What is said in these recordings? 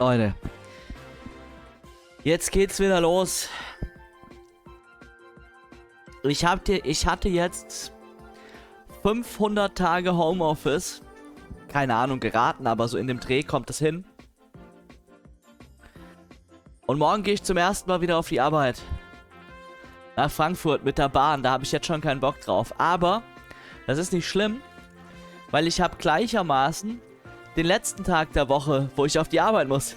Leute, jetzt geht's wieder los. Ich hatte jetzt 500 Tage Homeoffice. Keine Ahnung, geraten, aber so in dem Dreh kommt es hin. Und morgen gehe ich zum ersten Mal wieder auf die Arbeit. Nach Frankfurt mit der Bahn, da habe ich jetzt schon keinen Bock drauf. Aber das ist nicht schlimm, weil ich habe gleichermaßen den letzten Tag der Woche, wo ich auf die Arbeit muss.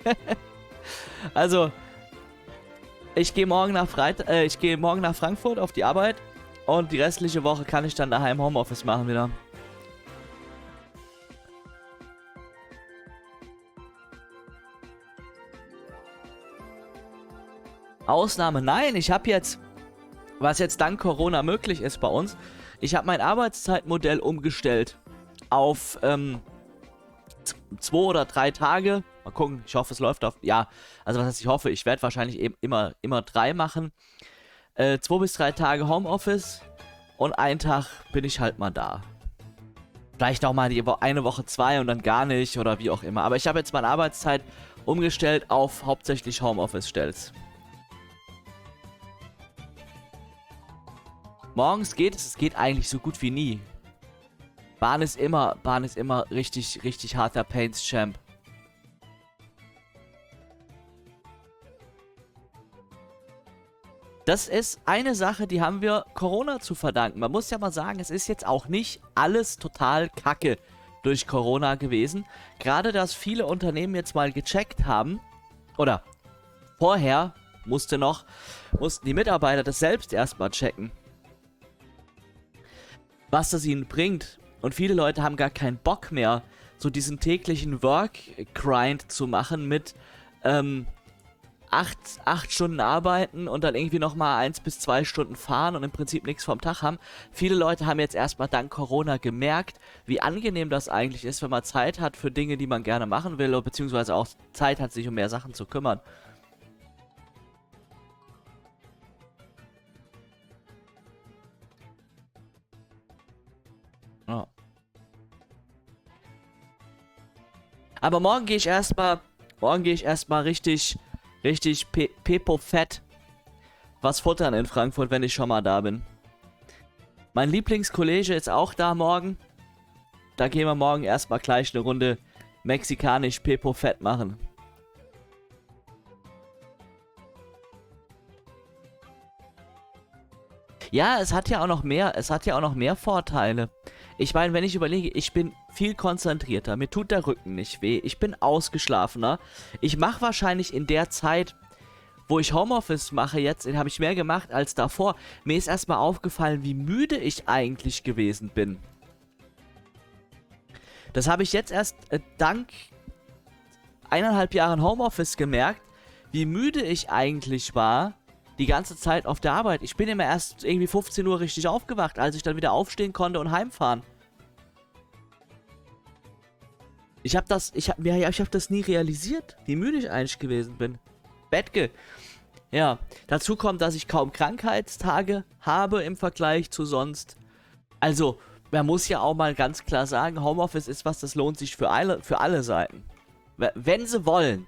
Also, ich gehe morgen nach Frankfurt auf die Arbeit und die restliche Woche kann ich dann daheim Homeoffice machen wieder. Ausnahme, nein, ich habe jetzt, was jetzt dank Corona möglich ist bei uns, ich habe mein Arbeitszeitmodell umgestellt auf 2 oder 3 Tage. Mal gucken, ich hoffe, es läuft auf, ja, also was heißt ich hoffe, ich werde wahrscheinlich eben immer 3 machen. 2 bis 3 Tage Homeoffice und einen Tag bin ich halt mal da. Vielleicht auch mal eine Woche 2 und dann gar nicht oder wie auch immer. Aber ich habe jetzt meine Arbeitszeit umgestellt auf hauptsächlich Homeoffice-Stells. Morgens geht es geht eigentlich so gut wie nie. Bahn ist immer richtig harter Pains-Champ. Das ist eine Sache, die haben wir Corona zu verdanken. Man muss ja mal sagen, es ist jetzt auch nicht alles total kacke durch Corona gewesen. Gerade, dass viele Unternehmen jetzt mal gecheckt haben, oder vorher mussten die Mitarbeiter das selbst erstmal checken, was das ihnen bringt. Und viele Leute haben gar keinen Bock mehr, so diesen täglichen Work-Grind zu machen mit 8 Stunden arbeiten und dann irgendwie nochmal 1 bis 2 Stunden fahren und im Prinzip nichts vom Tag haben. Viele Leute haben jetzt erstmal dank Corona gemerkt, wie angenehm das eigentlich ist, wenn man Zeit hat für Dinge, die man gerne machen will, oder beziehungsweise auch Zeit hat, sich um mehr Sachen zu kümmern. Ja. Aber morgen gehe ich erstmal richtig Pepo-Fett was futtern in Frankfurt, wenn ich schon mal da bin. Mein Lieblingskollege ist auch da morgen. Da gehen wir morgen erstmal gleich eine Runde mexikanisch Pepo-Fett machen. Ja, es hat ja auch noch mehr Vorteile. Ich meine, wenn ich überlege, ich bin viel konzentrierter, mir tut der Rücken nicht weh, ich bin ausgeschlafener. Ich mache wahrscheinlich in der Zeit, wo ich Homeoffice mache jetzt, habe ich mehr gemacht als davor. Mir ist erstmal aufgefallen, wie müde ich eigentlich gewesen bin. Das habe ich jetzt erst dank 1,5 Jahren Homeoffice gemerkt, wie müde ich eigentlich war die ganze Zeit auf der Arbeit. Ich bin immer erst irgendwie 15 Uhr richtig aufgewacht, als ich dann wieder aufstehen konnte und heimfahren. Ich hab das nie realisiert, wie müde ich eigentlich gewesen bin. Bettge. Ja, dazu kommt, dass ich kaum Krankheitstage habe im Vergleich zu sonst. Also, man muss ja auch mal ganz klar sagen, Homeoffice ist was, das lohnt sich für alle Seiten. Wenn sie wollen.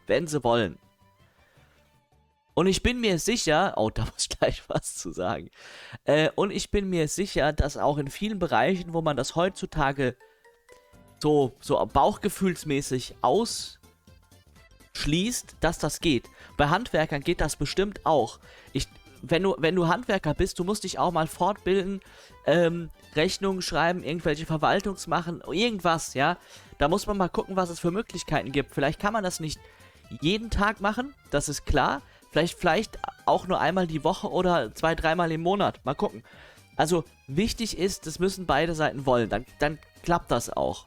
Und ich bin mir sicher, oh, da muss ich gleich was zu sagen. Und ich bin mir sicher, dass auch in vielen Bereichen, wo man das heutzutage so bauchgefühlsmäßig ausschließt, dass das geht. Bei Handwerkern geht das bestimmt auch. Wenn du Handwerker bist, du musst dich auch mal fortbilden, Rechnungen schreiben, irgendwelche Verwaltungsmachen, irgendwas, ja. Da muss man mal gucken, was es für Möglichkeiten gibt. Vielleicht kann man das nicht jeden Tag machen, das ist klar. Vielleicht auch nur einmal die Woche oder 2, 3 Mal im Monat. Mal gucken. Also wichtig ist, das müssen beide Seiten wollen. Dann klappt das auch.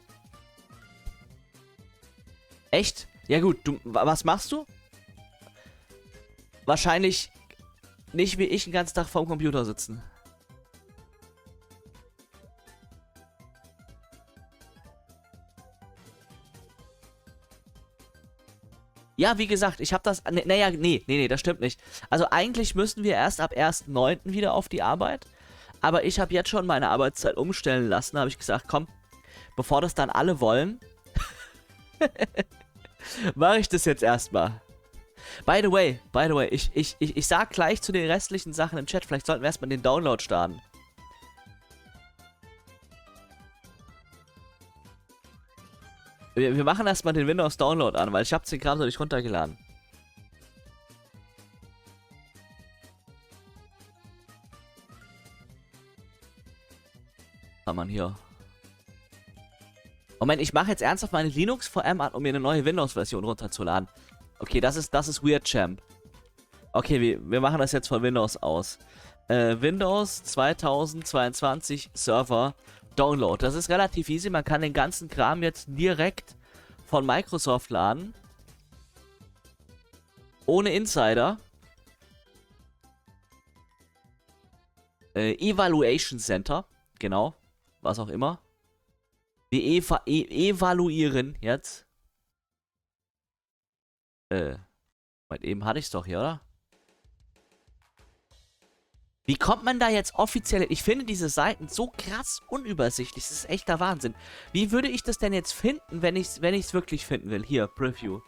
Echt? Ja gut, was machst du? Wahrscheinlich nicht wie ich den ganzen Tag vorm Computer sitzen. Ja, wie gesagt, ich habe das... Nee, das stimmt nicht. Also eigentlich müssen wir erst ab 1.9. wieder auf die Arbeit. Aber ich habe jetzt schon meine Arbeitszeit umstellen lassen. Da habe ich gesagt, komm, bevor das dann alle wollen, mache ich das jetzt erstmal. By the way, ich sag gleich zu den restlichen Sachen im Chat, vielleicht sollten wir erstmal den Download starten. Wir machen erstmal den Windows Download an, weil ich habe den gerade noch nicht runtergeladen. Kann man hier. Moment, ich mache jetzt ernsthaft meine Linux VM an, um mir eine neue Windows-Version runterzuladen. Okay, das ist Weird Champ. Okay, wir machen das jetzt von Windows aus. Windows 2022 Server Download. Das ist relativ easy. Man kann den ganzen Kram jetzt direkt von Microsoft laden. Ohne Insider. Evaluation Center. Genau. Was auch immer. Wir evaluieren jetzt. Eben hatte ich es doch hier, oder? Wie kommt man da jetzt offiziell... Ich finde diese Seiten so krass unübersichtlich. Das ist echter Wahnsinn. Wie würde ich das denn jetzt finden, wenn ich es wirklich finden will? Hier, Preview.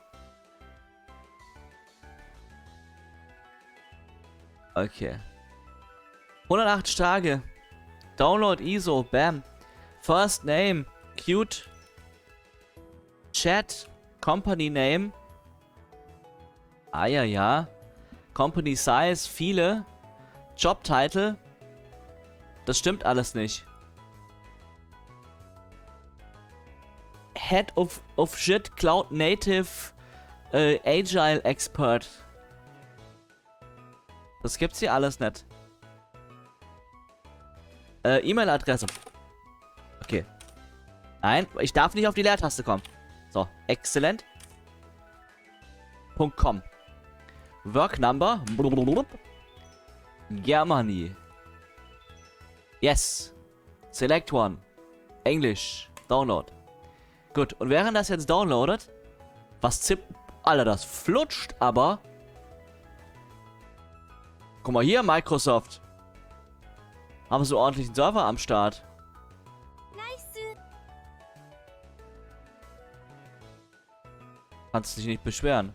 Okay. 108 Tage. Download ISO. Bam. First Name. Cute. Chat. Company Name. Ah ja. Company Size. Viele. Job Title. Das stimmt alles nicht. Head of Shit. Cloud Native. Agile Expert. Das gibt's hier alles nicht. E-Mail-Adresse. Okay. Nein, ich darf nicht auf die Leertaste kommen. So, exzellent. .com. Work Number. Germany. Yes. Select one. English. Download. Gut, und während das jetzt downloadet, was zippt... Alter, das flutscht, aber... Guck mal hier, Microsoft. Haben so ordentlichen Server am Start. Kannst dich nicht beschweren.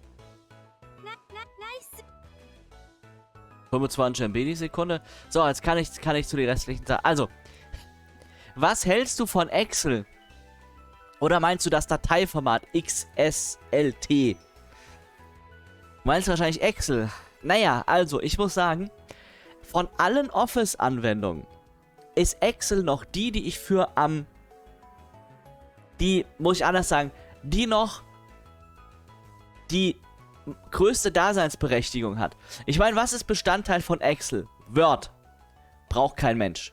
25 MB die Sekunde. So, jetzt kann ich zu den restlichen Sachen. Also, was hältst du von Excel? Oder meinst du das Dateiformat XSLT? Meinst du wahrscheinlich Excel? Naja, also, ich muss sagen, von allen Office-Anwendungen ist Excel noch die ich für muss ich anders sagen, die größte Daseinsberechtigung hat. Ich meine, was ist Bestandteil von Excel? Word. Braucht kein Mensch.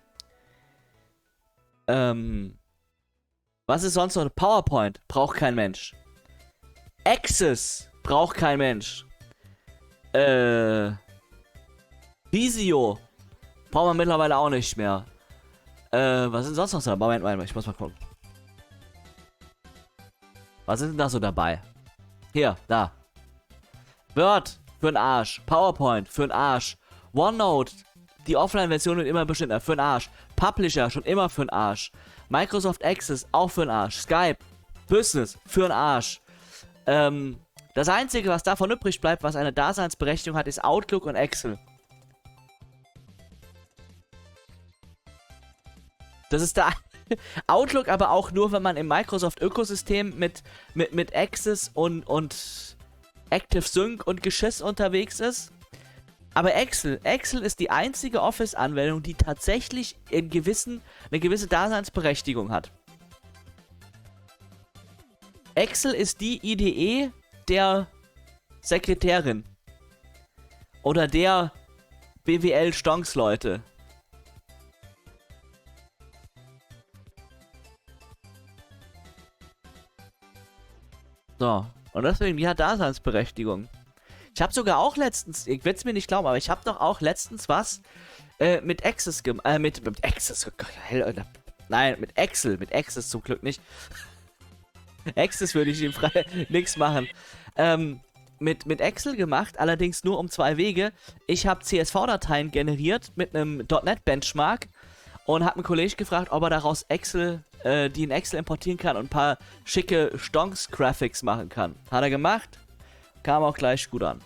Was ist sonst noch? PowerPoint. Braucht kein Mensch. Access. Braucht kein Mensch. Visio. Braucht man mittlerweile auch nicht mehr. Was ist sonst noch so? Moment, ich muss mal gucken. Was ist denn da so dabei? Hier, da. Word für den Arsch. PowerPoint für den Arsch. OneNote, die Offline-Version wird immer bestimmt für den Arsch. Publisher schon immer für den Arsch. Microsoft Access auch für den Arsch. Skype, Business für den Arsch. Das Einzige, was davon übrig bleibt, was eine Daseinsberechtigung hat, ist Outlook und Excel. Das ist da. Outlook aber auch nur, wenn man im Microsoft-Ökosystem mit Access und ActiveSync und Geschiss unterwegs ist. Aber Excel ist die einzige Office-Anwendung, die tatsächlich eine gewisse Daseinsberechtigung hat. Excel ist die IDE der Sekretärin. Oder der BWL-Stonks-Leute. So, und deswegen, die hat Daseinsberechtigung. Ich habe sogar auch letztens, ich will es mir nicht glauben, aber ich habe doch auch letztens was mit Access gemacht, mit Access, oh Gott, nein, mit Access zum Glück nicht. Access würde ich ihm frei nichts machen. Mit Excel gemacht, allerdings nur um 2 Wege. Ich habe CSV-Dateien generiert mit einem .NET Benchmark und habe einen Kollegen gefragt, ob er daraus Excel die in Excel importieren kann und ein paar schicke Stonks-Graphics machen kann. Hat er gemacht, kam auch gleich gut an.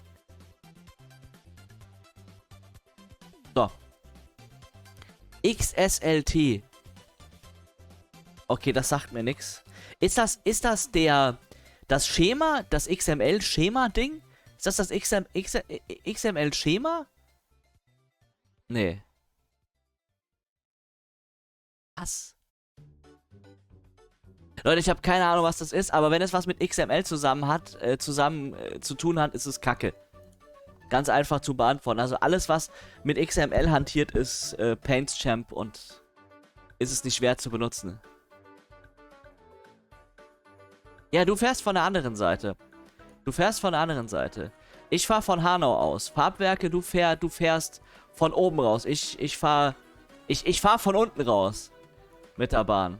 So. XSLT. Okay, das sagt mir nichts. Ist das das Schema, das XML-Schema-Ding? Ist das XML-Schema? Nee. Was? Leute, ich habe keine Ahnung, was das ist, aber wenn es was mit XML zu tun hat, ist es Kacke. Ganz einfach zu beantworten. Also alles, was mit XML hantiert, ist PaintChamp und ist es nicht schwer zu benutzen. Ja, du fährst von der anderen Seite. Ich fahre von Hanau aus. Farbwerke, du fährst von oben raus. Ich fahr von unten raus. Mit der Bahn.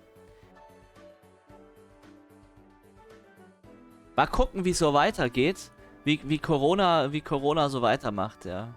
Mal gucken, wie es so weitergeht. Wie Corona so weitermacht, ja.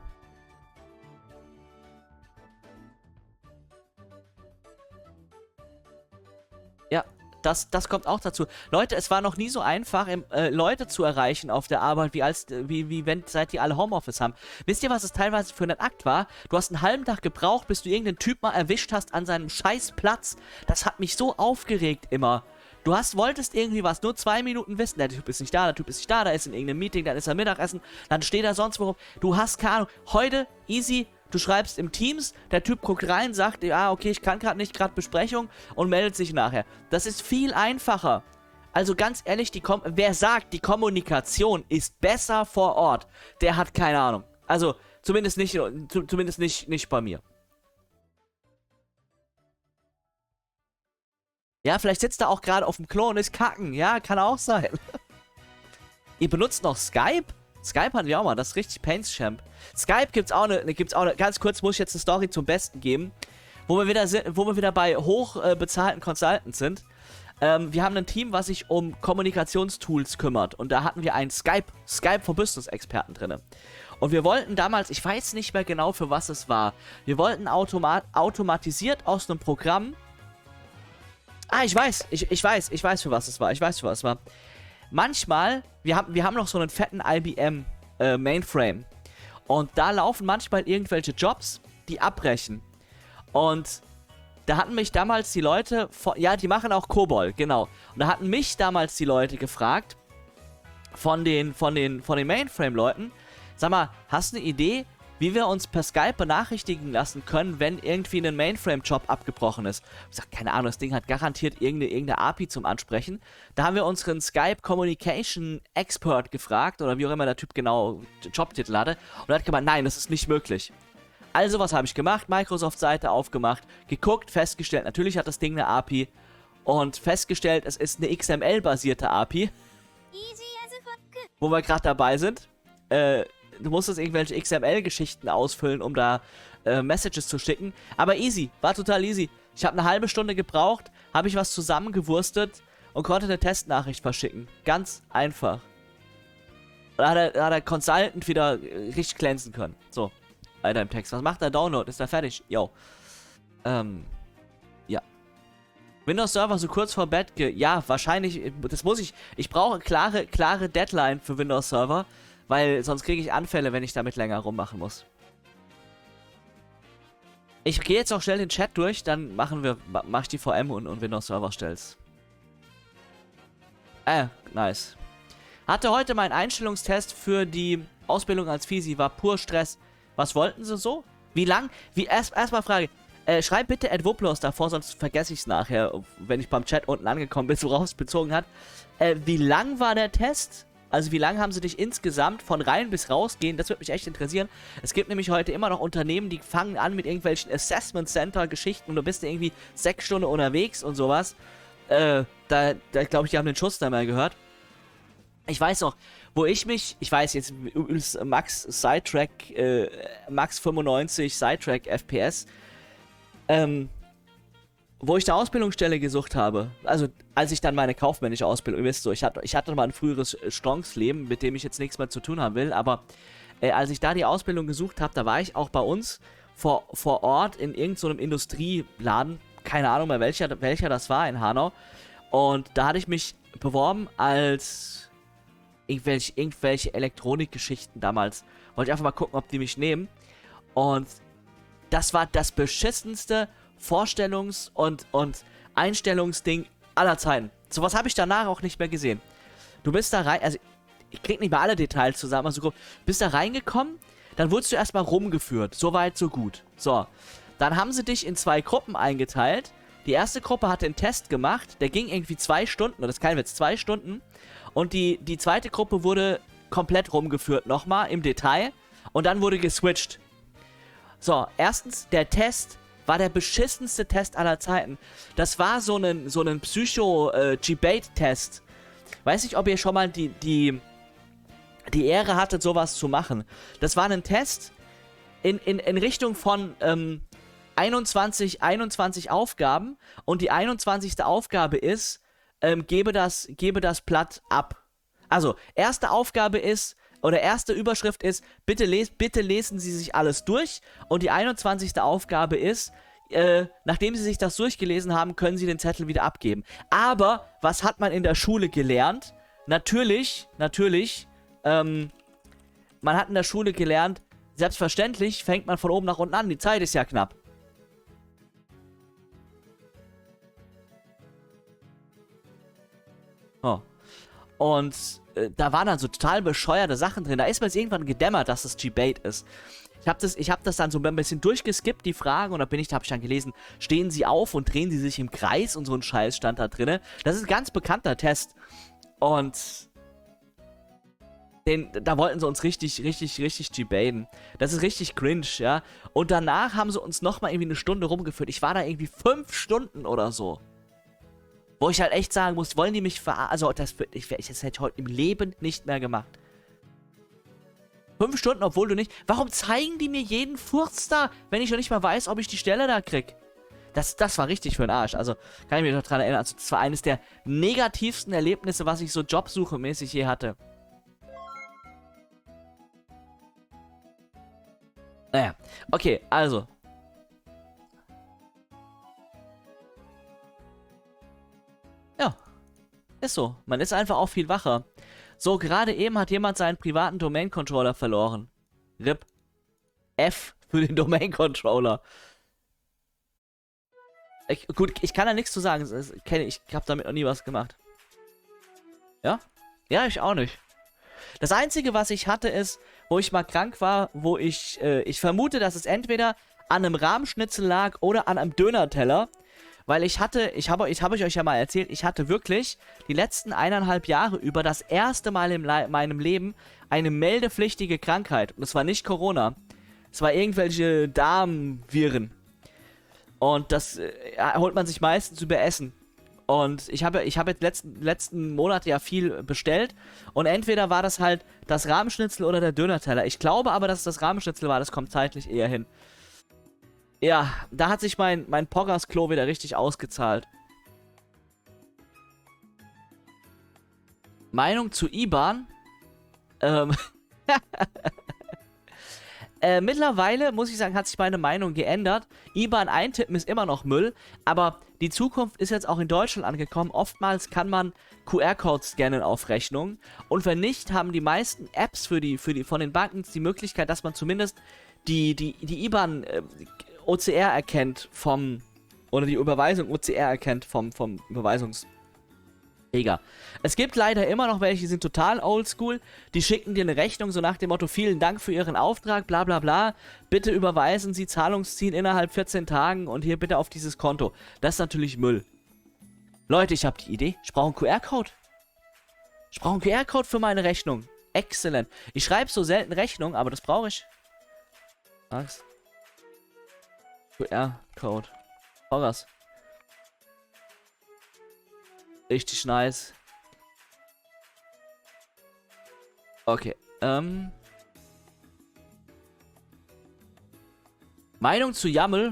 Ja, das kommt auch dazu. Leute, es war noch nie so einfach, Leute zu erreichen auf der Arbeit, seit die alle Homeoffice haben. Wisst ihr, was es teilweise für einen Akt war? Du hast einen halben Tag gebraucht, bis du irgendeinen Typ mal erwischt hast an seinem scheiß Platz. Das hat mich so aufgeregt immer. Du wolltest irgendwie was, nur 2 Minuten wissen, der Typ ist nicht da, da ist in irgendeinem Meeting, dann ist er Mittagessen, dann steht er sonst wo rum. Du hast keine Ahnung. Heute, easy, du schreibst im Teams, der Typ guckt rein, sagt, ja, okay, ich kann gerade nicht, gerade Besprechung und meldet sich nachher. Das ist viel einfacher. Also ganz ehrlich, wer sagt, die Kommunikation ist besser vor Ort, der hat keine Ahnung. Also zumindest nicht bei mir. Ja, vielleicht sitzt er auch gerade auf dem Klo und ist kacken. Ja, kann auch sein. Ihr benutzt noch Skype? Skype hatten wir auch mal, das ist richtig PaintChamp. Skype gibt's auch eine, ganz kurz muss ich jetzt eine Story zum Besten geben, wo wir wieder bei hochbezahlten Consultants sind. Wir haben ein Team, was sich um Kommunikationstools kümmert und da hatten wir einen Skype for Business Experten drin. Und wir wollten damals, ich weiß nicht mehr genau für was es war, wir wollten automatisiert aus einem Programm. Ah, ich weiß, für was es war. Manchmal, wir haben noch so einen fetten IBM Mainframe. Und da laufen manchmal irgendwelche Jobs, die abbrechen. Und da hatten mich damals die Leute, die machen auch COBOL, genau. Und da hatten mich damals die Leute gefragt, von den Mainframe-Leuten, sag mal, hast du eine Idee, wie wir uns per Skype benachrichtigen lassen können, wenn irgendwie ein Mainframe-Job abgebrochen ist? Ich sag, keine Ahnung, das Ding hat garantiert irgendeine API zum Ansprechen. Da haben wir unseren Skype Communication Expert gefragt, oder wie auch immer der Typ genau Jobtitel hatte, und er hat gemeint, nein, das ist nicht möglich. Also, was habe ich gemacht? Microsoft-Seite aufgemacht, geguckt, festgestellt, natürlich hat das Ding eine API, und festgestellt, es ist eine XML-basierte API. Wo wir gerade dabei sind. Du musstest irgendwelche XML-Geschichten ausfüllen, um da Messages zu schicken. Aber easy, war total easy. Ich habe eine halbe Stunde gebraucht, habe ich was zusammengewurstet und konnte eine Testnachricht verschicken. Ganz einfach. Da hat der Consultant wieder richtig glänzen können. So, weiter im Text. Was macht der Download? Ist er fertig? Yo. Ja. Windows Server so kurz vor Bett. Ja, wahrscheinlich, das muss ich. Ich brauche klare Deadline für Windows Server. Weil sonst kriege ich Anfälle, wenn ich damit länger rummachen muss. Ich gehe jetzt auch schnell den Chat durch, dann mach ich die VM und Windows Server stell's. Nice. Hatte heute meinen Einstellungstest für die Ausbildung als Fisi, war pur Stress. Was wollten sie so? Wie lang? Erstmal Frage. Schreib bitte Adwoplos davor, sonst vergesse ich es nachher, wenn ich beim Chat unten angekommen bin, worauf es bezogen hat. Wie lang war der Test? Also wie lange haben sie dich insgesamt von rein bis rausgehen? Das würde mich echt interessieren. Es gibt nämlich heute immer noch Unternehmen, die fangen an mit irgendwelchen Assessment Center Geschichten und du bist irgendwie 6 Stunden unterwegs und sowas. Da glaube ich, die haben den Schuss da mal gehört. Ich weiß noch, ich weiß jetzt, Max Sidetrack, Max 95 Sidetrack FPS, wo ich eine Ausbildungsstelle gesucht habe, also als ich dann meine kaufmännische Ausbildung, ihr wisst so, ich hatte mal ein früheres Stonks-Leben, mit dem ich jetzt nichts mehr zu tun haben will, aber als ich da die Ausbildung gesucht habe, da war ich auch bei uns vor Ort in irgendeinem Industrieladen, keine Ahnung mehr welcher das war in Hanau. Und da hatte ich mich beworben als irgendwelche Elektronikgeschichten damals. Wollte ich einfach mal gucken, ob die mich nehmen. Und das war das beschissenste Vorstellungs- und Einstellungsding aller Zeiten. Sowas habe ich danach auch nicht mehr gesehen. Du bist da rein, also ich krieg nicht mehr alle Details zusammen, also du bist da reingekommen, dann wurdest du erstmal rumgeführt. So weit, so gut. So, dann haben sie dich in 2 Gruppen eingeteilt. Die erste Gruppe hatte einen Test gemacht, der ging irgendwie 2 Stunden, das ist kein Witz, 2 Stunden. Und die zweite Gruppe wurde komplett rumgeführt, nochmal im Detail. Und dann wurde geswitcht. So, erstens, der Test war der beschissenste Test aller Zeiten. Das war so ein Psycho-Debate-Test. Weiß nicht, ob ihr schon mal die Ehre hattet, sowas zu machen. Das war ein Test in Richtung von 21 Aufgaben. Und die 21. Aufgabe ist, gebe das Blatt ab. Also, erste Aufgabe ist, oder erste Überschrift ist, bitte lesen Sie sich alles durch. Und die 21. Aufgabe ist, nachdem Sie sich das durchgelesen haben, können Sie den Zettel wieder abgeben. Aber, was hat man in der Schule gelernt? Natürlich, man hat in der Schule gelernt, selbstverständlich fängt man von oben nach unten an. Die Zeit ist ja knapp. Oh. Und da waren dann so total bescheuerte Sachen drin. Da ist mir jetzt irgendwann gedämmert, dass das Debate ist. Ich hab das dann so ein bisschen durchgeskippt, die Fragen, und da habe ich dann gelesen, stehen Sie auf und drehen Sie sich im Kreis, und so ein Scheiß stand da drin. Das ist ein ganz bekannter Test. Und da wollten sie uns richtig debaten. Das ist richtig cringe, ja. Und danach haben sie uns nochmal irgendwie eine Stunde rumgeführt. Ich war da irgendwie 5 Stunden oder so. Wo ich halt echt sagen muss, wollen die mich verarschen? Also, das hätte ich heute im Leben nicht mehr gemacht. 5 Stunden, obwohl du nicht... Warum zeigen die mir jeden Furz da, wenn ich noch nicht mal weiß, ob ich die Stelle da krieg? Das war richtig für den Arsch. Also, kann ich mich noch dran erinnern. Also, das war eines der negativsten Erlebnisse, was ich so jobsuchemäßig je hatte. Naja, okay, also... Ja, ist so. Man ist einfach auch viel wacher. So, gerade eben hat jemand seinen privaten Domain-Controller verloren. RIP. F für den Domain-Controller. Gut, ich kann da nichts zu sagen. Ich habe damit noch nie was gemacht. Ja? Ja, ich auch nicht. Das Einzige, was ich hatte, ist, wo ich mal krank war, wo ich vermute, dass es entweder an einem Rahmschnitzel lag oder an einem Dönerteller. Weil ich habe euch ja mal erzählt, ich hatte wirklich die letzten 1,5 Jahre über das erste Mal in meinem Leben eine meldepflichtige Krankheit. Und es war nicht Corona. Es war irgendwelche Darmviren. Und das holt man sich meistens über Essen. Und ich habe jetzt letzten Monate ja viel bestellt. Und entweder war das halt das Rahmschnitzel oder der Dönerteller. Ich glaube aber, dass es das Rahmschnitzel war. Das kommt zeitlich eher hin. Ja, da hat sich mein Poggers-Klo wieder richtig ausgezahlt. Meinung zu IBAN? Mittlerweile, muss ich sagen, hat sich meine Meinung geändert. IBAN eintippen ist immer noch Müll, aber die Zukunft ist jetzt auch in Deutschland angekommen. Oftmals kann man QR-Codes scannen auf Rechnungen. Und wenn nicht, haben die meisten Apps von den Banken die Möglichkeit, dass man zumindest die IBAN OCR erkennt oder die Überweisung OCR erkennt vom Überweisungsträger. Es gibt leider immer noch welche, die sind total oldschool, die schicken dir eine Rechnung so nach dem Motto, vielen Dank für Ihren Auftrag, bla bla bla, bitte überweisen Sie Zahlungsziel innerhalb 14 Tagen und hier bitte auf dieses Konto. Das ist natürlich Müll. Leute, ich habe die Idee, ich brauche einen QR-Code. Ich brauche einen QR-Code für meine Rechnung. Exzellent. Ich schreibe so selten Rechnung, aber das brauche ich. Was? QR-Code. Horrors. Richtig nice. Okay. Meinung zu YAML.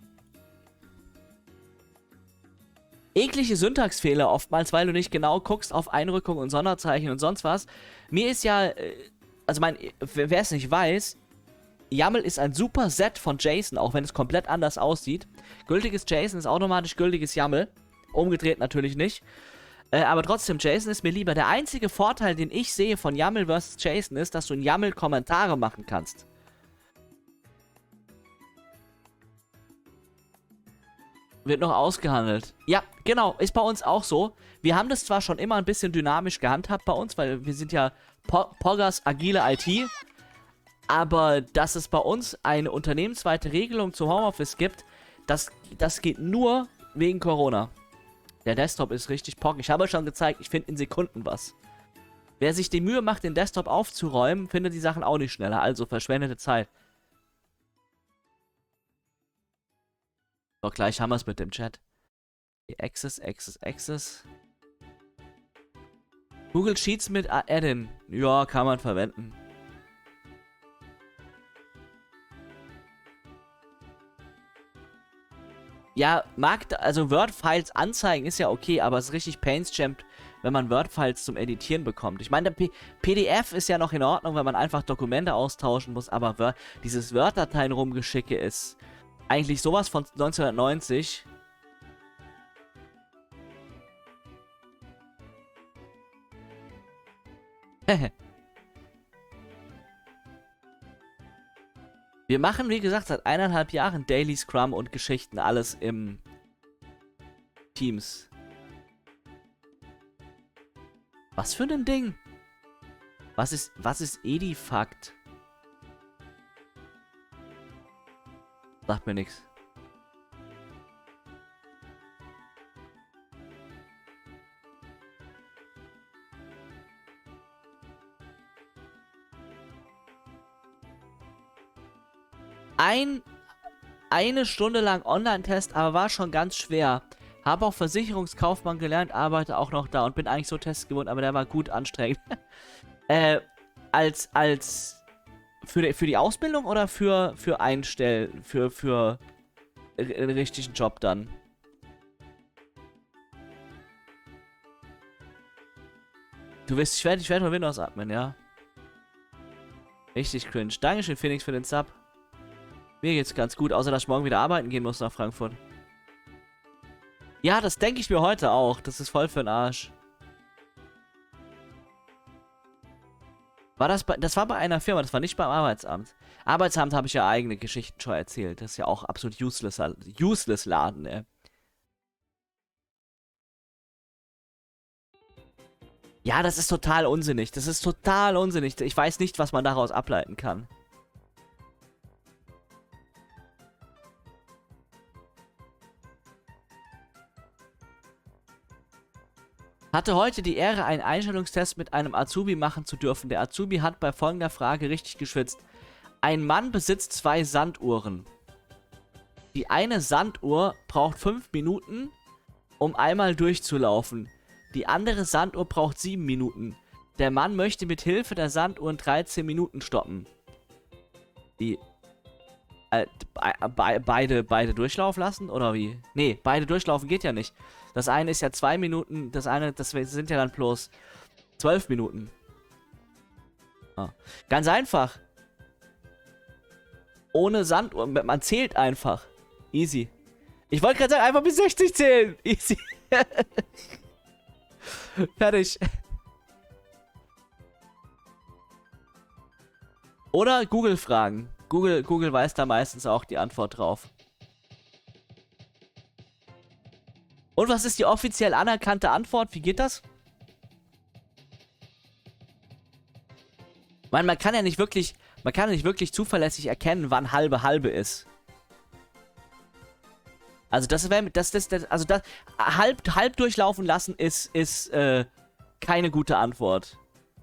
Eklige Syntaxfehler oftmals, weil du nicht genau guckst auf Einrückung und Sonderzeichen und sonst was. Mir ist ja, also wer es nicht weiß, YAML ist ein super Set von JSON, auch wenn es komplett anders aussieht. Gültiges JSON ist automatisch gültiges YAML. Umgedreht natürlich nicht. Aber trotzdem, JSON ist mir lieber. Der einzige Vorteil, den ich sehe von YAML versus JSON ist, dass du in YAML Kommentare machen kannst. Wird noch ausgehandelt. Ja, genau, ist bei uns auch so. Wir haben das zwar schon immer ein bisschen dynamisch gehandhabt bei uns, weil wir sind ja Poggers agile IT. Aber dass es bei uns eine unternehmensweite Regelung zu Homeoffice gibt, das geht nur wegen Corona. Der Desktop ist richtig Pog. Ich habe schon gezeigt, ich finde in Sekunden was. Wer sich die Mühe macht, den Desktop aufzuräumen, findet die Sachen auch nicht schneller. Also verschwendete Zeit. So, gleich haben wir es mit dem Chat. Access. Google Sheets mit Add-in. Ja, kann man verwenden. Ja, also Word-Files anzeigen ist ja okay, aber es ist richtig pains-jammed, wenn man Word-Files zum Editieren bekommt. Ich meine, der PDF ist ja noch in Ordnung, wenn man einfach Dokumente austauschen muss, aber dieses Word-Dateien rumgeschicke ist eigentlich sowas von 1990. Wir machen, wie gesagt, seit 1,5 Jahren Daily Scrum und Geschichten, alles im Teams. Was für ein Ding? Was ist Edifakt? Sagt mir nichts. Eine Stunde lang Online-Test, aber war schon ganz schwer. Habe auch Versicherungskaufmann gelernt, arbeite auch noch da und bin eigentlich so Tests gewohnt, aber der war gut anstrengend. Für die Ausbildung oder für Einstellen, für einen richtigen Job dann? Du wirst, ich werde mal Windows atmen, ja? Richtig cringe. Dankeschön, Phoenix, für den Sub. Mir geht's ganz gut, außer dass ich morgen wieder arbeiten gehen muss nach Frankfurt. Ja, das denke ich mir heute auch. Das ist voll für den Arsch. Das war bei einer Firma, das war nicht beim Arbeitsamt. Arbeitsamt habe ich ja eigene Geschichten schon erzählt. Das ist ja auch absolut useless Laden, ey. Ja, das ist total unsinnig. Das ist total unsinnig. Ich weiß nicht, was man daraus ableiten kann. Hatte heute die Ehre, einen Einstellungstest mit einem Azubi machen zu dürfen. Der Azubi hat bei folgender Frage richtig geschwitzt. Ein Mann besitzt 2 Sanduhren. Die eine Sanduhr braucht 5 Minuten, um einmal durchzulaufen. Die andere Sanduhr braucht 7 Minuten. Der Mann möchte mit Hilfe der Sanduhren 13 Minuten stoppen. Die... beide durchlaufen lassen? Oder wie? Nee, beide durchlaufen geht ja nicht. Das eine ist ja 2 Minuten, das sind ja dann bloß 12 Minuten. Ah. Ganz einfach. Ohne Sanduhr, man zählt einfach. Easy. Ich wollte gerade sagen, einfach bis 60 zählen. Easy. Fertig. Oder Google fragen. Google weiß da meistens auch die Antwort drauf. Und was ist die offiziell anerkannte Antwort? Wie geht das? Man kann ja nicht wirklich zuverlässig erkennen, wann halbe ist. Also halb durchlaufen lassen ist keine gute Antwort.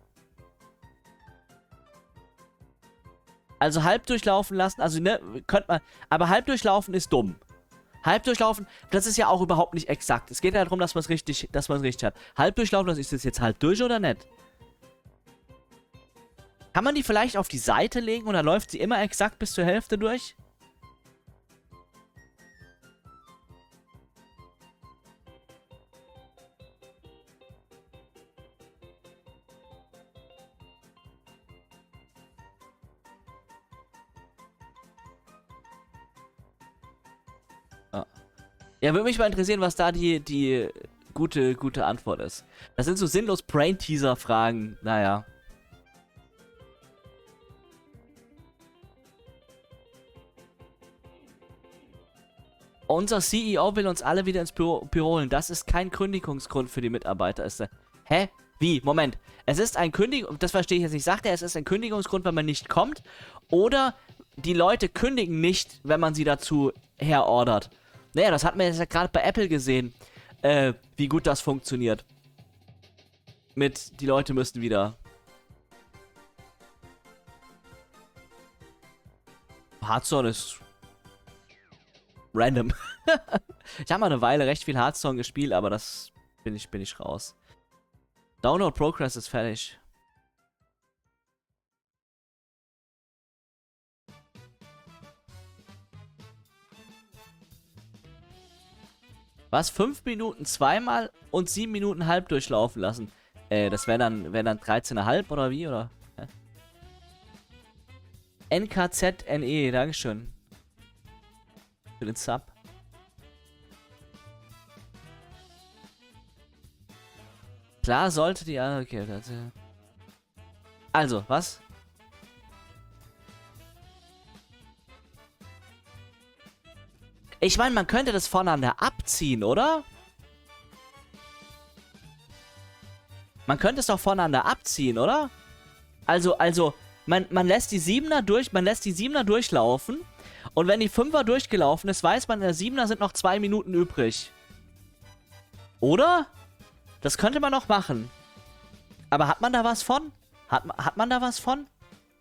Also halb durchlaufen lassen, also ne, könnte man, aber halb durchlaufen ist dumm. Halb durchlaufen, das ist ja auch überhaupt nicht exakt. Es geht ja darum, dass man es richtig hat. Halb durchlaufen, das ist das jetzt halb durch oder nicht? Kann man die vielleicht auf die Seite legen und dann läuft sie immer exakt bis zur Hälfte durch? Ja, würde mich mal interessieren, was da die gute Antwort ist. Das sind so sinnlos Brain-Teaser-Fragen. Naja. Unser CEO will uns alle wieder ins Büro holen. Das ist kein Kündigungsgrund für die Mitarbeiter. Hä? Wie? Moment. Es ist ein Kündigung... Das verstehe ich jetzt nicht. Sagt er, es ist ein Kündigungsgrund, wenn man nicht kommt? Oder die Leute kündigen nicht, wenn man sie dazu herordert? Naja, das hat man jetzt ja gerade bei Apple gesehen, wie gut das funktioniert. Die Leute müssten wieder... Hearthstone ist... random. Ich habe mal eine Weile recht viel Hearthstone gespielt, aber das bin ich raus. Download Progress ist fertig. Was? 5 Minuten zweimal und 7 Minuten halb durchlaufen lassen. Das wären dann 13,5 oder wie? Oder? Hä? NKZNE, Dankeschön. Für den Sub. Klar sollte die... Okay, also, was? Ich meine, man könnte das voneinander abziehen, oder? Man könnte es doch voneinander abziehen, oder? Also, man lässt die 7er durchlaufen. Und wenn die 5er durchgelaufen ist, weiß man, in der 7er sind noch 2 Minuten übrig. Oder? Das könnte man noch machen. Aber hat man da was von? Hat man da was von?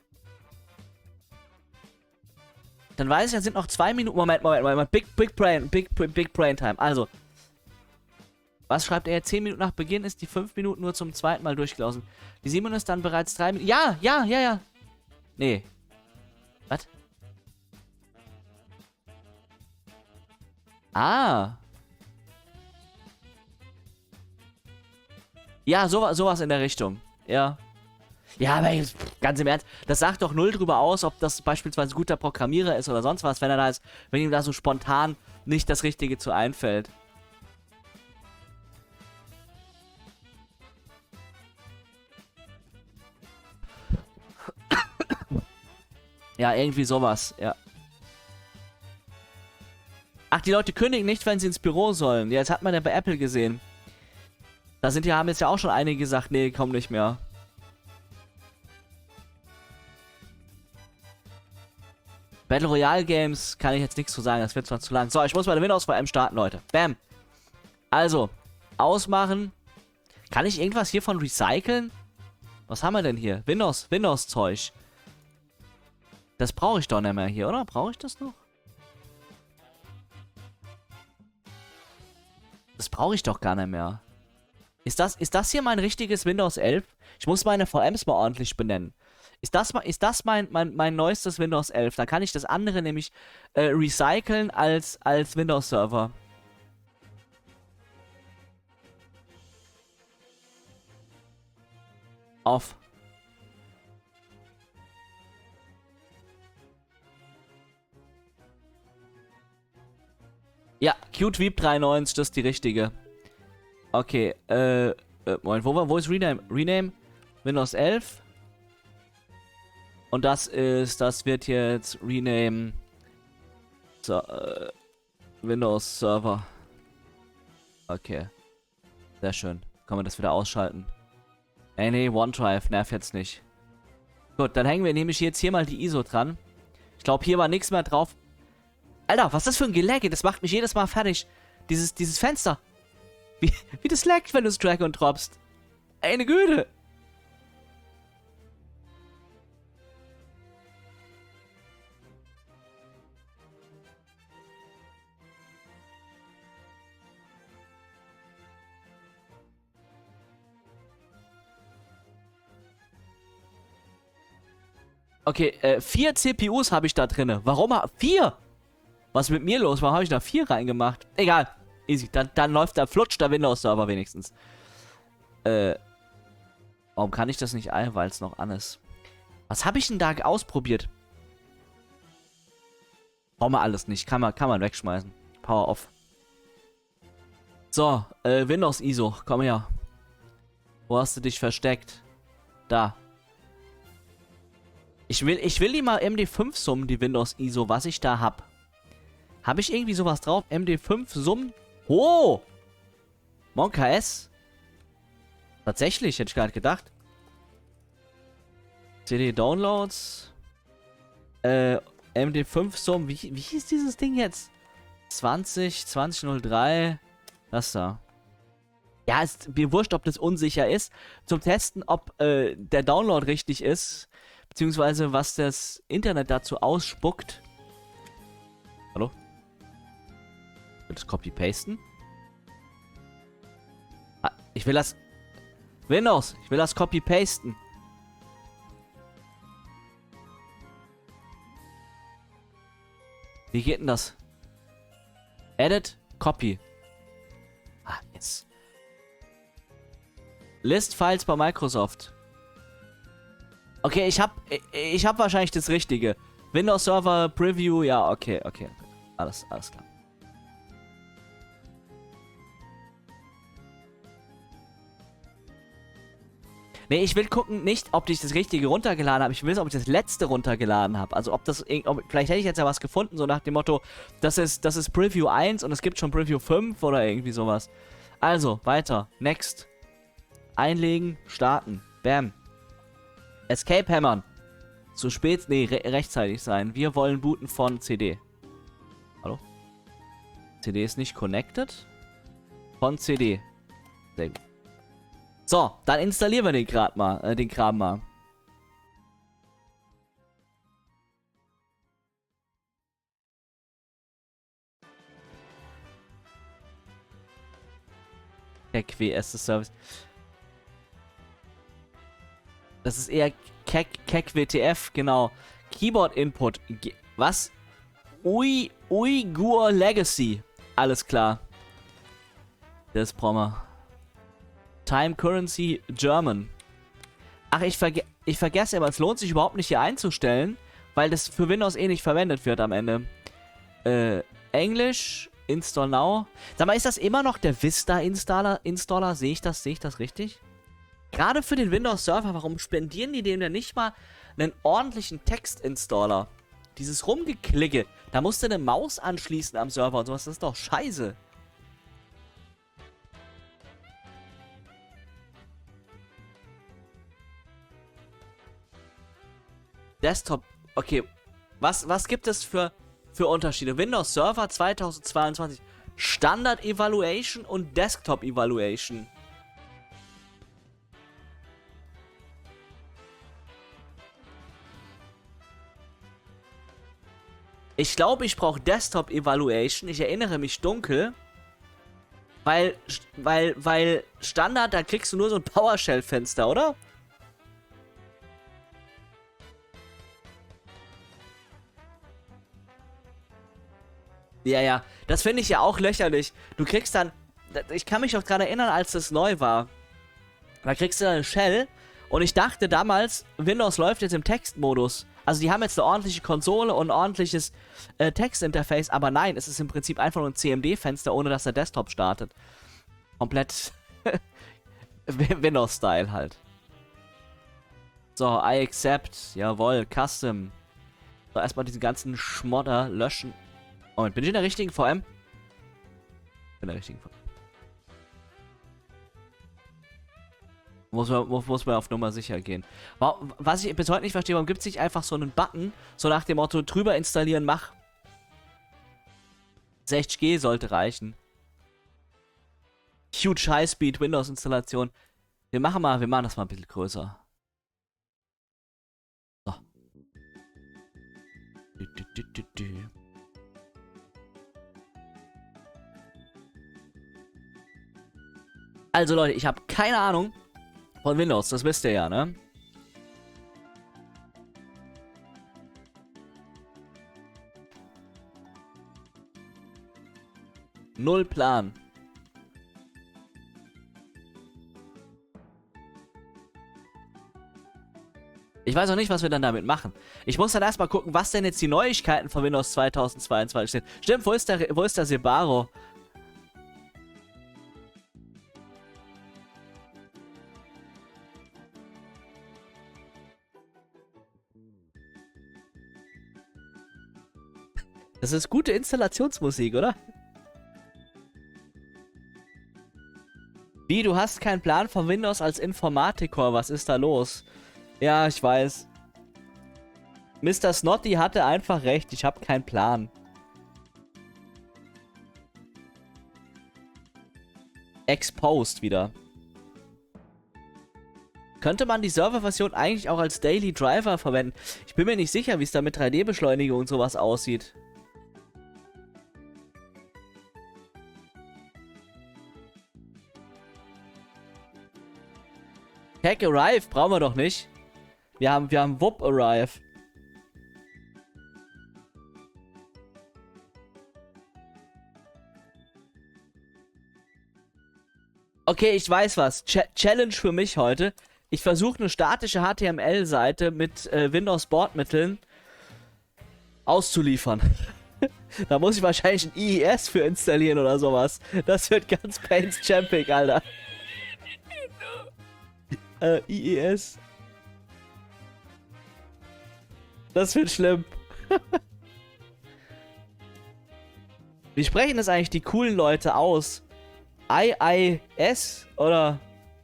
Dann weiß ich, dann sind noch 2 Minuten. Moment. Big Brain Time. Also. Was schreibt er jetzt? 10 Minuten nach Beginn ist die 5 Minuten nur zum zweiten Mal durchgelaufen. Die 7 ist dann bereits 3 Minuten. Ja. Nee. Was? Ah. Ja, sowas in der Richtung. Ja. Ja, aber ganz im Ernst, das sagt doch null drüber aus, ob das beispielsweise ein guter Programmierer ist oder sonst was, wenn ihm da so spontan nicht das Richtige zu einfällt. Ja, irgendwie sowas, ja. Ach, die Leute kündigen nicht, wenn sie ins Büro sollen. Ja, das hat man ja bei Apple gesehen. Haben jetzt ja auch schon einige gesagt, nee, komm nicht mehr. Battle Royale Games kann ich jetzt nichts zu sagen, das wird zwar zu lang. So, ich muss meine Windows VM starten, Leute. Bam. Also, ausmachen. Kann ich irgendwas hiervon recyceln? Was haben wir denn hier? Windows-Zeug. Das brauche ich doch nicht mehr hier, oder? Brauche ich das noch? Das brauche ich doch gar nicht mehr. Ist das hier mein richtiges Windows 11? Ich muss meine VMs mal ordentlich benennen. Ist das mein neuestes Windows 11? Dann kann ich das andere nämlich recyceln als Windows Server. Auf. Ja, Qt 93, das ist die richtige. Okay, Moment, wo ist Rename? Rename Windows 11. Und das wird jetzt Rename Windows Server. Okay. Sehr schön. Kann man das wieder ausschalten? Nee, OneDrive, nervt jetzt nicht. Gut, dann hängen wir nämlich jetzt hier mal die ISO dran. Ich glaube, hier war nichts mehr drauf. Alter, was ist das für ein Gelagge? Das macht mich jedes Mal fertig. Dieses Fenster. Wie das laggt, wenn du es drag und droppst. Ey, eine Güte. Okay, 4 CPUs habe ich da drinne. Warum? 4? Was ist mit mir los? Warum habe ich da 4 reingemacht? Egal. Easy. Dann flutscht der Windows-Server wenigstens. Warum kann ich das nicht ein? Weil es noch an ist. Was habe ich denn da ausprobiert? Brauchen wir alles nicht. Kann man wegschmeißen. Power off. So, Windows ISO, komm her. Wo hast du dich versteckt? Da. Ich will die mal MD5 summen, die Windows ISO, was ich da hab. Habe ich irgendwie sowas drauf? MD5 summen? Oh! Monka S. Tatsächlich, hätte ich gar nicht gedacht. CD Downloads. MD5 summen. Wie hieß dieses Ding jetzt? 2003. Das da. Ja, ist mir wurscht, ob das unsicher ist. Zum Testen, ob der Download richtig ist. Beziehungsweise was das Internet dazu ausspuckt. Hallo? Wird das Copy-Pasten? Ah, ich will das... Windows, ich will das Copy-Pasten. Wie geht denn das? Edit, Copy. Ah, jetzt. List Files bei Microsoft. Okay, ich hab wahrscheinlich das Richtige. Windows Server Preview, ja, okay. Alles klar. Nee, ich will gucken, nicht, ob ich das Richtige runtergeladen habe. Ich will wissen, ob ich das Letzte runtergeladen habe. Also, vielleicht hätte ich jetzt ja was gefunden, so nach dem Motto, das ist Preview 1 und es gibt schon Preview 5 oder irgendwie sowas. Also, weiter. Next. Einlegen, starten. Bam. Escape hämmern. Zu spät, nee, rechtzeitig sein. Wir wollen booten von CD. Hallo? CD ist nicht connected. Von CD. Sehr gut. So, dann installieren wir den Kram mal. KEK as a Service. Das ist eher KEK WTF, genau. Keyboard Input. Was? Uyghur Legacy. Alles klar. Das brauchen wir. Time Currency German. Ach, ich vergesse aber, es lohnt sich überhaupt nicht hier einzustellen, weil das für Windows eh nicht verwendet wird am Ende. Englisch, Install Now. Sag mal, ist das immer noch der Vista-Installer? Sehe ich das richtig? Gerade für den Windows-Server, warum spendieren die dem denn nicht mal einen ordentlichen Text-Installer? Dieses Rumgeklicke, da musst du eine Maus anschließen am Server und sowas, das ist doch scheiße. Desktop, okay, was gibt es für Unterschiede? Windows Server 2022, Standard Evaluation und Desktop Evaluation. Ich glaube, ich brauche Desktop Evaluation. Ich erinnere mich dunkel. Weil Standard, da kriegst du nur so ein PowerShell-Fenster, oder? Ja. Das finde ich ja auch lächerlich. Du kriegst dann... Ich kann mich auch dran erinnern, als das neu war. Da kriegst du dann eine Shell. Und ich dachte damals, Windows läuft jetzt im Textmodus. Also die haben jetzt eine ordentliche Konsole und ein ordentliches Textinterface. Aber nein, es ist im Prinzip einfach nur ein CMD-Fenster, ohne dass der Desktop startet. Komplett Windows-Style halt. So, I accept. Jawohl, Custom. So, erstmal diesen ganzen Schmodder löschen. Moment, bin ich in der richtigen VM? In der richtigen VM. Muss man auf Nummer sicher gehen. Was ich bis heute nicht verstehe, warum gibt es nicht einfach so einen Button, so nach dem Motto, drüber installieren, mach. 60G sollte reichen. Huge High-Speed Windows-Installation. Wir machen das mal ein bisschen größer. So. Also Leute, ich habe keine Ahnung von Windows, das wisst ihr ja, ne? Null Plan. Ich weiß auch nicht, was wir dann damit machen. Ich muss dann erstmal gucken, was denn jetzt die Neuigkeiten von Windows 2022 sind. Stimmt, wo ist der Sebaro? Das ist gute Installationsmusik, oder? Wie, du hast keinen Plan von Windows als Informatiker? Was ist da los? Ja, ich weiß. Mr. Snotty hatte einfach recht. Ich habe keinen Plan. Exposed wieder. Könnte man die Serverversion eigentlich auch als Daily Driver verwenden? Ich bin mir nicht sicher, wie es da mit 3D-Beschleunigung und sowas aussieht. Hack Arrive brauchen wir doch nicht. Wir haben Wupp Arrive. Okay, ich weiß was. Challenge für mich heute. Ich versuche eine statische HTML-Seite mit Windows-Bordmitteln auszuliefern. Da muss ich wahrscheinlich ein IIS für installieren oder sowas. Das wird ganz painstamping, Alter. IIS. Das wird schlimm. Wie sprechen das eigentlich die coolen Leute aus? IIS oder?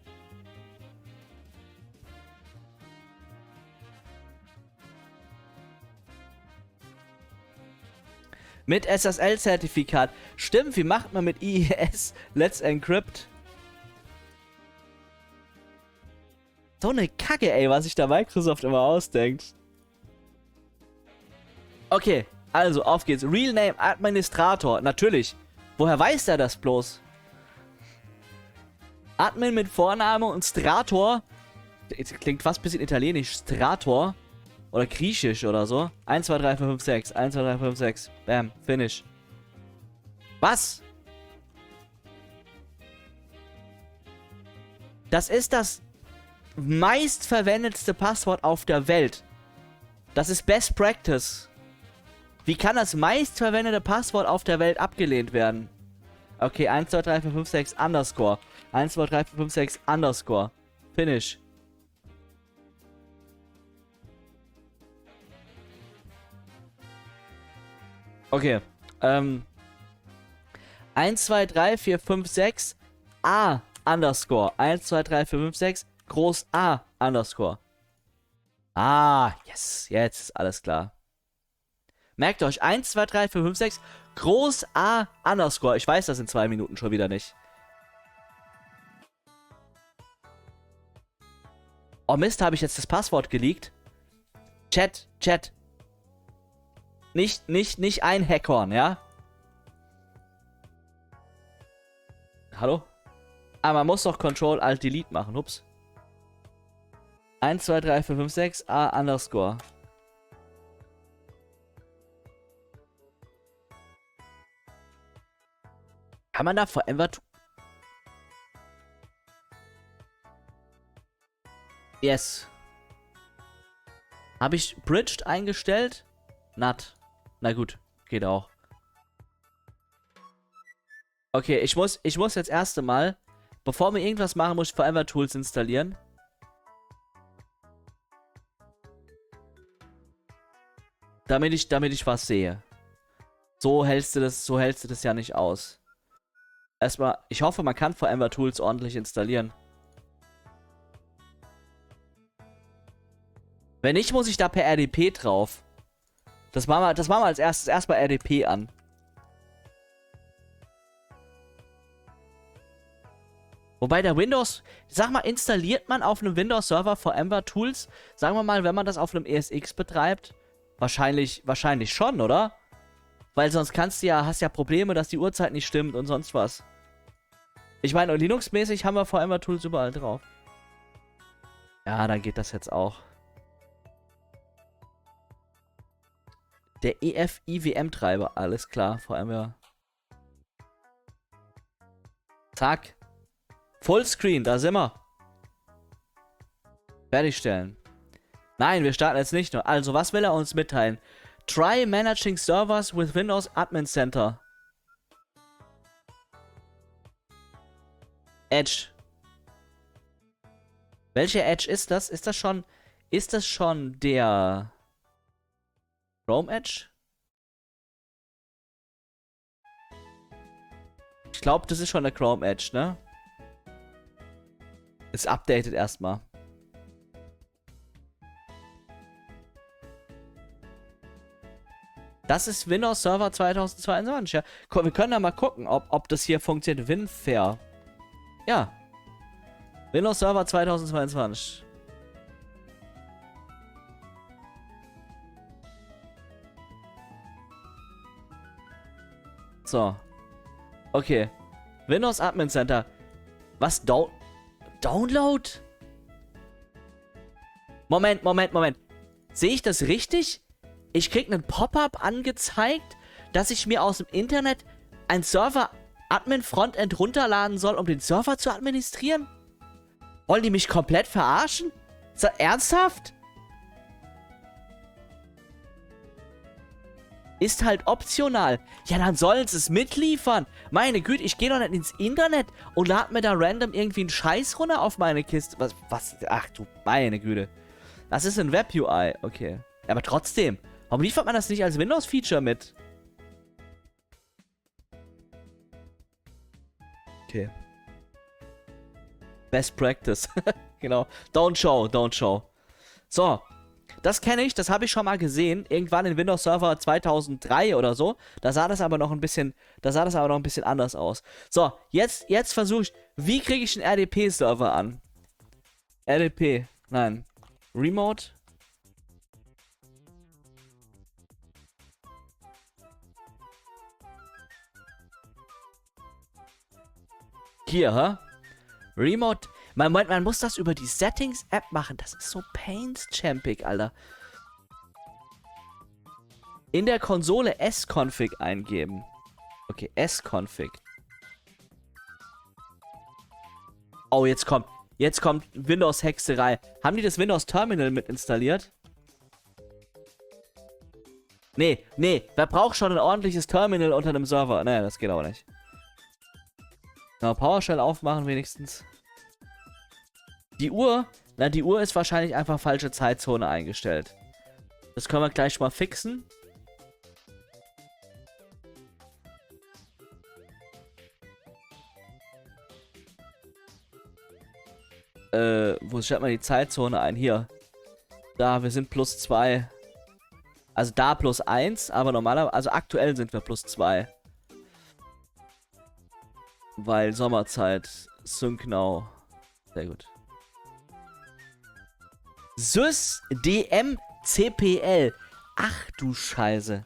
Mit SSL-Zertifikat. Stimmt, wie macht man mit IIS Let's Encrypt? So eine Kacke, ey, was sich da Microsoft immer ausdenkt. Okay, also auf geht's. Real Name Administrator, natürlich. Woher weiß der das bloß? Admin mit Vorname und Strator. Klingt fast ein bisschen italienisch. Strator. Oder griechisch oder so. 1, 2, 3, 4, 5, 6. 1, 2, 3, 4, 5, 6. Bam, finish. Was? Das ist das meistverwendetste Passwort auf der Welt. Das ist Best Practice. Wie kann das meistverwendete Passwort auf der Welt abgelehnt werden? Okay, 1, 2, 3, 4, 5, 6, underscore. 1, 2, 3, 4, 5, 6, underscore. Finish. Okay. 1, 2, 3, 4, 5, 6, A, underscore. 1, 2, 3, 4, 5, 6, groß A, underscore. Ah, yes. Jetzt ist alles klar. Merkt euch, 1, 2, 3, 4, 5, 6, groß A, underscore. Ich weiß das in 2 Minuten schon wieder nicht. Oh Mist, habe ich jetzt das Passwort geleakt? Chat. Nicht ein Hackhorn, ja? Hallo? Ah, man muss doch Control-Alt-Delete machen, ups. 1, 2, 3, 4, 5, 6, A, underscore. Kann man da forever... Yes. Habe ich Bridged eingestellt? Not. Na gut, geht auch. Okay, ich muss jetzt erst einmal, bevor wir irgendwas machen, muss ich Forever Tools installieren. Damit ich was sehe. So hältst du das ja nicht aus. Erstmal, ich hoffe, man kann Forever Tools ordentlich installieren. Wenn nicht, muss ich da per RDP drauf. Das machen wir als erstes erstmal RDP an. Wobei der Windows, sag mal, installiert man auf einem Windows-Server Forever Tools? Sagen wir mal, wenn man das auf einem ESX betreibt? Wahrscheinlich schon, oder? Weil sonst hast ja Probleme, dass die Uhrzeit nicht stimmt und sonst was. Ich meine, Linux-mäßig haben wir Forever Tools überall drauf. Ja, dann geht das jetzt auch. Der EFIWM-Treiber, alles klar, Forever. Zack. Fullscreen, da sind wir. Fertigstellen. Nein, wir starten jetzt nicht nur. Also, was will er uns mitteilen? Try managing servers with Windows Admin Center. Edge. Welcher Edge ist das? Ist das schon der Chrome Edge? Ich glaube, das ist schon der Chrome Edge, ne? Ist updated erstmal. Das ist Windows Server 2022, ja. Wir können da mal gucken, ob das hier funktioniert. WinFair. Ja. Windows Server 2022. So. Okay. Windows Admin Center. Was? Download? Moment. Sehe ich das richtig? Ich krieg einen Pop-up angezeigt, dass ich mir aus dem Internet ein Server-Admin-Frontend runterladen soll, um den Server zu administrieren? Wollen die mich komplett verarschen? Ist das ernsthaft? Ist halt optional. Ja, dann sollen sie es mitliefern. Meine Güte, ich gehe doch nicht ins Internet und lade mir da random irgendwie einen Scheiß runter auf meine Kiste. Was? Ach du, meine Güte. Das ist ein Web-UI. Okay. Aber trotzdem. Warum liefert man das nicht als Windows-Feature mit? Okay. Best Practice. Genau. Don't show. So. Das kenne ich, das habe ich schon mal gesehen. Irgendwann in Windows Server 2003 oder so. Da sah das aber noch ein bisschen anders aus. So, jetzt versuche ich, wie kriege ich einen RDP-Server an? RDP, nein. Remote. Hier, hä? Remote. Man muss das über die Settings-App machen. Das ist so painstampig, Alter. In der Konsole S-Config eingeben. Okay, S-Config. Oh, jetzt kommt Windows-Hexerei. Haben die das Windows-Terminal mit installiert? Nee. Wer braucht schon ein ordentliches Terminal unter einem Server? Nee, das geht auch nicht. Na, PowerShell aufmachen wenigstens. Die Uhr ist wahrscheinlich einfach falsche Zeitzone eingestellt. Das können wir gleich mal fixen. Wo stellt man die Zeitzone ein? Hier. Da, wir sind +2. Also da +1, aber normalerweise, also aktuell sind wir +2. Weil Sommerzeit. Sync now. Sehr gut. Sys DM CPL. Ach du Scheiße.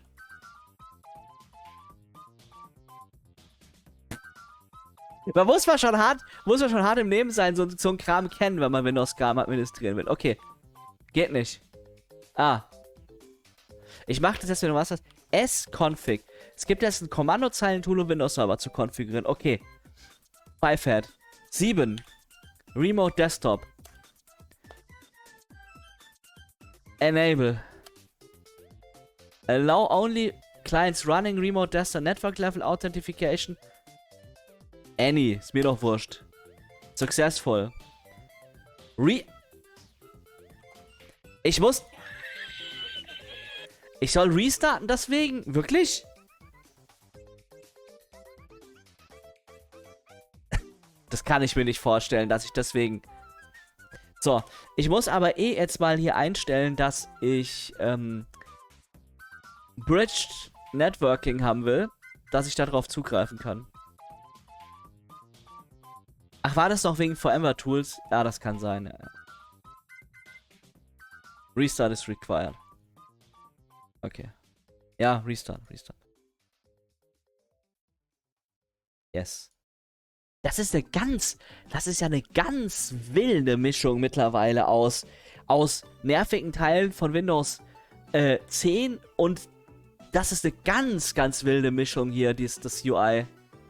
Man muss schon hart im Leben sein, so ein Kram kennen, wenn man Windows-Kram administrieren will. Okay. Geht nicht. Ah. Ich mache das jetzt, wenn du was hast. S-Config. Es gibt jetzt ein Kommandozeilen-Tool, um Windows-Server zu konfigurieren. Okay. FiFAT. 7. Remote Desktop. Enable. Allow only clients running Remote Desktop Network Level Authentication. Any. Ist mir doch wurscht. Successful. Ich soll restarten deswegen? Wirklich? Das kann ich mir nicht vorstellen, dass ich deswegen... So, ich muss aber jetzt mal hier einstellen, dass ich Bridged Networking haben will, dass ich darauf zugreifen kann. Ach, war das noch wegen VMware Tools? Ja, das kann sein. Ja. Restart is required. Okay. Ja, Restart. Yes. Das ist ja eine ganz wilde Mischung mittlerweile aus nervigen Teilen von Windows 10 und das ist eine ganz wilde Mischung hier, das UI.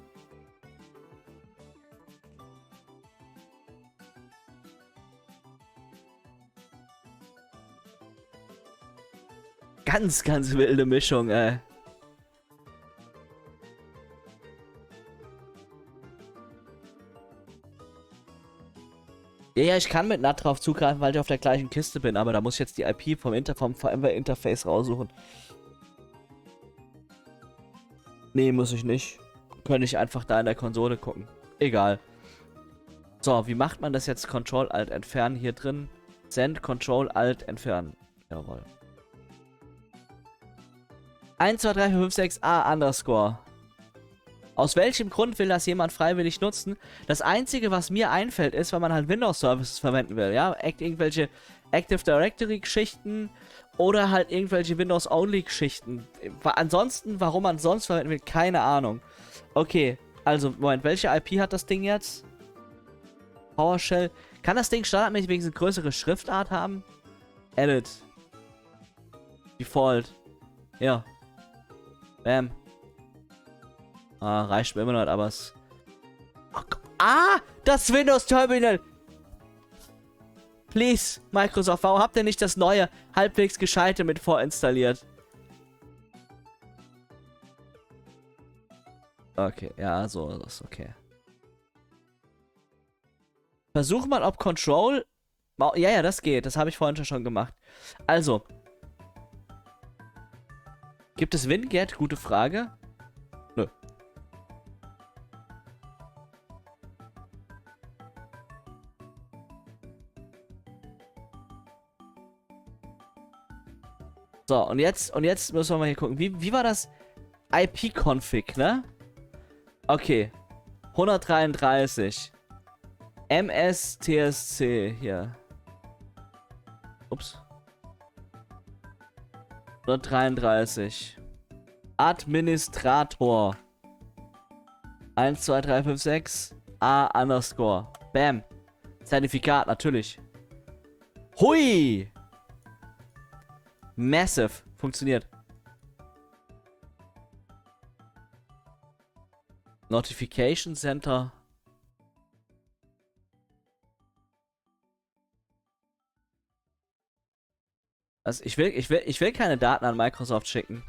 Ganz wilde Mischung, ey. Ja, ich kann mit NAT drauf zugreifen, weil ich auf der gleichen Kiste bin, aber da muss ich jetzt die IP vom VMware Interface raussuchen. Nee, muss ich nicht. könnte ich einfach da in der Konsole gucken. Egal. So, wie macht man das jetzt? Control-Alt entfernen hier drin. Send, Control-Alt entfernen. Jawohl. 1, 2, 3, 4, 5, 6, A, Underscore. Aus welchem Grund will das jemand freiwillig nutzen? Das Einzige, was mir einfällt, ist, wenn man halt Windows-Services verwenden will, ja? Irgendwelche Active Directory-Geschichten oder halt irgendwelche Windows-Only-Geschichten. Ansonsten, warum man sonst verwenden will, keine Ahnung. Okay, also, Moment, welche IP hat das Ding jetzt? PowerShell. Kann das Ding standardmäßig wenigstens eine größere Schriftart haben? Edit. Default. Ja. Bam. Ah, reicht mir immer noch, aber es... Oh, das Windows Terminal! Please, Microsoft, warum habt ihr nicht das neue, halbwegs gescheite mit vorinstalliert? Okay, ja, so ist okay. Versuch mal, ob Control... Ja, das geht. Das habe ich vorhin schon gemacht. Also. Gibt es Winget? Gute Frage. Nö. So, und jetzt müssen wir mal hier gucken. Wie war das? IP-Config, ne? Okay. 133. MSTSC hier. Ups. 133. Administrator. 1, 2, 3, 5, 6. A underscore. Bam. Zertifikat, natürlich. Hui! Massive. Funktioniert. Notification Center. Also ich will keine Daten an Microsoft schicken.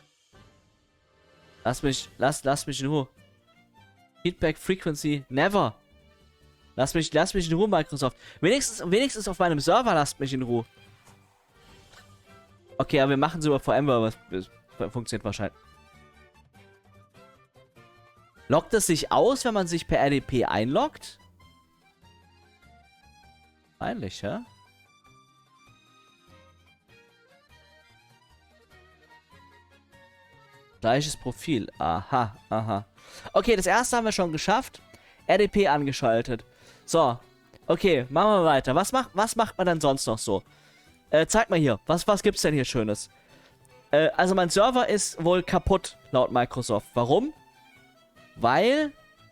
Lass mich in Ruhe. Feedback Frequency, never. Lass mich in Ruhe, Microsoft. Wenigstens auf meinem Server lasst mich in Ruhe. Okay, aber wir machen es über VMware, was funktioniert wahrscheinlich. Loggt es sich aus, wenn man sich per RDP einloggt? Eigentlich, ja? Gleiches Profil. Aha, aha. Okay, das erste haben wir schon geschafft. RDP angeschaltet. So. Okay, machen wir weiter. Was macht man dann sonst noch so? Zeig mal hier. Was gibt's denn hier Schönes? Also mein Server ist wohl kaputt, laut Microsoft. Warum? Weil...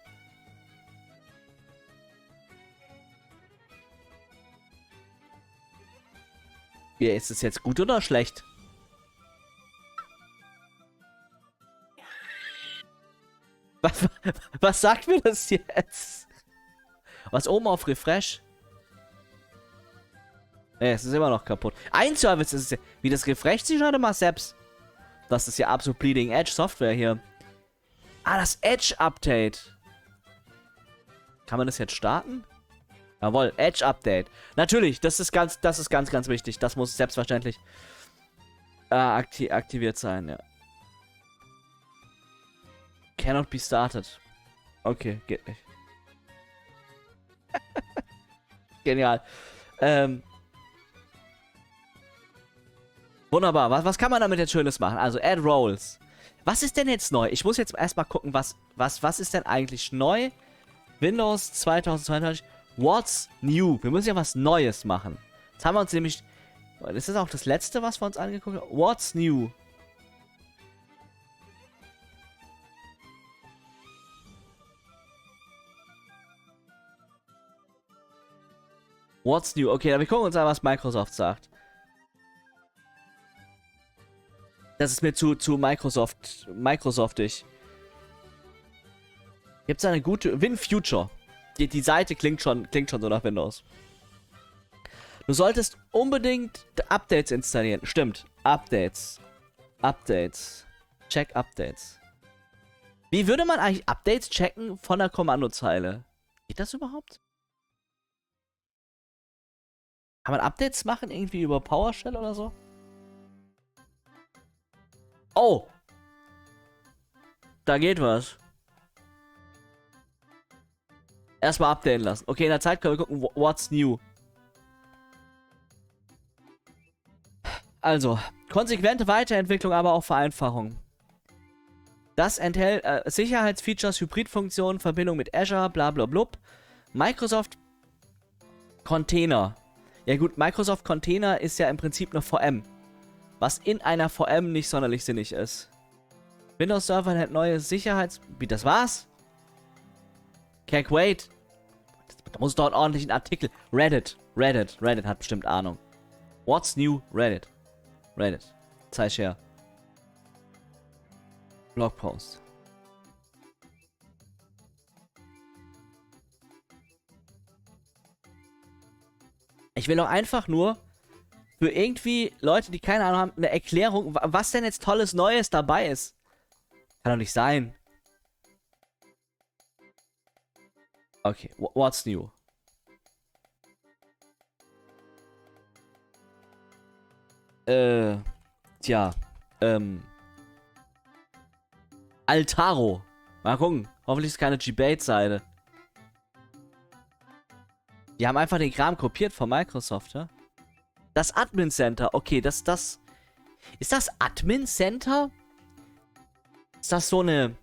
Ja, ist es jetzt gut oder schlecht? Was sagt mir das jetzt? Was oben auf Refresh? Ne, es ist immer noch kaputt. Ein Service ist es ja. Wie, das refresht sich schon mal selbst. Das ist ja absolut Bleeding Edge Software hier. Ah, das Edge Update. Kann man das jetzt starten? Jawohl, Edge Update. Natürlich, das ist ganz wichtig. Das muss selbstverständlich aktiviert sein, ja. Cannot be started. Okay, geht nicht. Genial. Wunderbar. Was kann man damit jetzt Schönes machen? Also, Add Roles. Was ist denn jetzt neu? Ich muss jetzt erstmal gucken, was ist denn eigentlich neu? Windows 2022. What's new? Wir müssen ja was Neues machen. Jetzt haben wir uns nämlich... Das ist auch das letzte, was wir uns angeguckt haben. What's new? What's new? Okay, dann wir gucken uns an, was Microsoft sagt. Das ist mir zu Microsoftig. Gibt's eine gute WinFuture? Die Seite klingt schon so nach Windows. Du solltest unbedingt Updates installieren. Stimmt. Updates. Check Updates. Wie würde man eigentlich Updates checken von der Kommandozeile? Geht das überhaupt? Kann man Updates machen irgendwie über PowerShell oder so? Oh! Da geht was. Erstmal updaten lassen. Okay, in der Zeit können wir gucken, what's new. Also, konsequente Weiterentwicklung, aber auch Vereinfachung. Das enthält Sicherheitsfeatures, Hybridfunktionen, Verbindung mit Azure, bla bla blub. Microsoft Container. Ja gut, Microsoft Container ist ja im Prinzip eine VM. Was in einer VM nicht sonderlich sinnig ist. Windows Server hat neue Wie, das war's? Can't wait. Da muss doch einen ordentlichen Artikel. Reddit hat bestimmt Ahnung. What's new? Reddit. Zeig her. Blogpost. Ich will doch einfach nur für irgendwie Leute, die keine Ahnung haben, eine Erklärung, was denn jetzt tolles Neues dabei ist. Kann doch nicht sein. Okay, what's new? Tja, Altaro. Mal gucken. Hoffentlich ist keine Gebate-Seite. Die haben einfach den Kram kopiert von Microsoft, ja? Das Admin Center. Okay, ist das Admin Center? Ist das so eine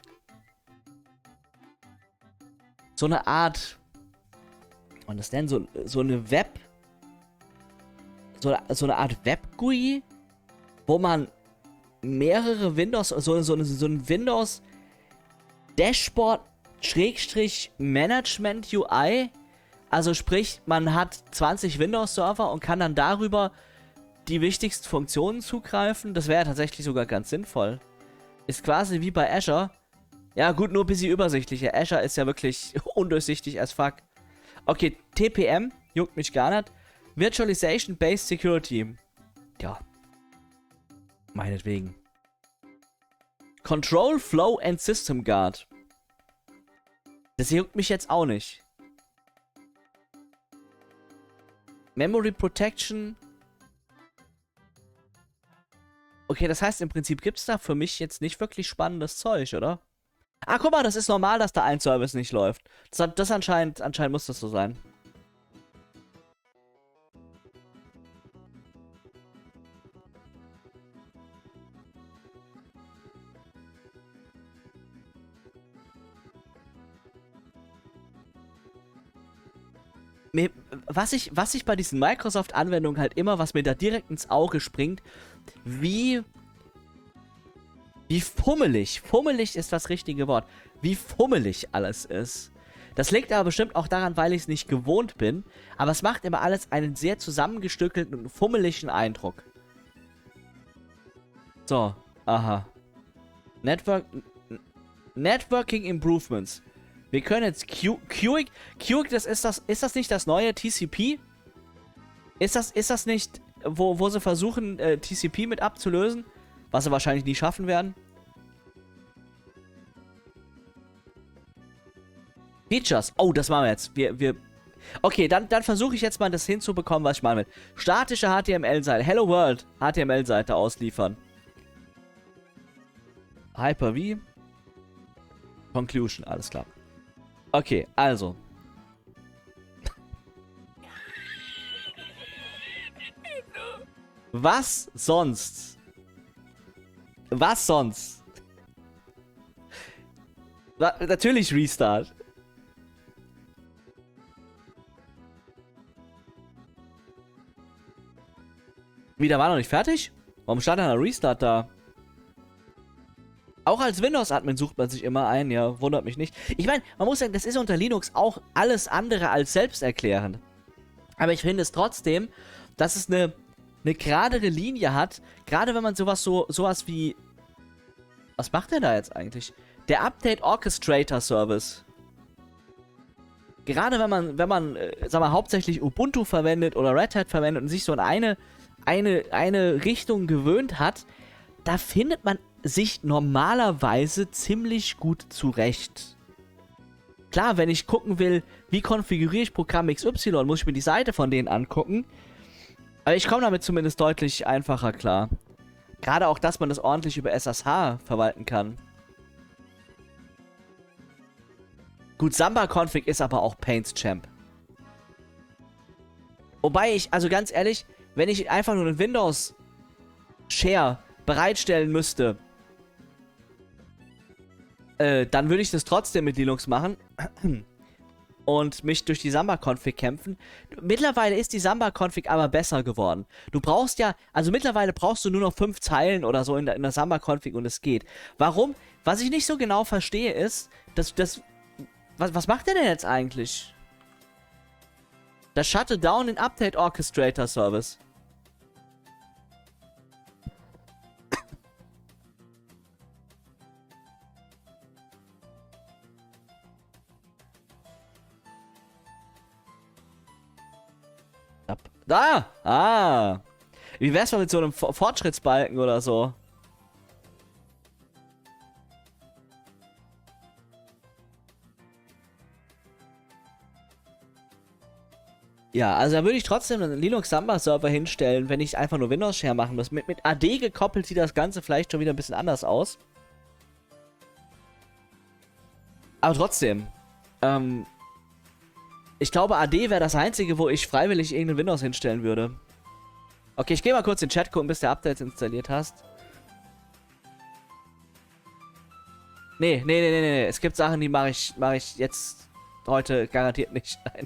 Art, und das denn so eine so eine Art Web-GUI, wo man mehrere Windows, so ein Windows Dashboard Management UI, also sprich, man hat 20 Windows-Server und kann dann darüber die wichtigsten Funktionen zugreifen. Das wäre ja tatsächlich sogar ganz sinnvoll. Ist quasi wie bei Azure. Ja gut, nur ein bisschen übersichtlicher. Azure ist ja wirklich undurchsichtig as fuck. Okay, TPM, juckt mich gar nicht. Virtualization Based Security. Ja. Meinetwegen. Control Flow and System Guard. Das juckt mich jetzt auch nicht. Memory Protection. Okay, das heißt im Prinzip gibt es da für mich jetzt nicht wirklich spannendes Zeug, oder? Ah, guck mal, das ist normal, dass da ein Service nicht läuft. Das anscheinend muss das so sein. Was ich bei diesen Microsoft-Anwendungen halt immer, was mir da direkt ins Auge springt, wie fummelig ist das richtige Wort, wie fummelig alles ist. Das liegt aber bestimmt auch daran, weil ich es nicht gewohnt bin, aber es macht immer alles einen sehr zusammengestückelten und fummeligen Eindruck. So, aha. Networking Improvements. Wir können jetzt Queuing, ist das nicht das neue TCP? Ist das nicht, wo sie versuchen, TCP mit abzulösen? Was sie wahrscheinlich nie schaffen werden. Features. Oh, das machen wir jetzt. Okay, dann versuche ich jetzt mal das hinzubekommen, was ich meine mit statische HTML-Seite. Hello World. HTML-Seite ausliefern. Hyper-V. Conclusion. Alles klar. Okay, also. Was sonst? Was sonst? Natürlich Restart. Wieder war noch nicht fertig? Warum stand da ein Restart da? Auch als Windows-Admin sucht man sich immer ein, ja, wundert mich nicht. Ich meine, man muss sagen, das ist unter Linux auch alles andere als selbsterklärend. Aber ich finde es trotzdem, dass es eine geradere Linie hat, gerade wenn man sowas wie... Was macht der da jetzt eigentlich? Der Update Orchestrator Service. Gerade wenn man sag mal, hauptsächlich Ubuntu verwendet oder Red Hat verwendet und sich so in eine Richtung gewöhnt hat, da findet man sich normalerweise ziemlich gut zurecht. Klar, wenn ich gucken will, wie konfiguriere ich Programm XY, muss ich mir die Seite von denen angucken. Aber ich komme damit zumindest deutlich einfacher klar. Gerade auch, dass man das ordentlich über SSH verwalten kann. Gut, Samba-Config ist aber auch Paints Champ. Wobei ich, also ganz ehrlich, wenn ich einfach nur einen Windows Share bereitstellen müsste, dann würde ich das trotzdem mit Linux machen und mich durch die Samba-Config kämpfen. Mittlerweile ist die Samba-Config aber besser geworden. Du brauchst ja, also mittlerweile brauchst du nur noch 5 Zeilen oder so in der Samba-Config und es geht. Warum? Was ich nicht so genau verstehe ist, was macht der denn jetzt eigentlich? Das Shutdown in Update Orchestrator Service. Da! Ah! Wie wär's mal mit so einem Fortschrittsbalken oder so? Ja, also da würde ich trotzdem einen Linux Samba Server hinstellen, wenn ich einfach nur Windows Share machen muss. Mit AD gekoppelt sieht das Ganze vielleicht schon wieder ein bisschen anders aus. Aber trotzdem, ich glaube, AD wäre das einzige, wo ich freiwillig irgendein Windows hinstellen würde. Okay, ich gehe mal kurz in den Chat gucken, bis du Updates installiert hast. Nee. Es gibt Sachen, die mache ich jetzt heute garantiert nicht. Nein.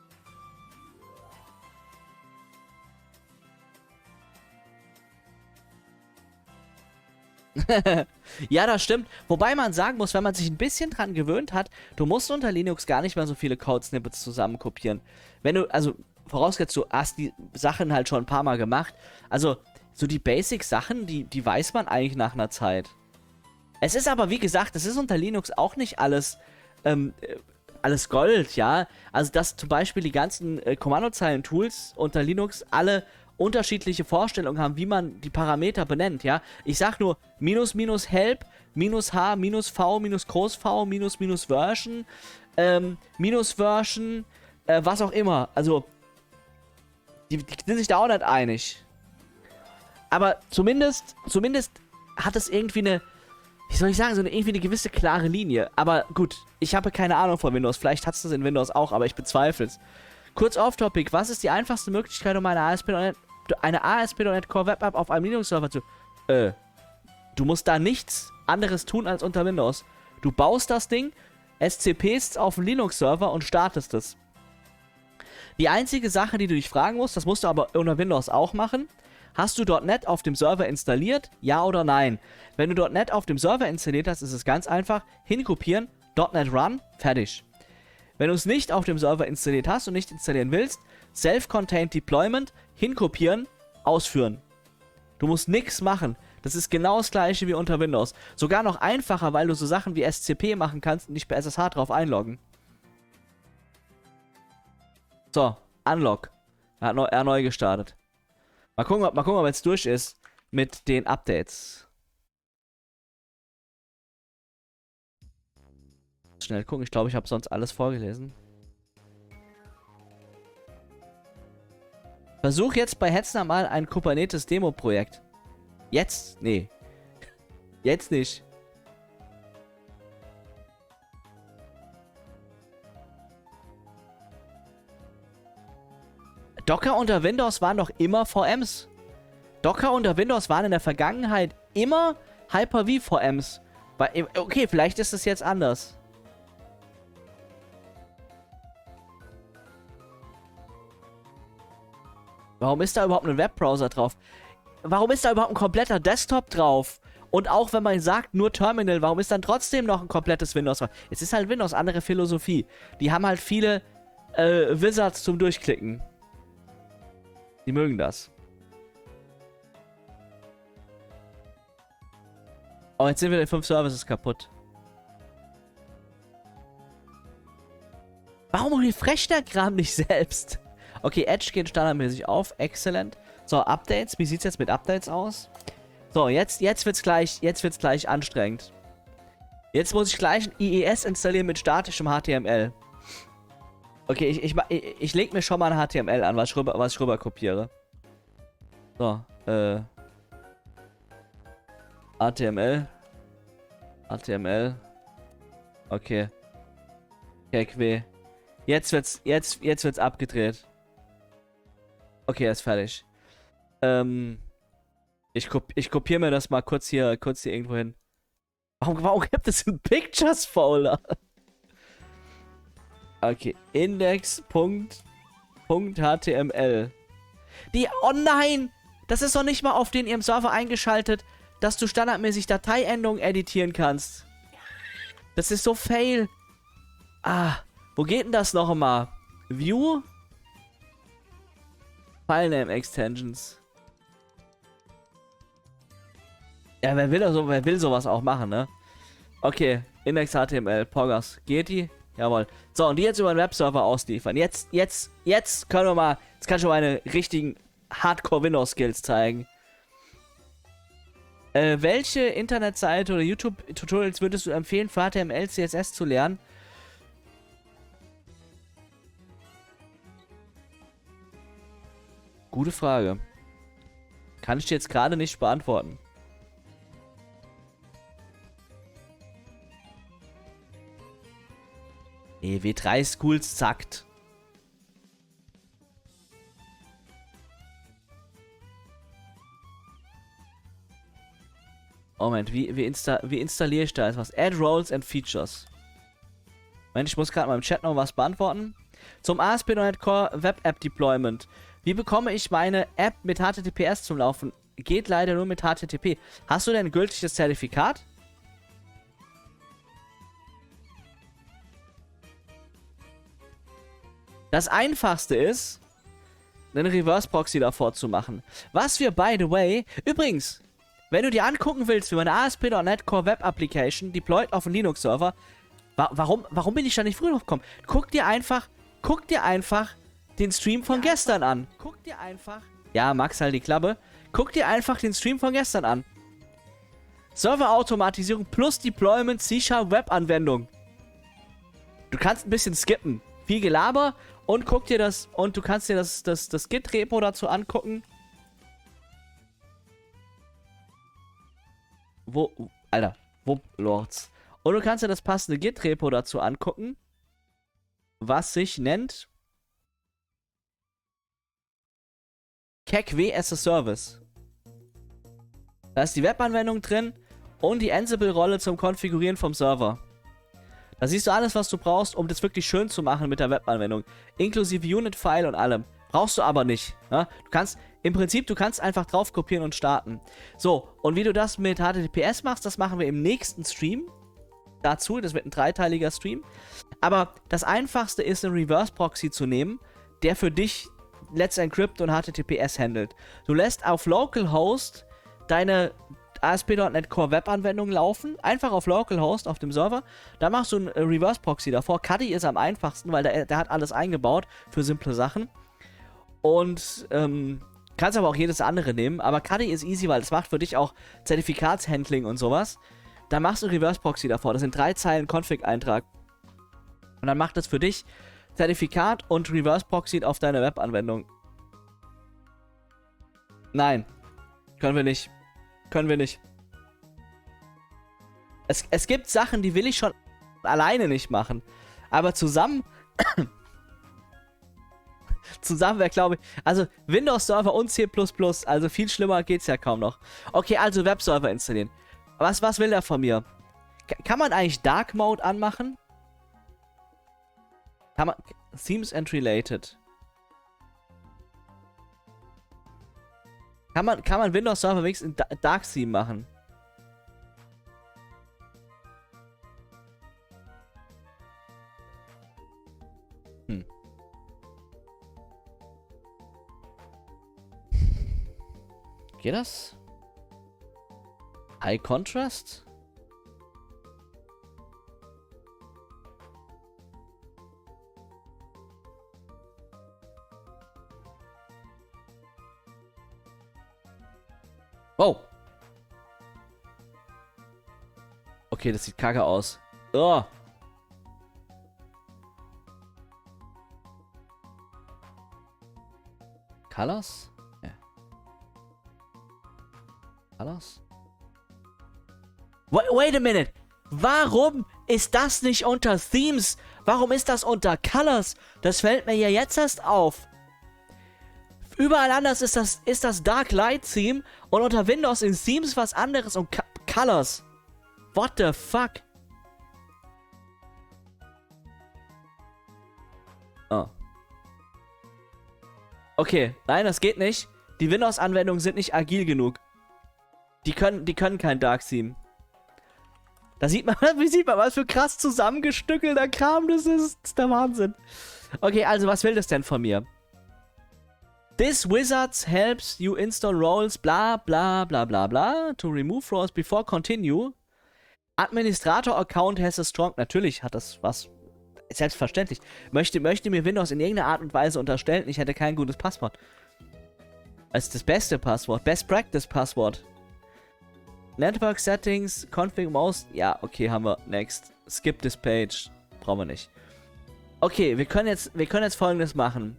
Ja, das stimmt. Wobei man sagen muss, wenn man sich ein bisschen dran gewöhnt hat, du musst unter Linux gar nicht mehr so viele Code-Snippets zusammen kopieren. Wenn du, also vorausgesetzt, du hast die Sachen halt schon ein paar Mal gemacht. Also, so die Basic-Sachen, die weiß man eigentlich nach einer Zeit. Es ist aber, wie gesagt, es ist unter Linux auch nicht alles, alles Gold, ja. Also, dass zum Beispiel die ganzen Kommandozeilen-Tools unter Linux alle unterschiedliche Vorstellungen haben, wie man die Parameter benennt, ja. Ich sag nur -help, -h, -v, -groß V, -version, -version, was auch immer. Also, die sind sich da auch nicht einig. Aber zumindest hat es irgendwie eine, wie soll ich sagen, irgendwie eine gewisse klare Linie. Aber gut, ich habe keine Ahnung von Windows. Vielleicht hat es das in Windows auch, aber ich bezweifle es. Kurz off-topic, was ist die einfachste Möglichkeit, um eine ASP.NET Core Web App auf einem Linux-Server zu... Du musst da nichts anderes tun als unter Windows. Du baust das Ding, SCPst auf einen Linux-Server und startest es. Die einzige Sache, die du dich fragen musst, das musst du aber unter Windows auch machen, hast du .NET auf dem Server installiert? Ja oder nein? Wenn du .NET auf dem Server installiert hast, ist es ganz einfach, hinkopieren, .NET Run, fertig. Wenn du es nicht auf dem Server installiert hast und nicht installieren willst, Self-Contained Deployment, hinkopieren, ausführen. Du musst nichts machen. Das ist genau das gleiche wie unter Windows. Sogar noch einfacher, weil du so Sachen wie SCP machen kannst und dich per SSH drauf einloggen. So, Unlock. Er hat neu gestartet. Mal gucken, ob jetzt durch ist mit den Updates. Schnell gucken, ich glaube, ich habe sonst alles vorgelesen. Versuch jetzt bei Hetzner mal ein Kubernetes-Demo-Projekt. Jetzt? Nee. Jetzt nicht. Docker unter Windows waren doch immer VMs. Docker unter Windows waren in der Vergangenheit immer Hyper-V VMs. Okay, vielleicht ist es jetzt anders. Warum ist da überhaupt ein Webbrowser drauf? Warum ist da überhaupt ein kompletter Desktop drauf? Und auch wenn man sagt, nur Terminal, warum ist dann trotzdem noch ein komplettes Windows drauf? Es ist halt Windows, andere Philosophie. Die haben halt viele Wizards zum Durchklicken. Die mögen das. Oh, jetzt sind wieder 5 Services kaputt. Warum refresht der Kram nicht selbst? Okay, Edge geht standardmäßig auf. Excellent. So, Updates. Wie sieht's jetzt mit Updates aus? So, jetzt wird's gleich anstrengend. Jetzt muss ich gleich ein IES installieren mit statischem HTML. Okay, ich leg mir schon mal ein HTML an, was ich rüber kopiere. So, HTML. Okay. KW. Jetzt wird's abgedreht. Okay, er ist fertig. Ich kopiere mir das mal kurz hier irgendwo hin. Warum gibt es einen Pictures-Folder? Okay, index.html. Oh nein! Das ist doch nicht mal auf den ihrem Server eingeschaltet, dass du standardmäßig Dateiendungen editieren kannst. Das ist so fail. Ah, wo geht denn das noch einmal? View? Filename Extensions. Ja, wer will sowas auch machen, ne? Okay, Index.html, Poggers. Geht die? Jawohl. So, und die jetzt über den Webserver ausliefern. Jetzt können wir mal, jetzt kann ich schon meine richtigen Hardcore-Windows-Skills zeigen. Welche Internetseite oder YouTube-Tutorials würdest du empfehlen, für HTML, CSS zu lernen? Gute Frage. Kann ich dir jetzt gerade nicht beantworten. W3 Schools zackt. Moment, wie installiere ich da jetzt was? Add Roles and Features. Moment, ich muss gerade mal im Chat noch was beantworten. Zum ASP.NET Core Web App Deployment. Wie bekomme ich meine App mit HTTPS zum Laufen? Geht leider nur mit HTTP. Hast du denn ein gültiges Zertifikat? Das einfachste ist, einen Reverse Proxy davor zu machen. Was wir, by the way, übrigens, wenn du dir angucken willst, wie man eine ASP.NET Core Web Application deployt auf einen Linux-Server, warum bin ich da nicht früher drauf gekommen? Guck dir einfach den Stream von gestern an. Ja, Max, halt die Klappe. Guck dir einfach den Stream von gestern an. Serverautomatisierung plus Deployment C# Web-Anwendung. Du kannst ein bisschen skippen. Viel Gelaber und guck dir das, und du kannst dir das Git-Repo dazu angucken. Alter, Lords. Und du kannst dir das passende Git-Repo dazu angucken, was sich nennt KEKW as a Service. Da ist die Webanwendung drin und die Ansible-Rolle zum Konfigurieren vom Server. Da siehst du alles, was du brauchst, um das wirklich schön zu machen mit der Webanwendung. Inklusive Unit-File und allem. Brauchst du aber nicht. Ne? Im Prinzip, du kannst einfach drauf kopieren und starten. So, und wie du das mit HTTPS machst, das machen wir im nächsten Stream. Dazu, das wird ein dreiteiliger Stream. Aber das Einfachste ist, einen Reverse Proxy zu nehmen, der für dich Let's Encrypt und HTTPS handelt. Du lässt auf Localhost deine ASP.NET Core Web-Anwendung laufen, einfach auf Localhost auf dem Server, da machst du einen Reverse Proxy davor. Cuddy ist am einfachsten, weil der hat alles eingebaut für simple Sachen. Und kannst aber auch jedes andere nehmen, aber Cuddy ist easy, weil es macht für dich auch Zertifikatshandling und sowas. Da machst du einen Reverse Proxy davor, das sind 3 Zeilen Config-Eintrag. Und dann macht das für dich Zertifikat und Reverse Proxy auf deine Web-Anwendung. Nein, können wir nicht. Können wir nicht. Es gibt Sachen, die will ich schon alleine nicht machen. Aber zusammen... zusammen wäre, glaube ich... Also, Windows-Server und C++. Also, viel schlimmer geht's ja kaum noch. Okay, also Webserver installieren. Was will der von mir? Kann man eigentlich Dark Mode anmachen? Kann man... Themes and Related. Kann man Windows Server wenigstens in Dark Theme machen? Geht das? High Contrast? Oh. Okay, das sieht kacke aus. Oh. Colors? Ja. Colors? Wait a minute. Warum ist das nicht unter Themes? Warum ist das unter Colors? Das fällt mir ja jetzt erst auf. Überall anders ist das Dark Light Theme und unter Windows in Themes was anderes und Colors. What the fuck? Oh. Okay, nein, das geht nicht. Die Windows-Anwendungen sind nicht agil genug. Die können kein Dark Theme. Da sieht man, wie sieht man, was für krass zusammengestückelter Kram das ist. Das ist der Wahnsinn. Okay, also was will das denn von mir? This wizards helps you install roles, bla bla bla bla bla, to remove roles before continue. Administrator Account has a strong, natürlich hat das was, selbstverständlich. Möchte mir Windows in irgendeiner Art und Weise unterstellen, ich hätte kein gutes Passwort. Das ist das beste Passwort, Best Practice Passwort. Network Settings, Config Most, ja, okay, haben wir, next. Skip this page, brauchen wir nicht. Okay, wir können jetzt Folgendes machen.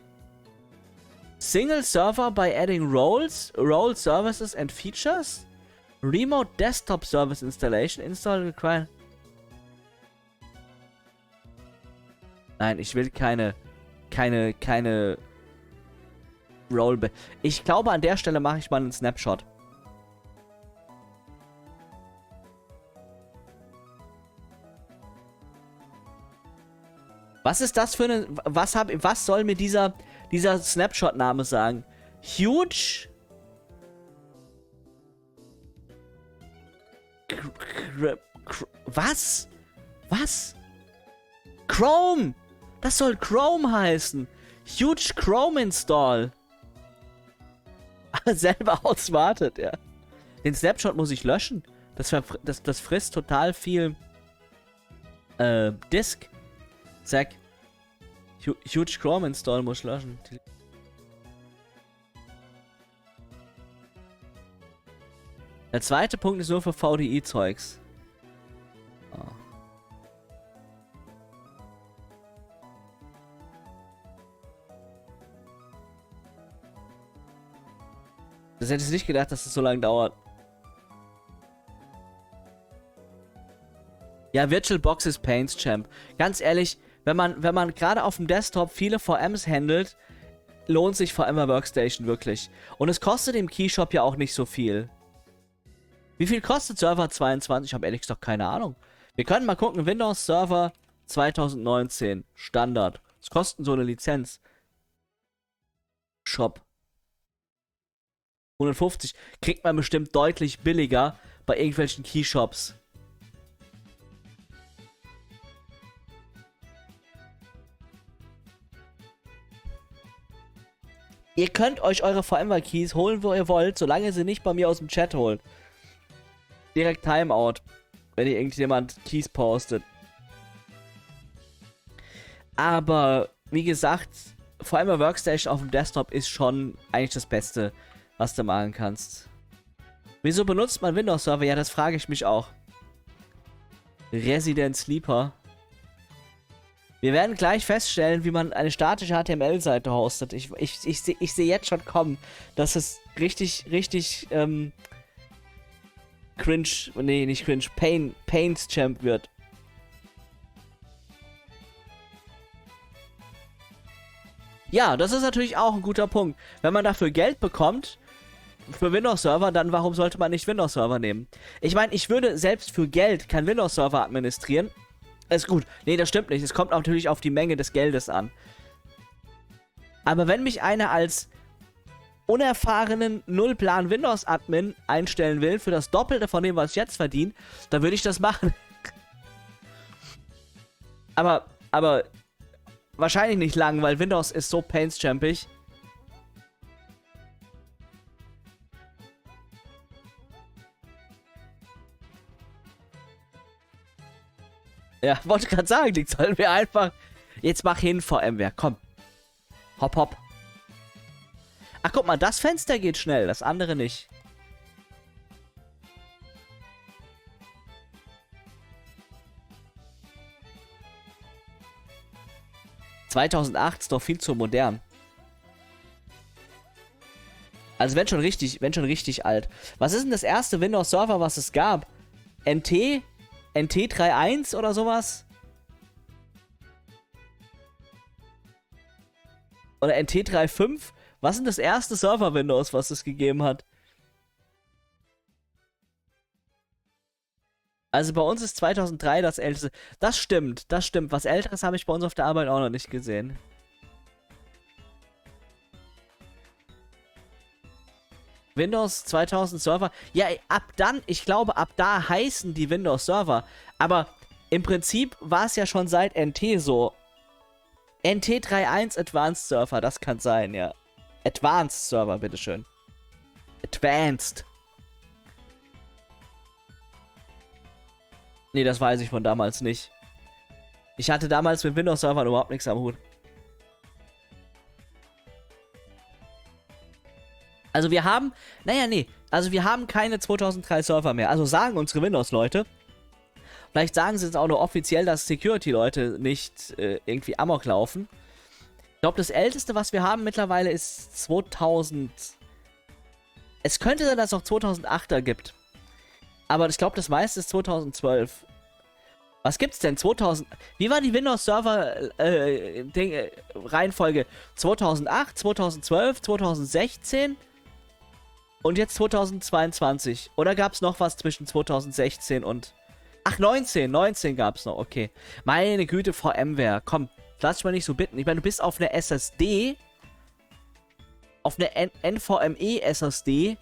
Single Server by adding roles, Role Services and Features. Remote Desktop Service Installation, Install required. Nein, ich will keine Role. Ich glaube, an der Stelle mache ich mal einen Snapshot. Was ist das für eine... Was soll mir dieser Snapshot-Name sagen? Huge... Was? Was? Chrome! Das soll Chrome heißen. Huge Chrome Install. Selber auswartet, ja. Den Snapshot muss ich löschen. Das frisst total viel Disk. Zack. Huge Chrome Install muss ich löschen. Der zweite Punkt ist nur für VDI-Zeugs. Oh. Das hätte ich nicht gedacht, dass das so lange dauert. Ja, VirtualBox ist Pains Champ. Ganz ehrlich, wenn man gerade auf dem Desktop viele VMs handelt, lohnt sich VMware Workstation wirklich. Und es kostet im Keyshop ja auch nicht so viel. Wie viel kostet Server 22? Ich habe ehrlich gesagt keine Ahnung. Wir können mal gucken. Windows Server 2019. Standard. Was kostet so eine Lizenz? Shop. 150. Kriegt man bestimmt deutlich billiger bei irgendwelchen Keyshops. Ihr könnt euch eure VMware-Keys holen, wo ihr wollt, solange sie nicht bei mir aus dem Chat holt. Direkt Timeout, wenn ihr irgendjemand Keys postet. Aber, wie gesagt, VMware Workstation auf dem Desktop ist schon eigentlich das Beste, was du machen kannst. Wieso benutzt man Windows Server? Ja, das frage ich mich auch. Resident Sleeper. Wir werden gleich feststellen, wie man eine statische HTML-Seite hostet. Ich sehe jetzt schon kommen, dass es richtig, cringe, nee, nicht cringe, Pains Champ wird. Ja, das ist natürlich auch ein guter Punkt. Wenn man dafür Geld bekommt, für Windows Server, dann warum sollte man nicht Windows Server nehmen? Ich meine, ich würde selbst für Geld kein Windows Server administrieren. Ist gut. Nee, das stimmt nicht. Es kommt natürlich auf die Menge des Geldes an. Aber wenn mich einer als unerfahrenen Nullplan Windows Admin einstellen will, für das Doppelte von dem, was ich jetzt verdiene, dann würde ich das machen. aber wahrscheinlich nicht lang, weil Windows ist so pains-champig. Ja, wollte gerade sagen, die sollen wir einfach... Jetzt mach hin, VMware, komm. Hopp, hopp. Ach, guck mal, das Fenster geht schnell, das andere nicht. ...2008 ist doch viel zu modern. Also wenn schon richtig alt. Was ist denn das erste Windows Server, was es gab? NT? NT 3.1 oder sowas? Oder NT 3.5? Was ist denn das erste Server-Windows, was es gegeben hat? Also bei uns ist 2003 das älteste. Das stimmt, das stimmt. Was Älteres habe ich bei uns auf der Arbeit auch noch nicht gesehen. Windows 2000 Server. Ja, ab dann, ich glaube, ab da heißen die Windows Server. Aber im Prinzip war es ja schon seit NT so. NT 3.1 Advanced Server, das kann sein, ja. Advanced Server, bitteschön. Advanced. Nee, das weiß ich von damals nicht. Ich hatte damals mit Windows Servern überhaupt nichts am Hut. Also wir haben, naja, nee, also wir haben keine 2003 Server mehr. Also sagen unsere Windows-Leute. Vielleicht sagen sie jetzt auch nur offiziell, dass Security-Leute nicht irgendwie Amok laufen. Ich glaube, das älteste, was wir haben mittlerweile, ist 2000. Es könnte sein, dass es auch 2008er gibt. Aber ich glaube, das meiste ist 2012. Was gibt's denn? 2000. Wie war die Windows Server Reihenfolge? 2008, 2012, 2016 und jetzt 2022. Oder gab's noch was zwischen 2016 und. Ach, 19 gab's noch, okay. Meine Güte, VMware. Komm, lass dich mal nicht so bitten. Ich meine, du bist auf einer SSD. Auf einer NVMe SSD.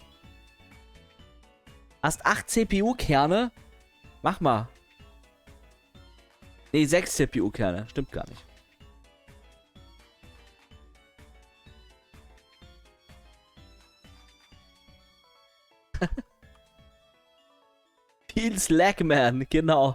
Hast 8 CPU-Kerne. Mach mal. Nee, 6 CPU-Kerne. Stimmt gar nicht. Viel Slackman, genau.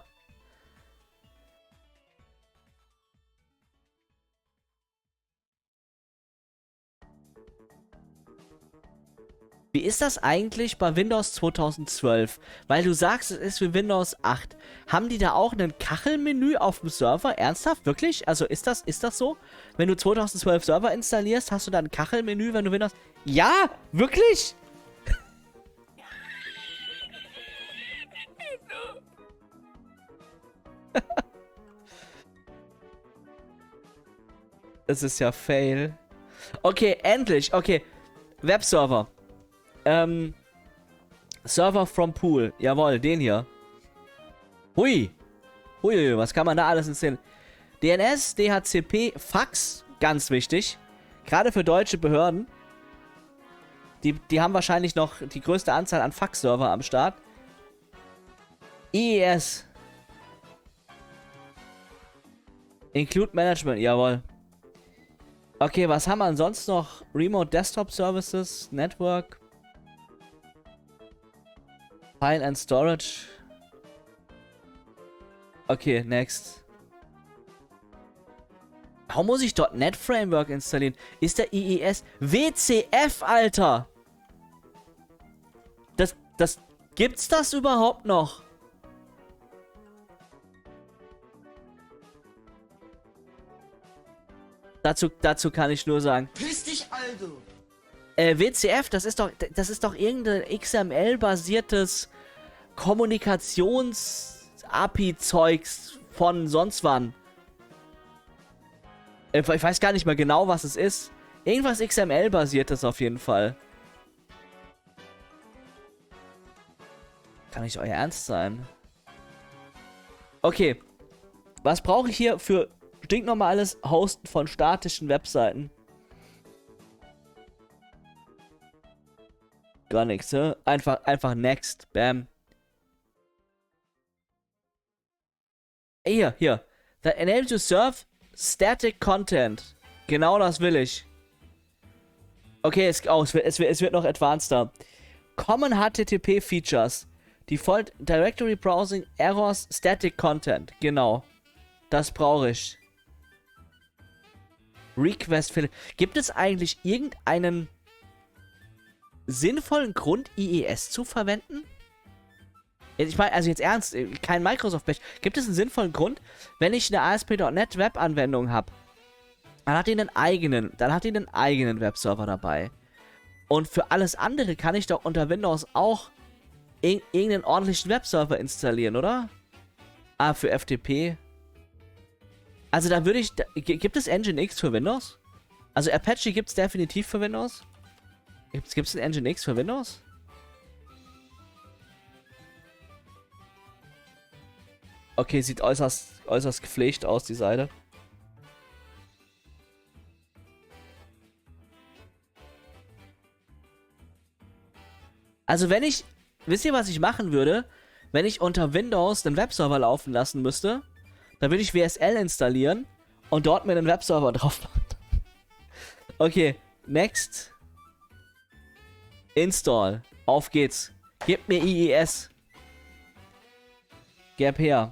Wie ist das eigentlich bei Windows 2012? Weil du sagst, es ist für Windows 8. Haben die da auch ein Kachelmenü auf dem Server? Ernsthaft? Wirklich? Also ist das so? Wenn du 2012 Server installierst, hast du da ein Kachelmenü, wenn du Windows... Ja? Wirklich? Das ist ja fail. Okay, endlich. Okay. Webserver. Server from Pool. Jawohl, den hier. Hui. Hui, was kann man da alles installieren? DNS, DHCP, Fax. Ganz wichtig. Gerade für deutsche Behörden. Die haben wahrscheinlich noch die größte Anzahl an Fax-Server am Start. IES. Include Management, jawohl. Okay, was haben wir ansonsten noch? Remote Desktop Services, Network. File and Storage. Okay, next. Warum muss ich .NET Framework installieren? Ist der IIS WCF, Alter? Gibt's das überhaupt noch? Dazu kann ich nur sagen. Piss dich, Aldo! WCF, das ist doch irgendein XML-basiertes Kommunikations-API-Zeugs von sonst wann. Ich weiß gar nicht mehr genau, was es ist. Irgendwas XML-basiertes auf jeden Fall. Kann nicht euer Ernst sein. Okay. Was brauche ich hier für stinknormales Hosten von statischen Webseiten? Gar nichts, ne? Einfach next. Bam. Hier. That enables you to serve static content. Genau das will ich. Okay, es wird noch advanceder. Common HTTP Features. Default Directory Browsing Errors Static Content. Genau. Das brauche ich. Request Fill. Gibt es eigentlich irgendeinen sinnvollen Grund, IES zu verwenden? Ich meine, also jetzt ernst, kein Microsoft-Pech. Gibt es einen sinnvollen Grund, wenn ich eine ASP.NET Web-Anwendung habe? Dann hat die einen eigenen Webserver dabei. Und für alles andere kann ich doch unter Windows auch irgendeinen ordentlichen Webserver installieren, oder? Ah, für FTP. Also da würde ich... Gibt es Nginx für Windows? Also Apache gibt es definitiv für Windows. Gibt es ein Nginx für Windows? Okay, sieht äußerst gepflegt aus, die Seite. Also wenn ich... Wisst ihr, was ich machen würde? Wenn ich unter Windows einen Webserver laufen lassen müsste, dann würde ich WSL installieren und dort mir einen Webserver drauf machen. Okay, next. Install. Auf geht's. Gib mir IIS. Gib her.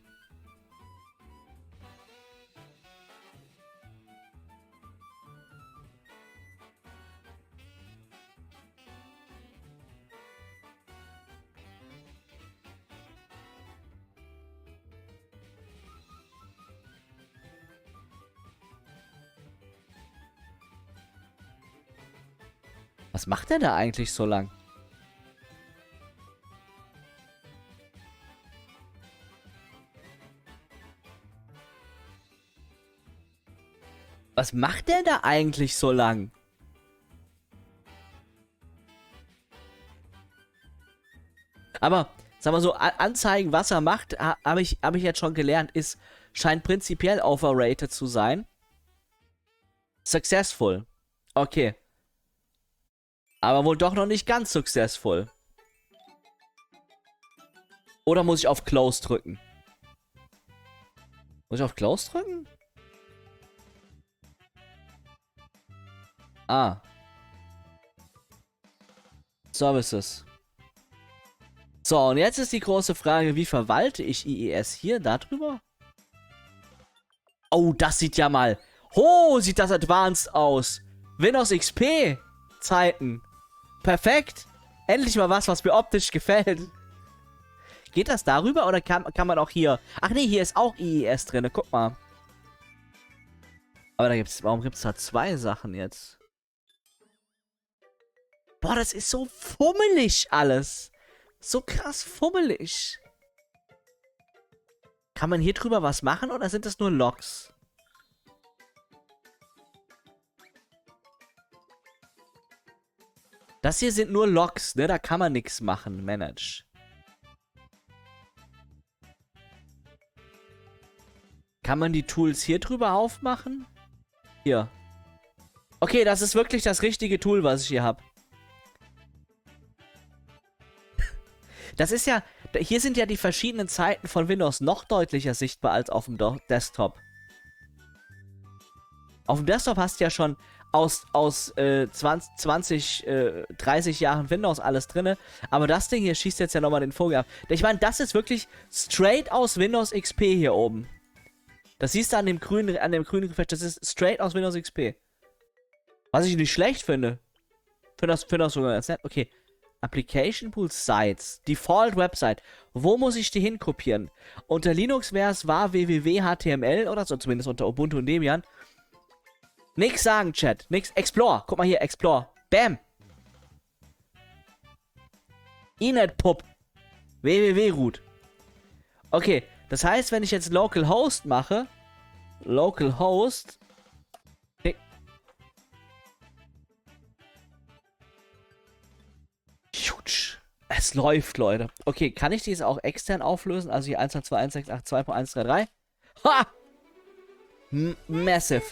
Was macht der da eigentlich so lang? Was macht der da eigentlich so lang? Aber, sag mal so, anzeigen, was er macht, habe ich jetzt schon gelernt, scheint prinzipiell overrated zu sein. Successful. Okay. Aber wohl doch noch nicht ganz successful. Oder muss ich auf Close drücken? Muss ich auf Close drücken? Ah. Services. So, und jetzt ist die große Frage, wie verwalte ich IIS hier darüber? Oh, das sieht ja mal... Oh, sieht das advanced aus. Windows XP Zeiten. Perfekt. Endlich mal was mir optisch gefällt. Geht das darüber oder kann man auch hier... Ach nee, hier ist auch IIS drin. Guck mal. Aber warum gibt's da zwei Sachen jetzt? Boah, das ist so fummelig alles. So krass fummelig. Kann man hier drüber was machen oder sind das nur Logs? Das hier sind nur Logs, ne? Da kann man nichts machen. Manage. Kann man die Tools hier drüber aufmachen? Hier. Okay, das ist wirklich das richtige Tool, was ich hier habe. Das ist ja... Hier sind ja die verschiedenen Zeiten von Windows noch deutlicher sichtbar als auf dem Desktop. Auf dem Desktop hast du ja schon aus 20, 30 Jahren Windows alles drinne. Aber das Ding hier schießt jetzt ja nochmal den Vogel ab. Ich meine, das ist wirklich straight aus Windows XP hier oben. Das siehst du an dem grünen Geflecht. Das ist straight aus Windows XP. Was ich nicht schlecht finde. Finde das sogar ganz nett. Okay. Application Pool Sites. Default Website. Wo muss ich die hinkopieren? Unter Linux wäre es www.html oder so. Zumindest unter Ubuntu und Debian. Nix sagen, Chat. Nix. Explore. Guck mal hier. Explore. Bam. Inetpub. www-root. Okay. Das heißt, wenn ich jetzt localhost mache. Localhost. Es läuft, Leute. Okay, kann ich diese auch extern auflösen? Also hier 192.168.2.133. Ha! Massive.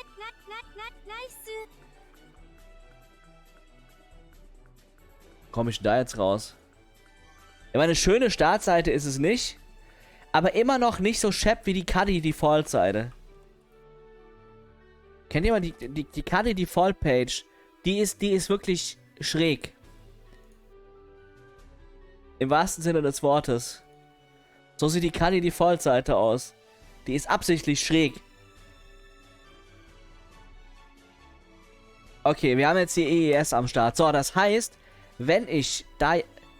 Komme ich da jetzt raus? Ja, meine schöne Startseite ist es nicht. Aber immer noch nicht so schepp wie die Kadi Default Seite. Kennt ihr mal die Kadi Default Page? Die ist wirklich schräg. Im wahrsten Sinne des Wortes. So sieht die Kali Default Seite aus. Die ist absichtlich schräg. Okay, wir haben jetzt hier IIS am Start. So, das heißt, wenn ich da...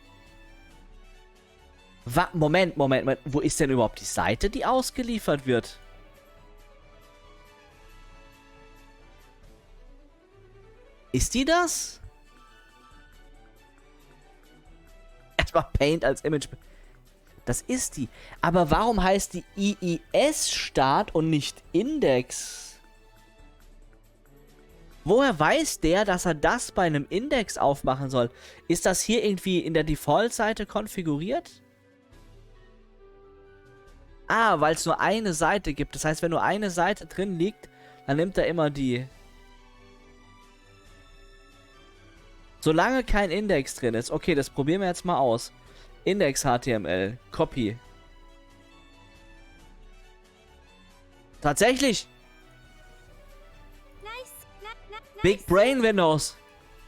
Moment. Wo ist denn überhaupt die Seite, die ausgeliefert wird? Ist die das? Erstmal Paint als Image. Das ist die. Aber warum heißt die IIS-Start und nicht Index? Woher weiß der, dass er das bei einem Index aufmachen soll? Ist das hier irgendwie in der Default-Seite konfiguriert? Ah, weil es nur eine Seite gibt. Das heißt, wenn nur eine Seite drin liegt, dann nimmt er immer die. Solange kein Index drin ist. Okay, das probieren wir jetzt mal aus. Index HTML. Copy. Tatsächlich. Big Brain Windows.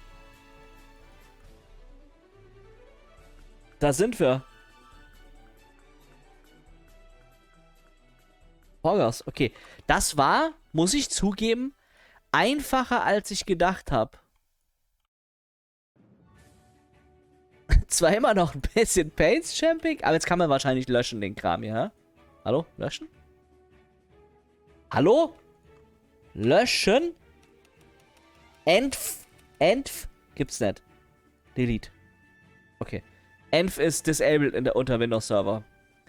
Da sind wir. Poggers, okay. Das war, muss ich zugeben, einfacher als ich gedacht habe. Zwar immer noch ein bisschen Painstamping, aber jetzt kann man wahrscheinlich löschen, den Kram hier, hä? Hallo? Löschen? Hallo? Löschen? Env gibt's nicht. Delete. Okay. Env ist disabled unter Windows Server.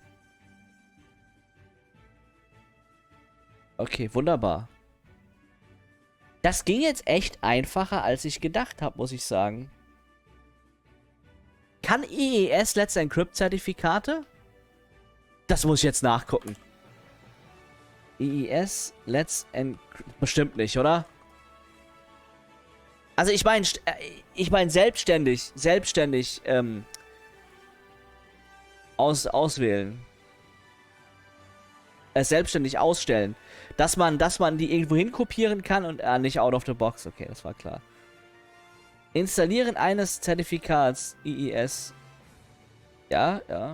Okay, wunderbar. Das ging jetzt echt einfacher, als ich gedacht habe, muss ich sagen. Kann IIS Let's Encrypt Zertifikate? Das muss ich jetzt nachgucken. IIS Let's Encrypt. Bestimmt nicht, oder? Also ich meine selbstständig auswählen. Selbstständig ausstellen. Dass man die irgendwo hinkopieren kann und nicht out of the box. Okay, das war klar. Installieren eines Zertifikats IIS. Ja, ja.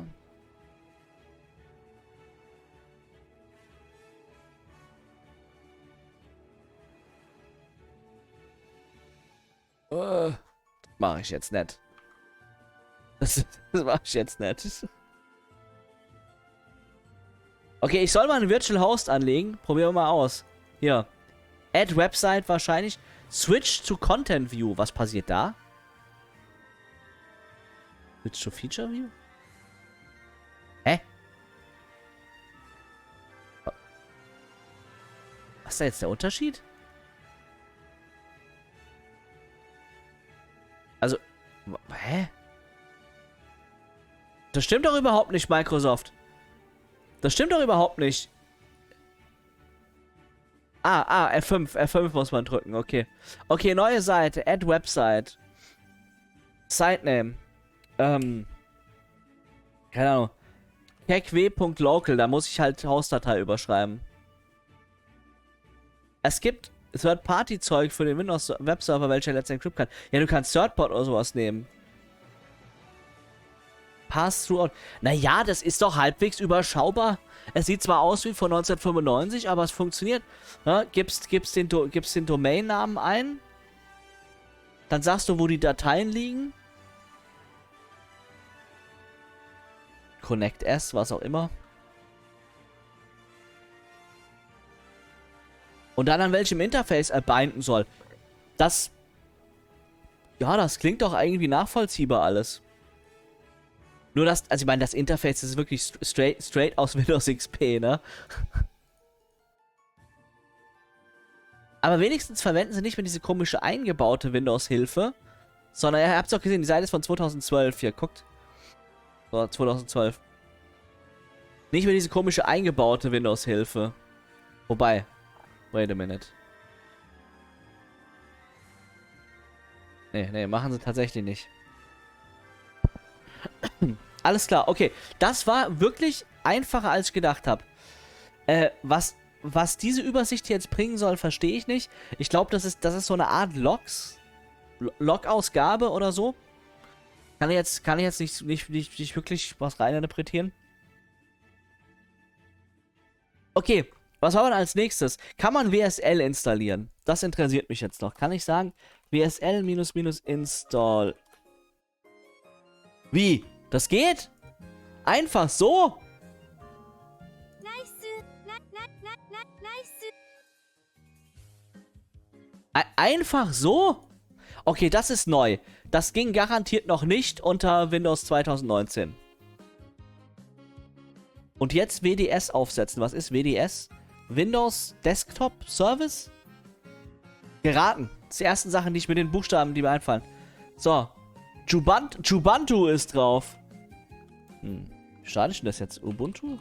Das mache ich jetzt nicht. Das mache ich jetzt nicht. Okay, ich soll mal einen Virtual Host anlegen. Probieren wir mal aus. Hier. Add Website wahrscheinlich. Switch to Content View. Was passiert da? Switch to Feature View? Hä? Was ist da jetzt der Unterschied? Also, hä? Das stimmt doch überhaupt nicht, Microsoft. Das stimmt doch überhaupt nicht. F5 muss man drücken, okay. Okay, neue Seite, Add Website. Sitename. Keine Ahnung. kekw.local, da muss ich halt Hausdatei überschreiben. Es gibt Third-Party-Zeug für den Windows-Webserver, welcher Let's Encrypt kann. Ja, du kannst Thirdport oder sowas nehmen. Pass-Through. Naja, das ist doch halbwegs überschaubar. Es sieht zwar aus wie von 1995, aber es funktioniert. Ja, gibst den Domainnamen ein. Dann sagst du, wo die Dateien liegen. Connect S, was auch immer. Und dann an welchem Interface er binden soll. Das... Ja, das klingt doch irgendwie nachvollziehbar alles. Nur das, also ich meine, das Interface ist wirklich straight aus Windows XP, ne? Aber wenigstens verwenden sie nicht mehr diese komische eingebaute Windows-Hilfe, sondern ihr habt es auch gesehen, die Seite ist von 2012. Hier, guckt. So, 2012. Nicht mehr diese komische eingebaute Windows-Hilfe. Wobei. Wait a minute. Nee, machen sie tatsächlich nicht. Alles klar, okay. Das war wirklich einfacher, als ich gedacht habe. Was diese Übersicht jetzt bringen soll, verstehe ich nicht. Ich glaube, das ist so eine Art Log-Ausgabe oder so. Kann ich jetzt nicht wirklich was reininterpretieren. Okay, was haben wir dann als nächstes? Kann man WSL installieren? Das interessiert mich jetzt noch. Kann ich sagen, WSL install. Wie? Das geht? Einfach so? Einfach so? Okay, das ist neu. Das ging garantiert noch nicht unter Windows 2019. Und jetzt WDS aufsetzen. Was ist WDS? Windows Desktop Service? Geraten. Das sind die ersten Sachen, die ich mit den Buchstaben, die mir einfallen. So. Ubuntu ist drauf. Wie starte ich denn das jetzt? Ubuntu?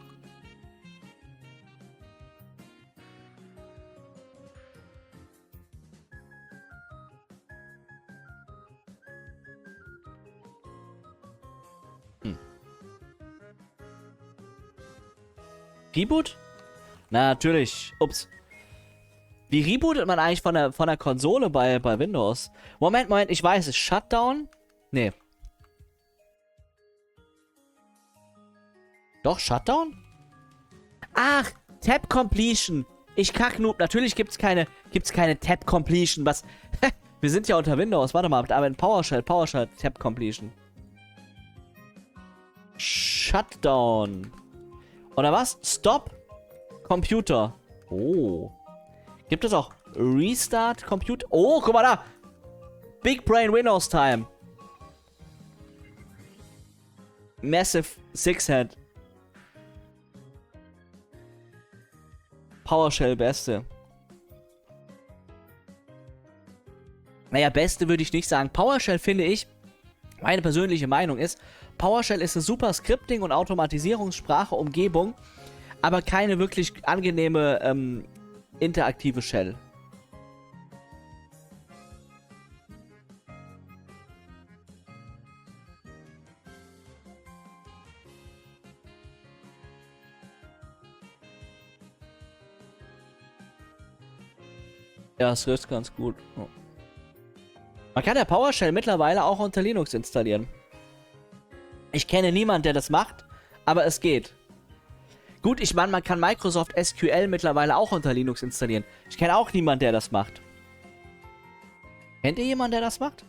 Reboot? Na, natürlich. Ups. Wie rebootet man eigentlich von der Konsole bei Windows? Moment, ich weiß es. Shutdown? Nee. Doch, Shutdown? Ach, Tab Completion. Ich Kacknoob. Natürlich gibt's keine Tab Completion. Was? Wir sind ja unter Windows. Warte mal, aber in PowerShell Tab Completion. Shutdown. Oder was? Stop Computer. Oh. Gibt es auch Restart Computer? Oh, guck mal da. Big Brain Windows Time. Massive Six-Head. PowerShell Beste. Naja, Beste würde ich nicht sagen. PowerShell finde ich, meine persönliche Meinung ist, PowerShell ist eine super Scripting- und Automatisierungssprache, Umgebung, aber keine wirklich angenehme, interaktive Shell. Ja, es riecht ganz gut. Oh. Man kann ja PowerShell mittlerweile auch unter Linux installieren. Ich kenne niemanden, der das macht, aber es geht. Gut, ich meine, man kann Microsoft SQL mittlerweile auch unter Linux installieren. Ich kenne auch niemanden, der das macht. Kennt ihr jemanden, der das macht?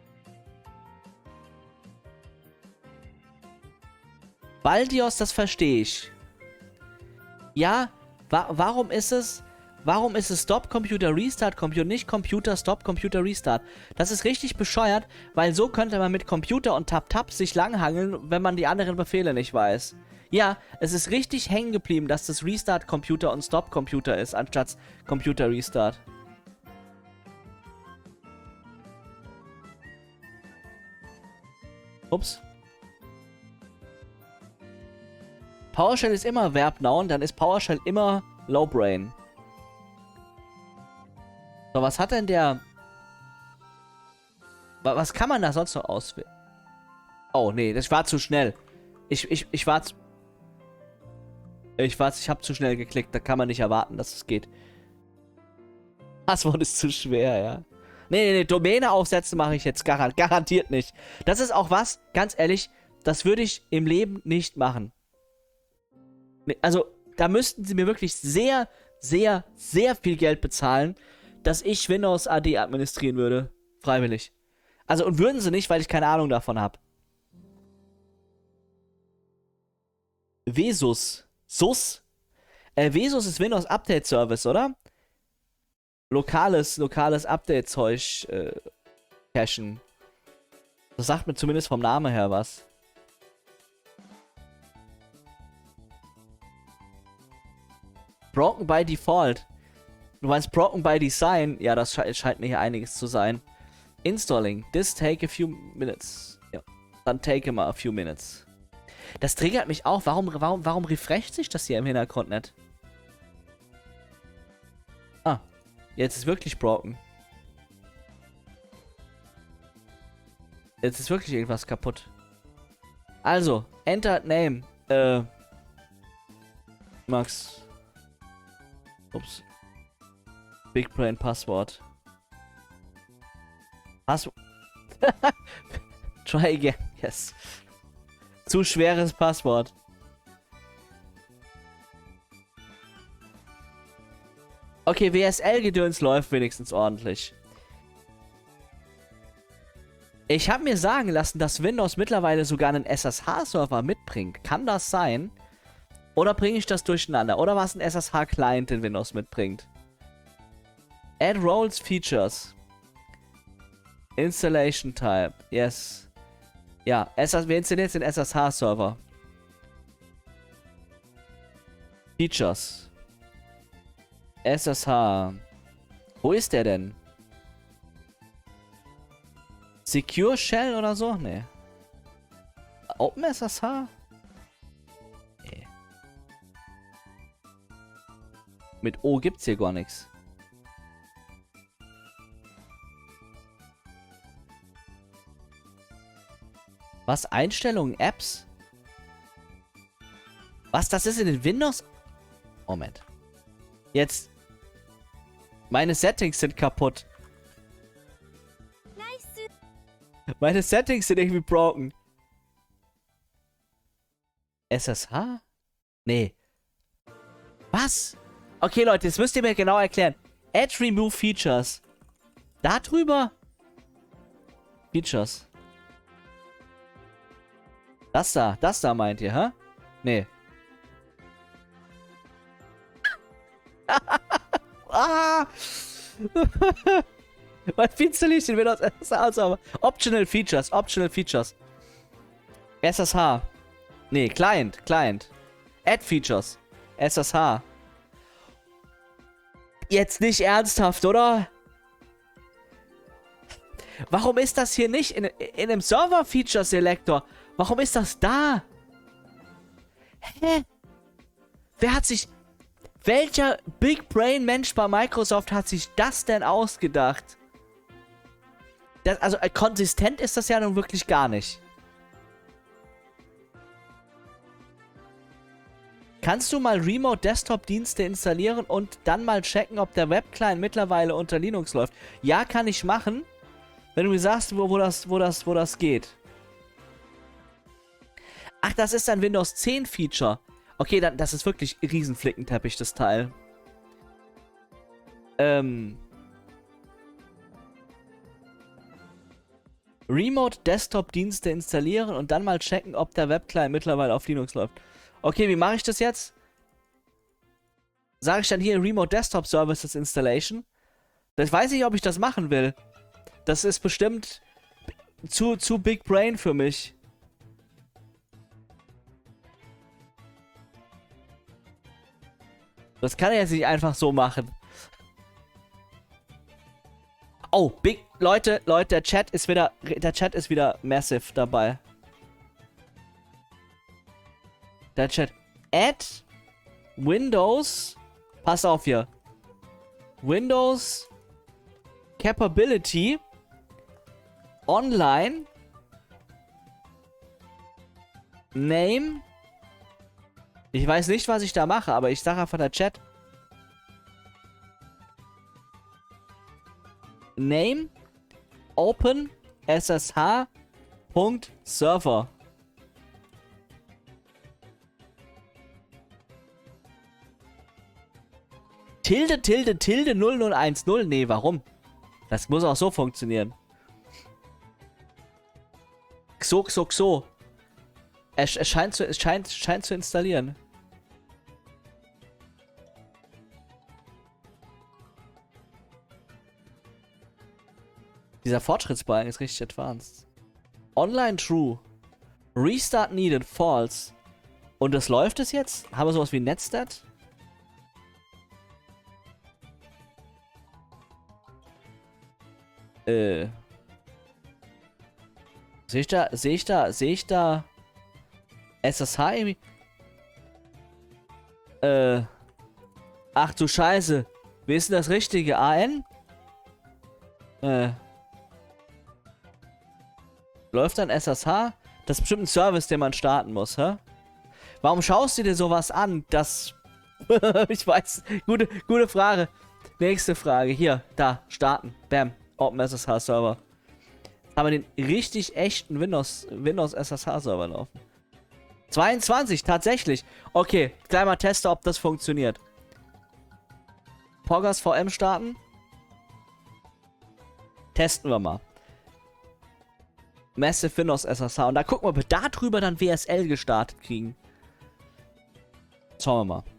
Baldios, das verstehe ich. Ja, warum ist es Stop Computer Restart Computer, nicht Computer Stop Computer Restart? Das ist richtig bescheuert, weil so könnte man mit Computer und Tab sich langhangeln, wenn man die anderen Befehle nicht weiß. Ja, es ist richtig hängen geblieben, dass das Restart Computer und Stop Computer ist, anstatt Computer Restart. Ups. PowerShell ist immer Verb Noun, dann ist PowerShell immer Low Brain. So, was hat denn der... Was kann man da sonst noch auswählen? Oh, nee, das war zu schnell. Ich habe zu schnell geklickt. Da kann man nicht erwarten, dass es geht. Passwort ist zu schwer, ja. Nee, Domäne aufsetzen mache ich jetzt garantiert nicht. Das ist auch was, ganz ehrlich, das würde ich im Leben nicht machen. Also, da müssten sie mir wirklich sehr, sehr, sehr viel Geld bezahlen, dass ich Windows AD administrieren würde. Freiwillig. Also, und würden sie nicht, weil ich keine Ahnung davon habe. Vesus. Vesus ist Windows Update Service, oder? Lokales Update-Zeug cachen. Das sagt mir zumindest vom Namen her was. Broken by Default. Du meinst Broken by Design? Ja, das scheint mir hier einiges zu sein. Installing. This take a few minutes. Ja. Dann take immer a few minutes. Das triggert mich auch. Warum refresht sich das hier im Hintergrund nicht? Ah. Jetzt ist wirklich broken. Jetzt ist wirklich irgendwas kaputt. Also, Enter Name. Max. Ups. Big Brain Passwort. Try again. Yes. Zu schweres Passwort. Okay, WSL-Gedöns läuft wenigstens ordentlich. Ich habe mir sagen lassen, dass Windows mittlerweile sogar einen SSH-Server mitbringt. Kann das sein? Oder bringe ich das durcheinander? Oder was ein SSH-Client in Windows mitbringt? Add Roles Features. Installation Type. Yes. Ja, wir installieren jetzt den SSH-Server. Features. SSH. Wo ist der denn? Secure Shell oder so? Nee. OpenSSH? Nee. Mit O gibt's hier gar nichts. Was? Einstellungen, Apps? Was? Das ist in den Windows? Moment. Jetzt. Meine Settings sind kaputt. Meine Settings sind irgendwie broken. SSH? Nee. Was? Okay, Leute, jetzt müsst ihr mir genau erklären. Add Remove Features. Da drüber? Features. Das da meint ihr, hä? Nee. Ah! Was installiere ich denn Windows SSH? Optional Features, Optional Features. SSH. Nee, Client. Add Features. SSH. Jetzt nicht ernsthaft, oder? Warum ist das hier nicht in einem Server Feature Selector? Warum ist das da? Hä? Welcher Big Brain Mensch bei Microsoft hat sich das denn ausgedacht? Also konsistent ist das ja nun wirklich gar nicht. Kannst du mal Remote Desktop Dienste installieren und dann mal checken, ob der Webclient mittlerweile unter Linux läuft? Ja, kann ich machen, wenn du mir sagst, wo das geht. Ach, das ist ein Windows 10 Feature. Okay, dann, das ist wirklich Riesenflickenteppich, das Teil. Remote Desktop Dienste installieren und dann mal checken, ob der Webclient mittlerweile auf Linux läuft. Okay, wie mache ich das jetzt? Sage ich dann hier Remote Desktop Services Installation? Das weiß ich, ob ich das machen will. Das ist bestimmt zu Big Brain für mich. Das kann er jetzt nicht einfach so machen. Oh, Leute, der Chat ist wieder massive dabei. Der Chat. Add Windows. Pass auf hier. Windows Capability Online Name. Ich weiß nicht, was ich da mache, aber ich sage einfach der Chat. Name Open SSH Server. Tilde 0010. Nee, warum? Das muss auch so funktionieren. XO. Es scheint zu installieren. Dieser Fortschrittsbalken ist richtig advanced. Online true. Restart needed false. Und das läuft es jetzt? Haben wir sowas wie Netstat? Sehe ich da SSH irgendwie? Ach du Scheiße. Wie ist denn das richtige? AN? Läuft dann SSH? Das ist bestimmt ein Service, den man starten muss, hä? Warum schaust du dir sowas an? Das... ich weiß. Gute Frage. Nächste Frage. Hier, da, starten. Bam. OpenSSH Server. Haben wir den richtig echten Windows SSH Server laufen. 22, tatsächlich. Okay, gleich mal testen, ob das funktioniert. Poggers VM starten. Testen wir mal. Massive Windows SSH. Und da gucken wir, ob wir da drüber dann WSL gestartet kriegen. Schauen wir mal.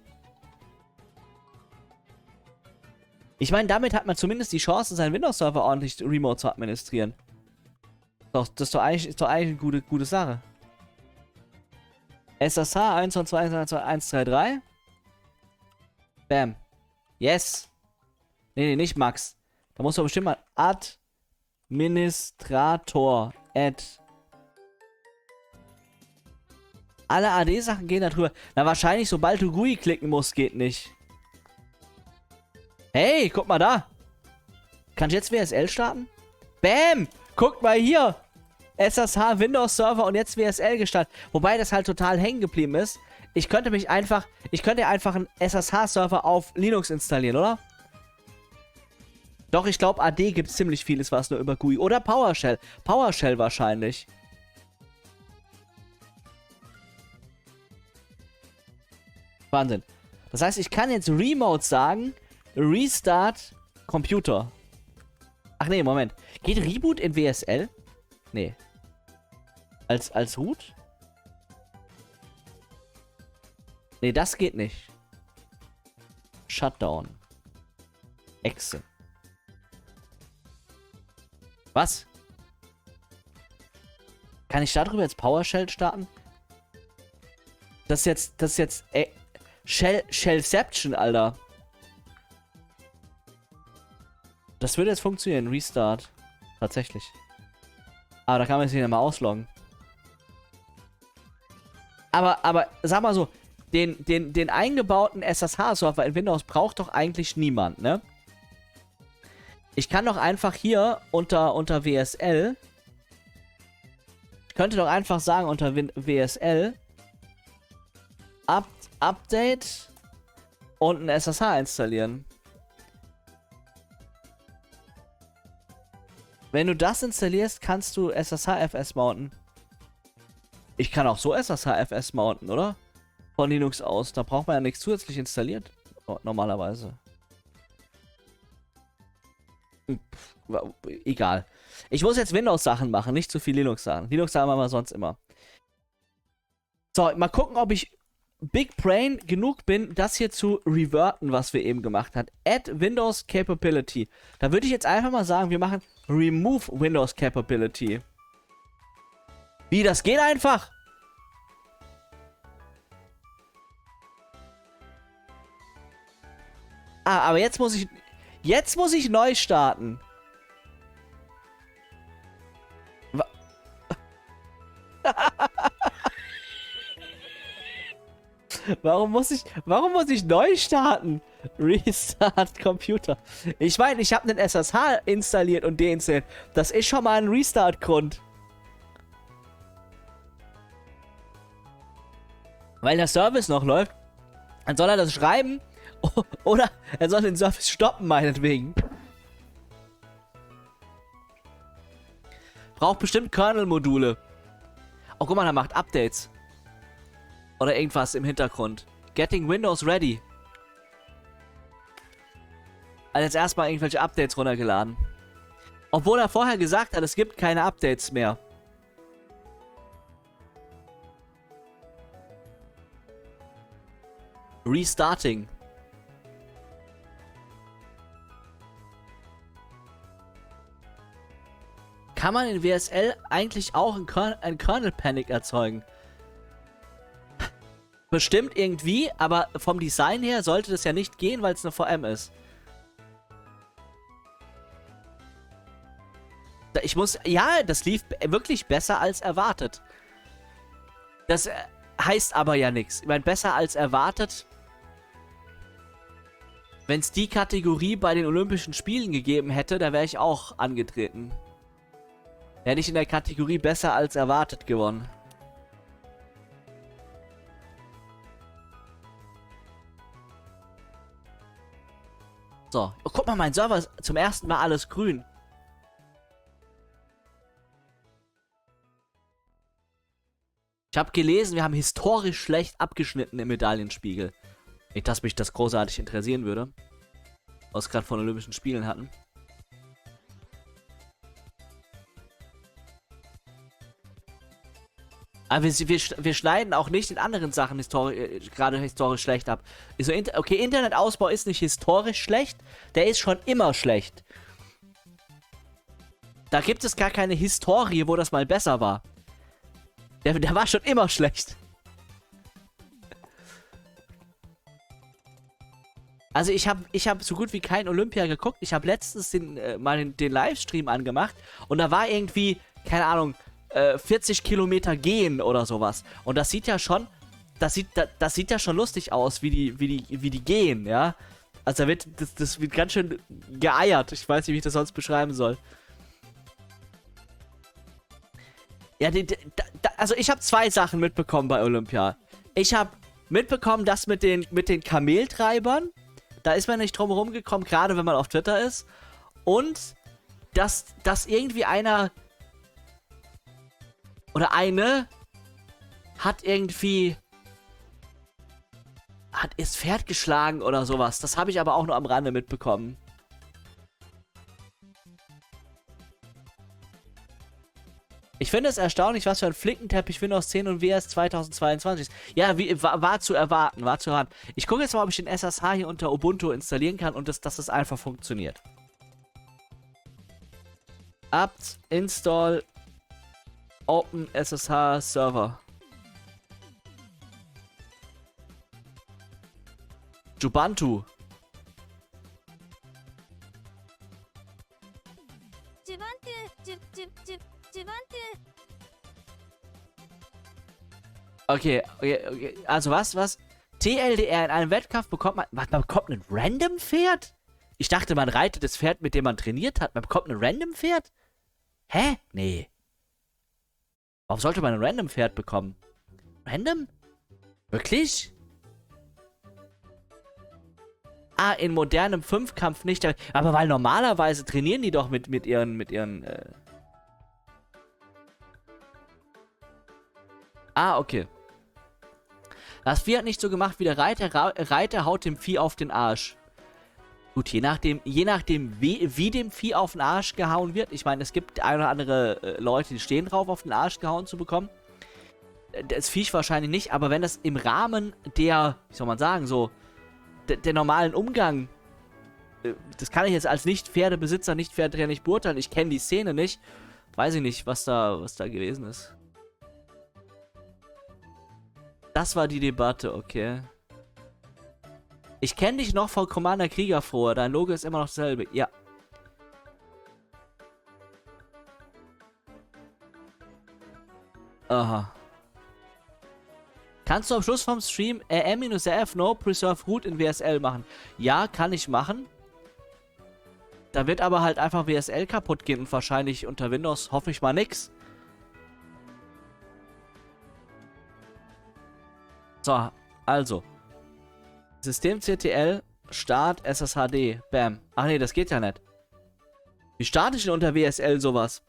Ich meine, damit hat man zumindest die Chance, seinen Windows-Server ordentlich remote zu administrieren. Das ist doch eigentlich eine gute Sache. SSH 192.1.1.3. Bam. Yes. Nee, nicht Max. Da muss doch bestimmt mal Administrator. Add. Alle AD-Sachen gehen da drüber. Na, wahrscheinlich, sobald du GUI klicken musst, geht nicht. Hey, guck mal da. Kann ich jetzt WSL starten? Bam! Guck mal hier. SSH, Windows Server und jetzt WSL gestartet. Wobei das halt total hängen geblieben ist. Ich könnte einfach einen SSH-Server auf Linux installieren, oder? Doch, ich glaube, AD gibt es ziemlich vieles, was nur über GUI. Oder PowerShell. PowerShell wahrscheinlich. Wahnsinn. Das heißt, ich kann jetzt Remote sagen, Restart Computer. Ach nee, Moment. Geht Reboot in WSL? Nee. Als Root? Nee, das geht nicht. Shutdown. Exe. Was? Kann ich darüber jetzt PowerShell starten? Das ist jetzt, Shellception, Alter. Das würde jetzt funktionieren. Restart. Tatsächlich. Aber da kann man sich nicht mal ausloggen. Aber, sag mal so, den eingebauten SSH-Server in Windows braucht doch eigentlich niemand, ne? Ich kann doch einfach hier unter WSL. Ich könnte doch einfach sagen unter WSL. Update und ein SSH installieren. Wenn du das installierst, kannst du SSH-FS mounten. Ich kann auch so SSH-FS mounten, oder? Von Linux aus. Da braucht man ja nichts zusätzlich installiert. Normalerweise. Egal. Ich muss jetzt Windows-Sachen machen, nicht zu viel Linux-Sachen. Linux-Sachen machen wir sonst immer. So, mal gucken, ob ich Big Brain genug bin, das hier zu reverten, was wir eben gemacht haben. Add Windows Capability. Da würde ich jetzt einfach mal sagen, wir machen Remove Windows Capability. Wie, das geht einfach? Ah, aber jetzt muss ich neu starten. Warum muss ich neu starten? Restart Computer. Ich meine, ich habe einen SSH installiert und deinstalliert. Das ist schon mal ein Restart-Grund. Weil der Service noch läuft, dann soll er das schreiben oder er soll den Service stoppen, meinetwegen. Braucht bestimmt Kernel-Module. Oh, guck mal, er macht Updates. Oder irgendwas im Hintergrund. Getting Windows ready. Also jetzt erstmal irgendwelche Updates runtergeladen. Obwohl er vorher gesagt hat, es gibt keine Updates mehr. Restarting. Kann man in WSL eigentlich auch ein Kernel Panic erzeugen? Bestimmt irgendwie, aber vom Design her sollte das ja nicht gehen, weil es eine VM ist. Ja, das lief wirklich besser als erwartet. Das heißt aber ja nichts. Ich meine, besser als erwartet. Wenn es die Kategorie bei den Olympischen Spielen gegeben hätte, da wäre ich auch angetreten. Da hätte ich in der Kategorie besser als erwartet gewonnen. So. Oh, guck mal, mein Server ist zum ersten Mal alles grün. Ich habe gelesen, wir haben historisch schlecht abgeschnitten im Medaillenspiegel. Nicht, dass mich das großartig interessieren würde. Was wir gerade von Olympischen Spielen hatten. Aber wir schneiden auch nicht in anderen Sachen gerade historisch schlecht ab. Okay, Internetausbau ist nicht historisch schlecht, der ist schon immer schlecht. Da gibt es gar keine Historie, wo das mal besser war. Der war schon immer schlecht. Also ich hab so gut wie kein Olympia geguckt. Ich habe letztens den Livestream angemacht und da war irgendwie, keine Ahnung, 40 Kilometer gehen oder sowas. Und das sieht ja schon, das sieht ja schon lustig aus, wie die gehen, ja. Also das wird ganz schön geeiert. Ich weiß nicht, wie ich das sonst beschreiben soll. Ja, also ich habe zwei Sachen mitbekommen bei Olympia. Ich habe mitbekommen, dass mit den Kameltreibern, da ist man nicht drum herum gekommen, gerade wenn man auf Twitter ist. Und dass irgendwie einer oder eine hat das Pferd geschlagen oder sowas. Das habe ich aber auch nur am Rande mitbekommen. Ich finde es erstaunlich, was für ein Flickenteppich Windows 10 und WS 2022 ist. Ja, war zu erwarten, war zu erwarten. Ich gucke jetzt mal, ob ich den SSH hier unter Ubuntu installieren kann und dass das einfach funktioniert. apt install open SSH server. Ubuntu. Okay. Also was? TLDR in einem Wettkampf bekommt man bekommt ein Random-Pferd? Ich dachte, man reitet das Pferd, mit dem man trainiert hat. Man bekommt ein Random-Pferd? Hä? Nee. Warum sollte man ein Random-Pferd bekommen? Random? Wirklich? Ah, in modernem Fünfkampf nicht. Aber weil normalerweise trainieren die doch mit ihren. Ah, okay. Das Vieh hat nicht so gemacht wie der Reiter. Reiter haut dem Vieh auf den Arsch. Gut, je nachdem wie dem Vieh auf den Arsch gehauen wird. Ich meine, es gibt ein oder andere Leute, die stehen drauf, auf den Arsch gehauen zu bekommen. Das Viech wahrscheinlich nicht, aber wenn das im Rahmen der, wie soll man sagen, so, der normalen Umgang, das kann ich jetzt als Nicht-Pferdebesitzer, Nicht-Pferdetrainer nicht beurteilen. Ich kenne die Szene nicht. Weiß ich nicht, was da gewesen ist. Das war die Debatte, okay. Ich kenne dich noch von Commander Kriegerfrohe. Dein Logo ist immer noch dasselbe. Ja. Aha. Kannst du am Schluss vom Stream rm-rf no preserve root in WSL machen? Ja, kann ich machen. Da wird aber halt einfach WSL kaputt gehen und wahrscheinlich unter Windows hoffe ich mal nix. So, also. Systemctl, Start, SSHD, bam. Ach nee, das geht ja nicht. Wie starte ich denn unter WSL sowas?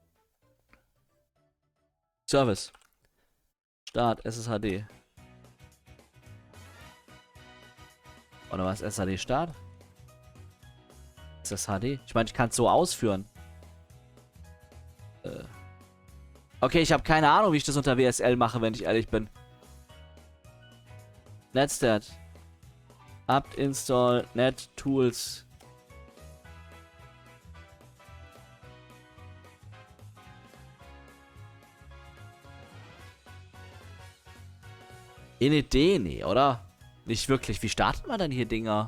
Service. Start, SSHD. Oder was? SSHD Start? SSHD? Ich meine, ich kann es so ausführen. Okay, ich habe keine Ahnung, wie ich das unter WSL mache, wenn ich ehrlich bin. Netstat. apt install net tools. Init nee, oder? Nicht wirklich. Wie startet man denn hier Dinger?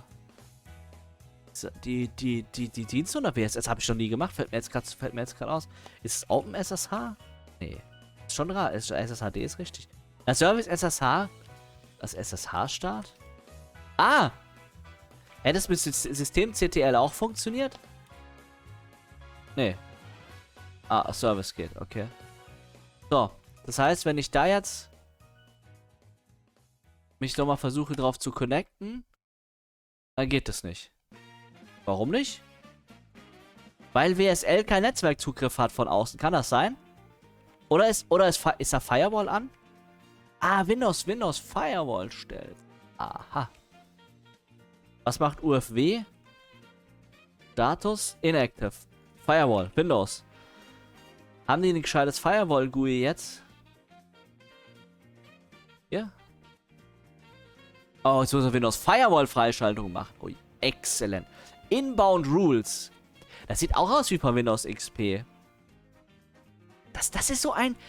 Die Dienste unter WSL? Das habe ich noch nie gemacht. Fällt mir jetzt gerade aus. Ist es OpenSSH? Nee. Ist schon rar. SSHD ist richtig. Der Service SSH. Das SSH-Start? Ah! Hätte es mit Systemctl auch funktioniert? Nee. Ah, Service geht, okay. So, das heißt, wenn ich da jetzt mich nochmal versuche drauf zu connecten, dann geht das nicht. Warum nicht? Weil WSL keinen Netzwerkzugriff hat von außen. Kann das sein? Oder ist da Firewall an? Ah, Windows Firewall stellt. Aha. Was macht UFW? Status inactive. Firewall, Windows. Haben die ein gescheites Firewall-GUI jetzt? Ja. Oh, jetzt muss er Windows Firewall-Freischaltung machen. Ui, exzellent. Inbound Rules. Das sieht auch aus wie bei Windows XP. Das ist so ein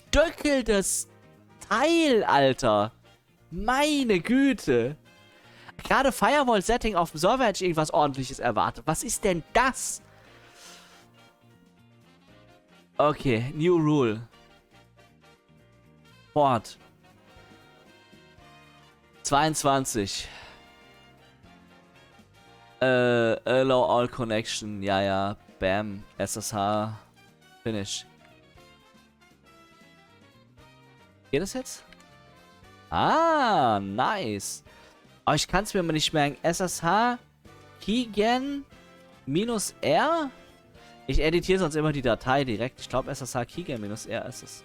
zusammengestöckeltes Teil, Alter. Meine Güte. gerade Firewall-Setting auf dem Server hätte ich irgendwas Ordentliches erwartet. Was ist denn das? Okay, New Rule. Port. 22. Allow all connection. Ja, ja. Bam. SSH. Finish. Geht das jetzt? Ah, nice. Aber ich kann es mir mal nicht merken. SSH Keygen minus R? Ich editiere sonst immer die Datei direkt. Ich glaube SSH Keygen minus R ist es.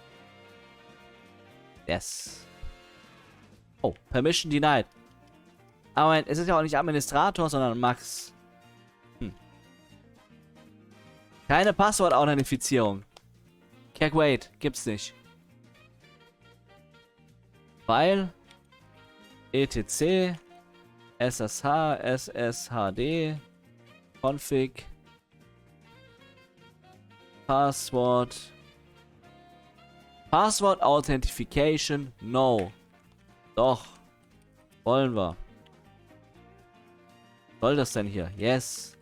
Yes. Oh, Permission denied. Aber es ist ja auch nicht Administrator, sondern Max. Keine Passwort-Authentifizierung. Wait, gibt's nicht. Weil etc SSH SSHD config Passwort Authentification no. Doch. Wollen wir. Was soll das denn hier? Yes.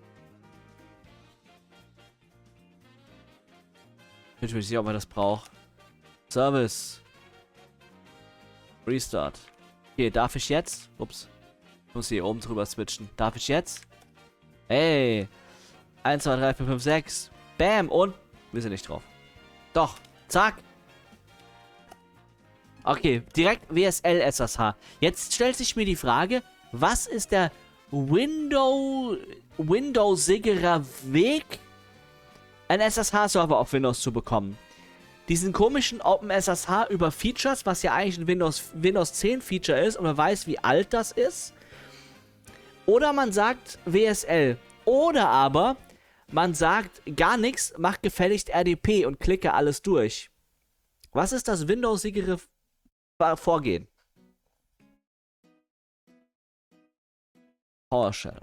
Ich bin mir nicht sicher, ob man das braucht. Service. Restart. Okay, darf ich jetzt? Ups. Ich muss hier oben drüber switchen. Darf ich jetzt? Hey. 1, 2, 3, 4, 5, 6. Bam. Und? Wir sind nicht drauf. Doch. Zack. Okay, direkt WSL SSH. Jetzt stellt sich mir die Frage, was ist der Windows-sigerer Weg, einen SSH-Server auf Windows zu bekommen? Diesen komischen OpenSSH über Features, was ja eigentlich ein Windows 10 Feature ist und man weiß, wie alt das ist. Oder man sagt WSL. Oder aber man sagt gar nichts, macht gefälligst RDP und klicke alles durch. Was ist das Windows-sigere Vorgehen? PowerShell.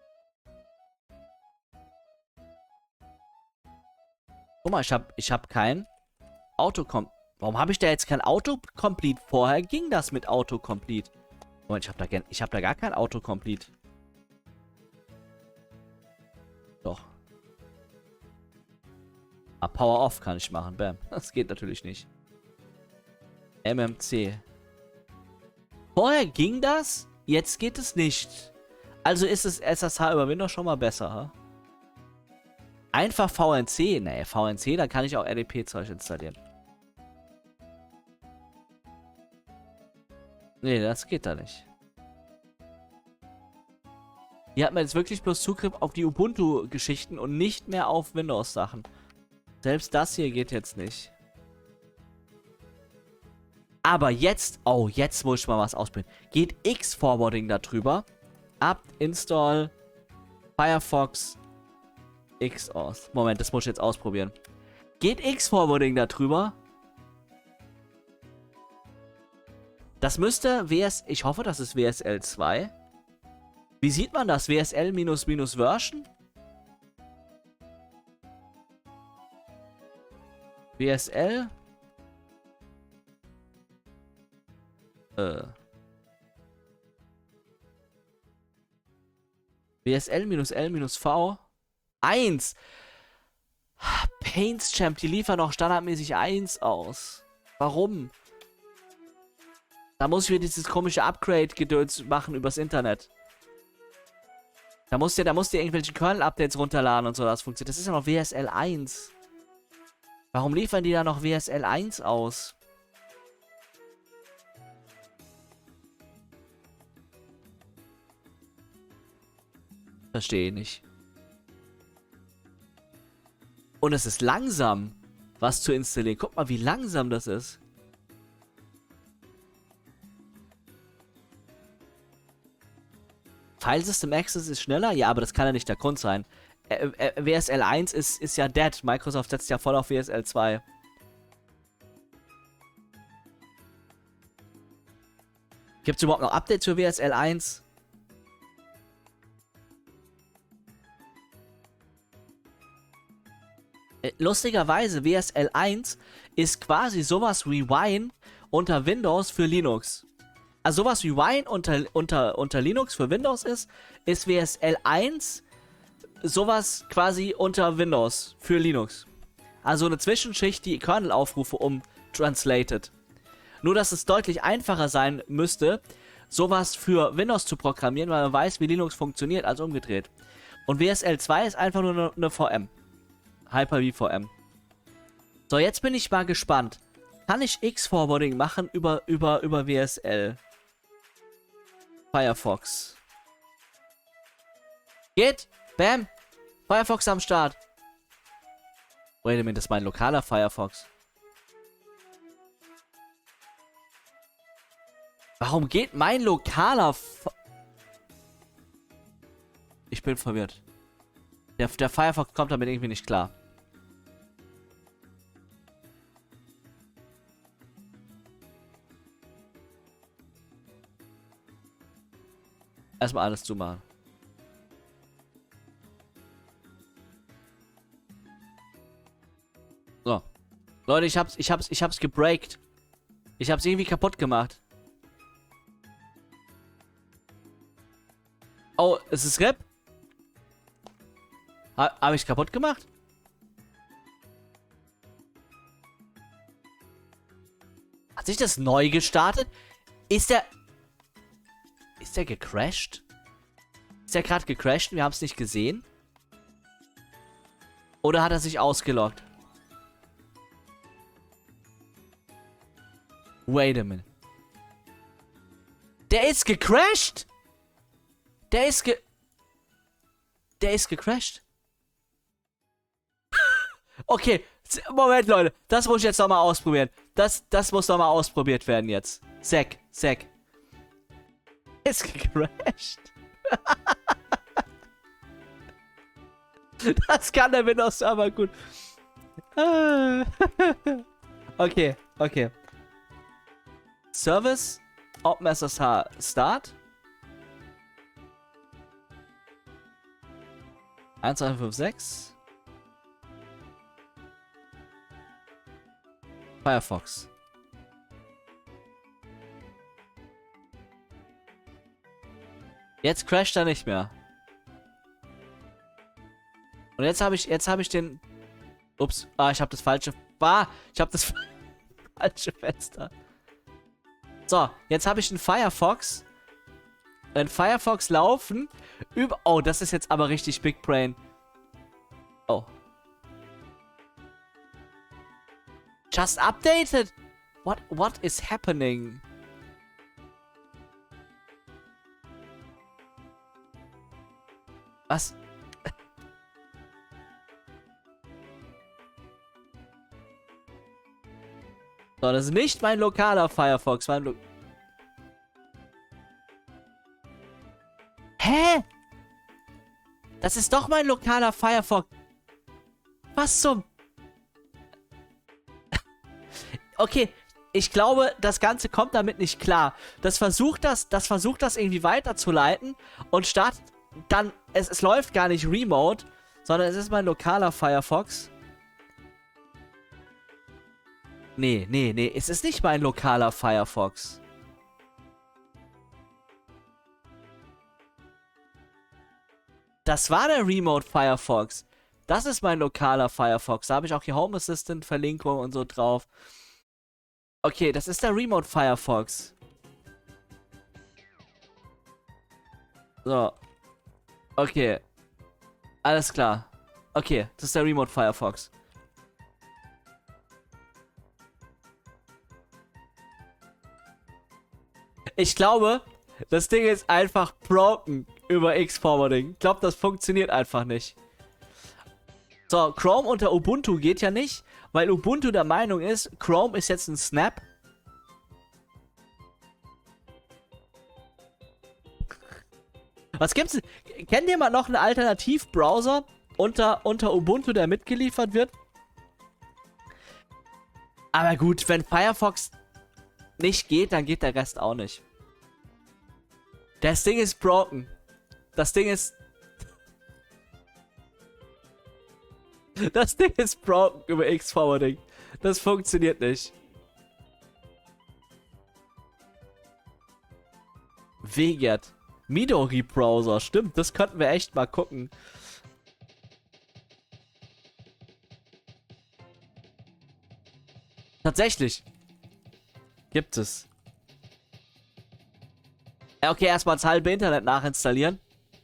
Guck mal, ich hab kein Autocomplete. Warum habe ich da jetzt kein Autocomplete? Vorher ging das mit Autocomplete. Moment, ich hab da gar kein Autocomplete. Doch. Ah, Power Off kann ich machen. Bam. Das geht natürlich nicht. MMC. Vorher ging das, jetzt geht es nicht. Also ist es SSH über Windows schon mal besser, ha? Einfach VNC. Nee, VNC, da kann ich auch RDP-Zeug installieren. Nee, das geht da nicht. Hier hat man jetzt wirklich bloß Zugriff auf die Ubuntu-Geschichten und nicht mehr auf Windows-Sachen. Selbst das hier geht jetzt nicht. Aber jetzt, oh, jetzt muss ich mal was ausprobieren. Geht X-Forwarding da drüber? Apt install Firefox XOS. Moment, das muss ich jetzt ausprobieren. Geht X-Forwarding da drüber? Das müsste ich hoffe, das ist WSL 2. Wie sieht man das? WSL minus Version? WSL? WSL-L-V 1. Paints Champ, die liefern noch standardmäßig 1 aus. Warum? Da muss ich mir dieses komische Upgrade-Gedöns machen übers Internet. Da musst du irgendwelche Kernel-Updates runterladen und so, das funktioniert. Das ist ja noch WSL 1. Warum liefern die da noch WSL 1 aus? Verstehe ich nicht. Und es ist langsam, was zu installieren. Guck mal, wie langsam das ist. File System Access ist schneller? Ja, aber das kann ja nicht der Grund sein. WSL 1 ist ja dead. Microsoft setzt ja voll auf WSL 2. Gibt es überhaupt noch Updates für WSL 1? Lustigerweise, WSL 1 ist quasi sowas wie Wine unter Windows für Linux. Also sowas wie Wine unter Linux für Windows ist WSL 1 sowas quasi unter Windows für Linux. Also eine Zwischenschicht, die Kernel-Aufrufe umtranslated. Nur, dass es deutlich einfacher sein müsste, sowas für Windows zu programmieren, weil man weiß, wie Linux funktioniert, als umgedreht. Und WSL 2 ist einfach nur eine VM. Hyper-V VM. So, jetzt bin ich mal gespannt. Kann ich X-Forwarding machen über WSL? Firefox. Geht? Bam! Firefox am Start. Wait a minute, das ist mein lokaler Firefox. Warum geht mein lokaler Ich bin verwirrt. Der Firefox kommt damit irgendwie nicht klar. Erstmal alles zumachen. So. Leute, ich hab's gebreakt. Ich hab's irgendwie kaputt gemacht. Oh, es ist RIP? Habe ich kaputt gemacht? Hat sich das neu gestartet? Ist der gecrashed? Ist der gerade gecrashed und wir haben es nicht gesehen? Oder hat er sich ausgeloggt? Wait a minute. Der ist gecrashed? Der ist gecrashed? Okay, Moment, Leute. Das muss ich jetzt nochmal ausprobieren. Das muss nochmal ausprobiert werden jetzt. Zack. Ist gecrashed. Das kann der Windows-Server gut. Okay. Service, OpenSSH Start. 1256. Firefox. Jetzt crasht er nicht mehr. Und jetzt habe ich den... Ups. Ich habe das falsche... ich habe das falsche Fenster. So, jetzt habe ich einen Firefox. Ein Firefox laufen. Oh, das ist jetzt aber richtig Big Brain. Oh. Just updated. What is happening? Was? So, das ist nicht mein lokaler Firefox. Hä? Das ist doch mein lokaler Firefox. Was zum... Okay, ich glaube, das Ganze kommt damit nicht klar. Das versucht das irgendwie weiterzuleiten und startet dann... Es läuft gar nicht remote, sondern es ist mein lokaler Firefox. Nee, es ist nicht mein lokaler Firefox. Das war der Remote Firefox. Das ist mein lokaler Firefox. Da habe ich auch hier Home Assistant Verlinkung und so drauf. Okay, das ist der Remote Firefox. So. Okay. Alles klar. Okay, das ist der Remote Firefox. Ich glaube, das Ding ist einfach broken über X-Forwarding. Ich glaube, das funktioniert einfach nicht. So, Chrome unter Ubuntu geht ja nicht, weil Ubuntu der Meinung ist, Chrome ist jetzt ein Snap. Was gibt's? Kennt jemand noch einen Alternativ-Browser unter Ubuntu, der mitgeliefert wird? Aber gut, wenn Firefox nicht geht, dann geht der Rest auch nicht. Das Ding ist broken. Das Ding ist broken über X-Forwarding. Das funktioniert nicht. WGET. Midori Browser, stimmt, das könnten wir echt mal gucken. Tatsächlich. Gibt es. Ja, okay, erstmal das halbe Internet nachinstallieren.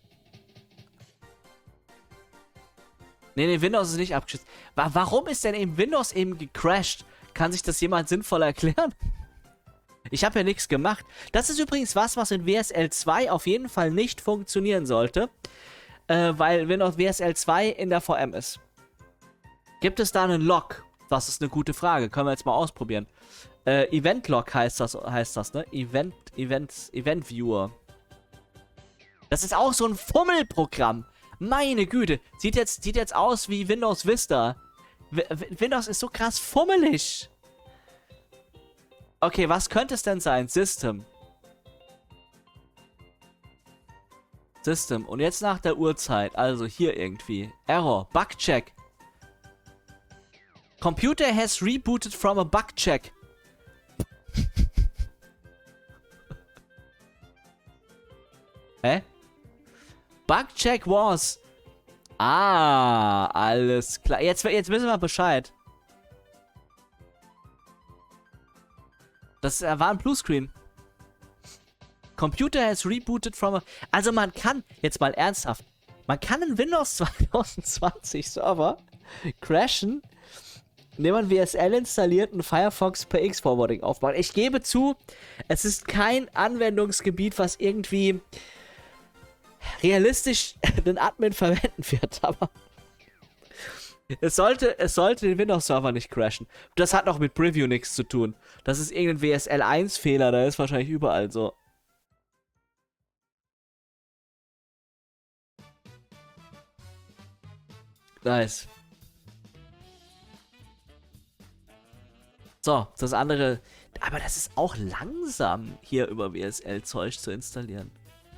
Nee, Windows ist nicht abgeschützt. Warum ist denn eben Windows eben gecrashed? Kann sich das jemand sinnvoll erklären? Ich habe ja nichts gemacht. Das ist übrigens was in WSL 2 auf jeden Fall nicht funktionieren sollte. Weil Windows WSL 2 in der VM ist. Gibt es da einen Log? Das ist eine gute Frage. Können wir jetzt mal ausprobieren. Event Log heißt das, ne? Event Viewer. Das ist auch so ein Fummelprogramm. Meine Güte. Sieht jetzt aus wie Windows Vista. Windows ist so krass fummelig. Okay, was könnte es denn sein? System. Und jetzt nach der Uhrzeit. Also hier irgendwie. Error. Bugcheck. Computer has rebooted from a bugcheck. Hä? Bugcheck was. Ah, alles klar. Jetzt wissen wir Bescheid. Das war ein Bluescreen. Computer has rebooted from a... Also man kann, jetzt mal ernsthaft, man kann einen Windows 2020 Server crashen, indem man WSL installiert und Firefox PX Forwarding aufbaut. Ich gebe zu, es ist kein Anwendungsgebiet, was irgendwie realistisch den Admin verwenden wird, aber es sollte den Windows-Server nicht crashen. Das hat noch mit Preview nichts zu tun. Das ist irgendein WSL 1-Fehler, da ist wahrscheinlich überall so. Nice. So, das andere. Aber das ist auch langsam, hier über WSL-Zeug zu installieren.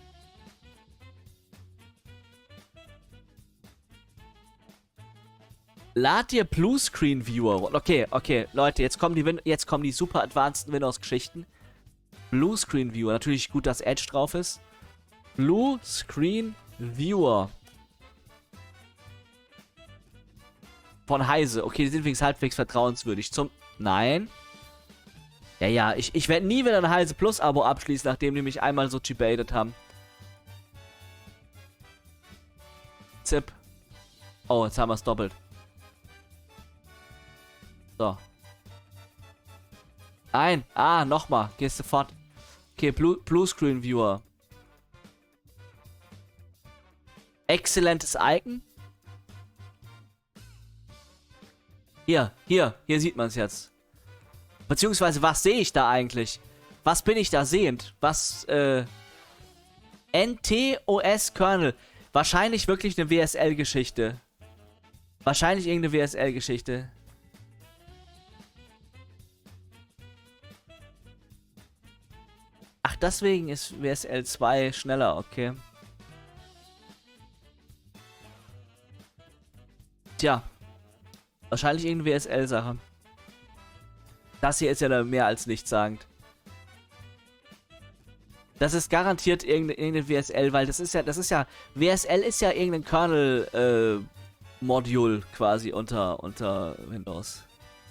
Lad dir Bluescreen Viewer. Okay, Leute, jetzt kommen die super advanced Windows-Geschichten. Bluescreen Viewer. Natürlich gut, dass Edge drauf ist. Bluescreen Viewer. Von Heise. Okay, die sind übrigens halbwegs vertrauenswürdig. Nein. Ja, ich werde nie wieder ein Heise Plus Abo abschließen, nachdem die mich einmal so gebaitet haben. Zip. Oh, jetzt haben wir es doppelt. So. Nein. Ah, nochmal. Gehst sofort. Okay, Bluescreen Viewer. Exzellentes Icon. Hier sieht man es jetzt. Beziehungsweise, was sehe ich da eigentlich? Was bin ich da sehend? Was, NTOS Kernel. Wahrscheinlich wirklich eine WSL-Geschichte. Wahrscheinlich irgendeine WSL-Geschichte. Ach, deswegen ist WSL 2 schneller, okay. Tja. Wahrscheinlich irgendeine WSL-Sache. Das hier ist ja dann mehr als nichtssagend. Das ist garantiert irgendeine WSL, weil das ist ja, WSL ist ja irgendein Kernel-Modul quasi unter Windows.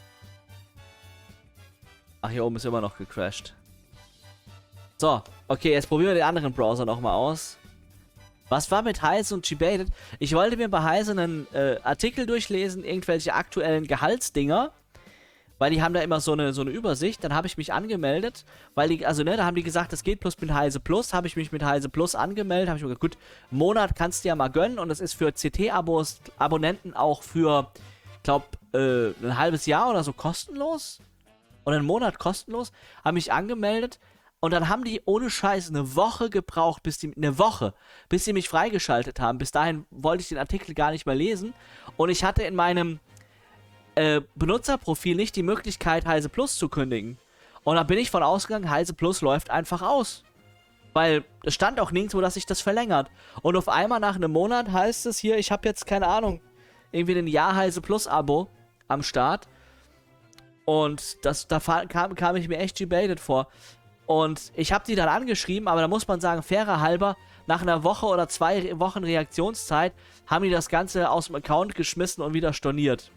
Ach, hier oben ist immer noch gecrashed. So, okay, jetzt probieren wir den anderen Browser nochmal aus. Was war mit Heise und Gebaited? Ich wollte mir bei Heise einen Artikel durchlesen, irgendwelche aktuellen Gehaltsdinger. Weil die haben da immer so eine Übersicht. Dann habe ich mich angemeldet, weil da haben die gesagt, das geht bloß mit Heise Plus. Habe ich mich mit Heise Plus angemeldet. Habe ich mir gedacht, gut, einen Monat kannst du ja mal gönnen. Und das ist für CT-Abonnenten auch für, ich glaube, ein halbes Jahr oder so kostenlos. Oder einen Monat kostenlos. Habe mich angemeldet. Und dann haben die ohne Scheiß eine Woche gebraucht, bis die mich freigeschaltet haben. Bis dahin wollte ich den Artikel gar nicht mehr lesen. Und ich hatte in meinem Benutzerprofil nicht die Möglichkeit, Heise Plus zu kündigen. Und da bin ich von ausgegangen, Heise Plus läuft einfach aus. Weil es stand auch nirgendwo, dass sich das verlängert. Und auf einmal nach einem Monat heißt es hier, ich habe jetzt, keine Ahnung, irgendwie ein Jahr Heise Plus Abo am Start. Und kam ich mir echt gebaitet vor. Und ich habe die dann angeschrieben, aber da muss man sagen, fairer halber, nach einer Woche oder 2 Wochen Reaktionszeit haben die das Ganze aus dem Account geschmissen und wieder storniert.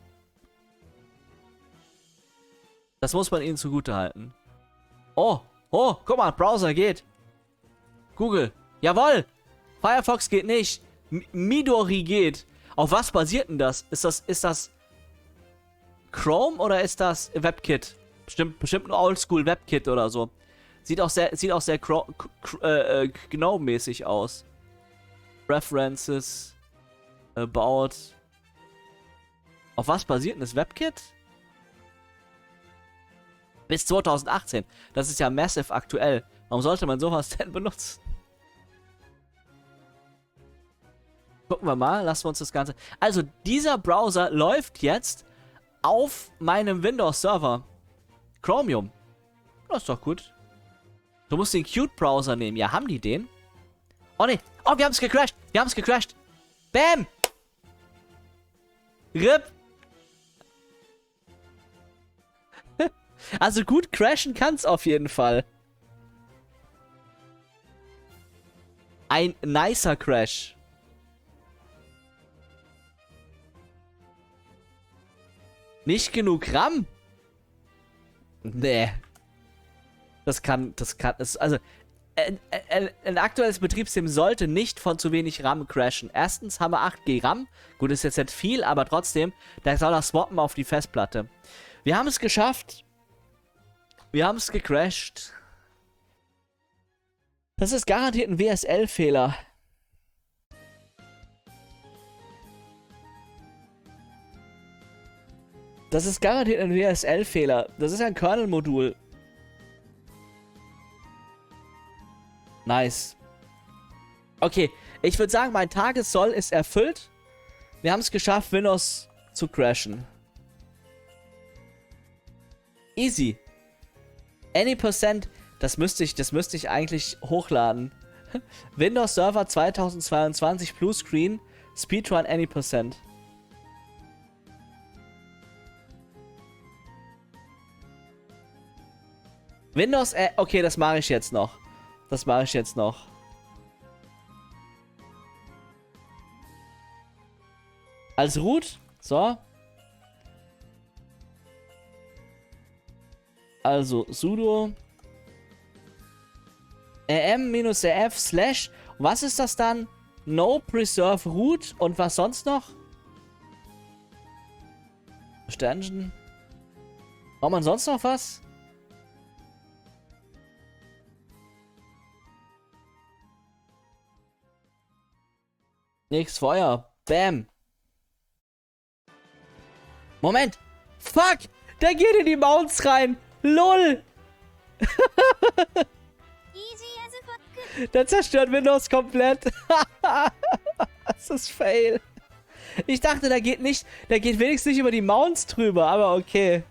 Das muss man ihnen zugutehalten. Oh, guck mal, Browser geht. Google, jawohl. Firefox geht nicht. Midori geht. Auf was basiert denn das? Ist das Chrome oder ist das WebKit? Bestimmt ein Oldschool WebKit oder so. Sieht auch sehr GNOME-mäßig aus. References. About. Auf was basiert denn das WebKit? Bis 2018. Das ist ja massive aktuell. Warum sollte man sowas denn benutzen? Gucken wir mal. Lassen wir uns das Ganze... Also, dieser Browser läuft jetzt auf meinem Windows-Server. Chromium. Das ist doch gut. Du musst den Qt-Browser nehmen. Ja, haben die den? Oh, ne. Oh, wir haben es gecrashed. Wir haben es gecrashed. Bam. RIP. Also gut crashen kann es auf jeden Fall. Ein nicer Crash. Nicht genug RAM? Nee. Also, ein aktuelles Betriebssystem sollte nicht von zu wenig RAM crashen. Erstens haben wir 8 GB RAM. Gut, ist jetzt nicht viel, aber trotzdem, da soll er swappen auf die Festplatte. Wir haben es geschafft. Wir haben es gecrashed. Das ist garantiert ein WSL-Fehler. Das ist garantiert ein WSL-Fehler. Das ist ein Kernel-Modul. Nice. Okay, ich würde sagen, mein Tagessoll ist erfüllt. Wir haben es geschafft, Windows zu crashen. Easy. Any percent, das müsste ich eigentlich hochladen. Windows Server 2022 Blue Screen, Speedrun any percent. Windows, okay, das mache ich jetzt noch. Das mache ich jetzt noch. Als Root, so. Also, sudo rm-rf / was ist das dann? No preserve root und was sonst noch? Sternchen. Braucht man sonst noch was? Nix Feuer. Bam. Moment. Fuck. Der geht in die Mounts rein. LOL. Der zerstört Windows komplett. Das ist fail. Ich dachte, der geht wenigstens nicht über die Mounts drüber, aber okay.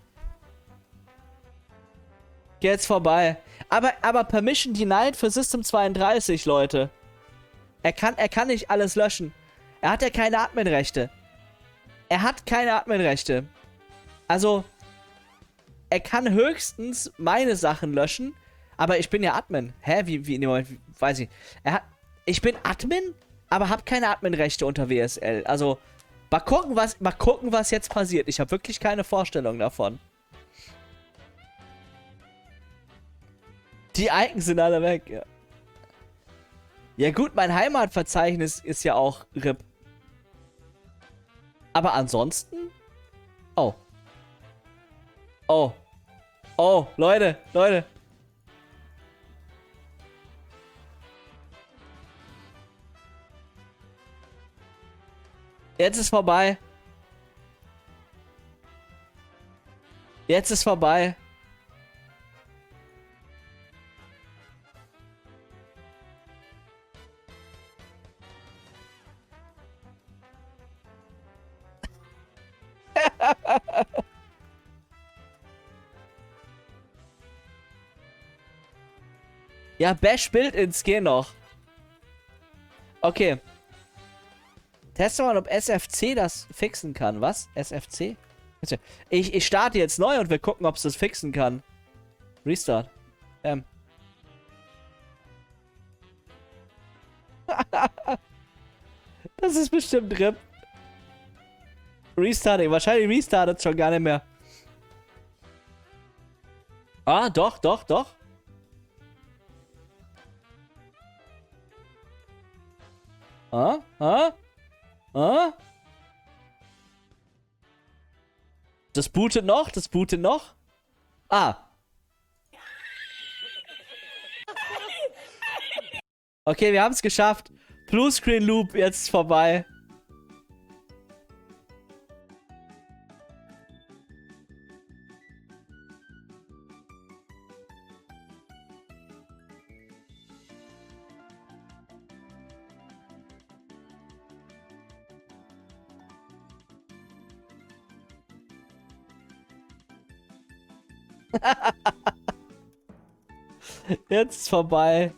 Geht's vorbei. Aber Permission denied für System 32, Leute. Er kann nicht alles löschen. Er hat ja keine Adminrechte. Er hat keine Adminrechte. Also, er kann höchstens meine Sachen löschen, aber ich bin ja Admin. Hä? Weiß ich. Ich bin Admin, aber habe keine Adminrechte unter WSL. Also, mal gucken, was jetzt passiert. Ich habe wirklich keine Vorstellung davon. Die Icons sind alle weg, ja. Ja gut, mein Heimatverzeichnis ist ja auch RIP. Aber ansonsten... Oh. Oh. Oh, Leute. Jetzt ist vorbei. Jetzt ist vorbei. Ja, Bash Build-ins gehen noch. Okay. Testen wir mal, ob SFC das fixen kann. Was? SFC? Ich starte jetzt neu und wir gucken, ob es das fixen kann. Restart. Das ist bestimmt RIP. Restarting. Wahrscheinlich restartet schon gar nicht mehr. Ah, doch, doch, doch. Ah, ah, ah. Das bootet noch, das bootet noch. Ah. Okay, wir haben es geschafft. Blue Screen Loop jetzt vorbei. Jetzt ist vorbei.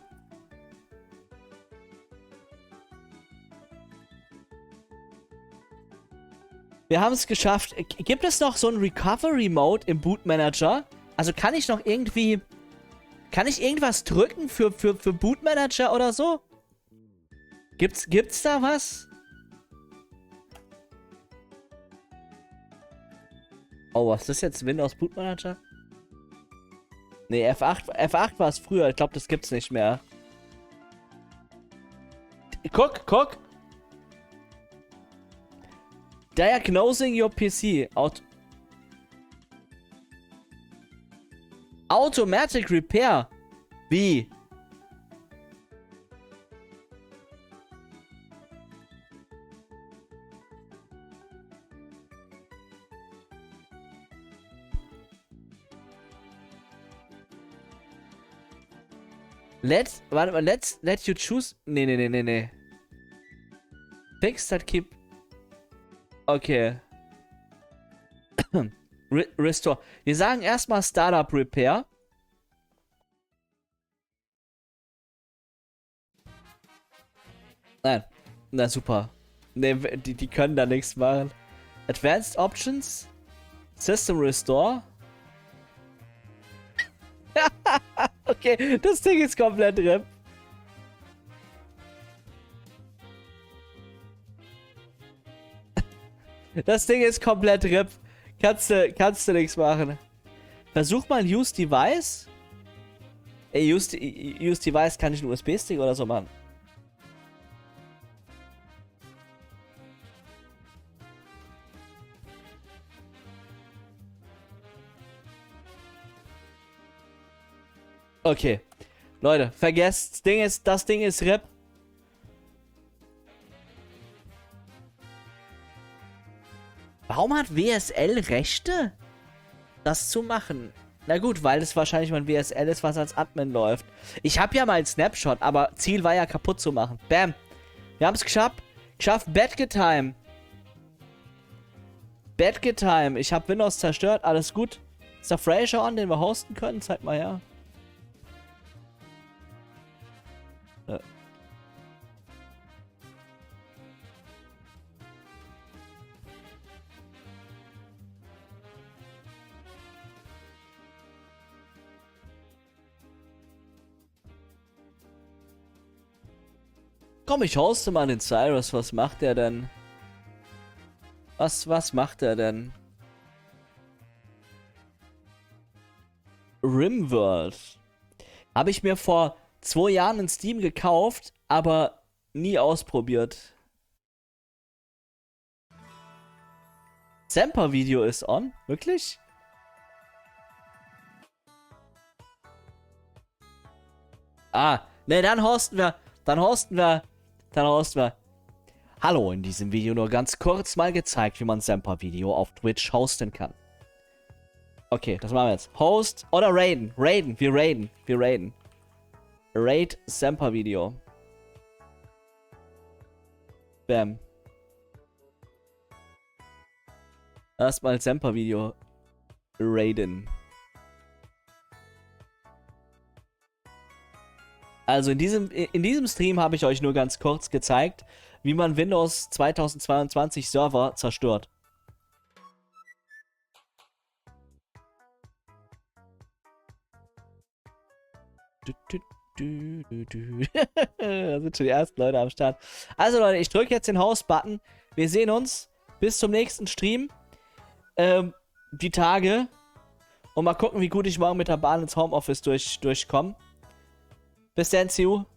Wir haben es geschafft. Gibt es noch so einen Recovery-Mode im Boot Manager? Also kann ich noch irgendwie... Kann ich irgendwas drücken für Boot Manager oder so? Gibt's da was? Oh, was ist das jetzt? Windows Boot Manager? Nee, F8 war es früher. Ich glaube, das gibt's nicht mehr. Guck. Diagnosing your PC. Automatic Repair. Wie? Warte mal, let you choose. Nee. Fix that keep. Okay. Restore. Wir sagen erstmal Startup Repair. Nein. Na super. Nee, die können da nichts machen. Advanced Options. System Restore. Okay, das Ding ist komplett RIP. Das Ding ist komplett RIP. Kannst du nichts machen. Versuch mal Use Device. Ey, Use Device kann ich einen USB-Stick oder so machen. Okay. Leute, vergesst, das Ding ist RIP. Warum hat WSL Rechte, das zu machen? Na gut, weil es wahrscheinlich mein WSL ist, was als Admin läuft. Ich habe ja mal einen Snapshot, aber Ziel war ja kaputt zu machen. Bam. Wir haben es geschafft. Badgetime. Badgetime. Ich habe Windows zerstört. Alles gut. Ist der Fraser on, den wir hosten können? Zeig mal her. Ja. Komm, ich hoste mal den Cyrus. Was macht der denn? Was macht er denn? Rimworld. Habe ich mir vor 2 Jahren in Steam gekauft, aber nie ausprobiert. Semper-Video ist on? Wirklich? Ah, ne, dann hosten wir. Hallo, in diesem Video nur ganz kurz mal gezeigt, wie man Semper-Video auf Twitch hosten kann. Okay, das machen wir jetzt. Host oder raiden. Wir raiden. Raid Semper-Video. Bam. Erstmal Semper-Video raiden. Also in diesem Stream habe ich euch nur ganz kurz gezeigt, wie man Windows 2022 Server zerstört. Da sind schon die ersten Leute am Start. Also Leute, ich drücke jetzt den Host-Button. Wir sehen uns. Bis zum nächsten Stream. Die Tage. Und mal gucken, wie gut ich morgen mit der Bahn ins Homeoffice durchkomme. Bis dann, see you.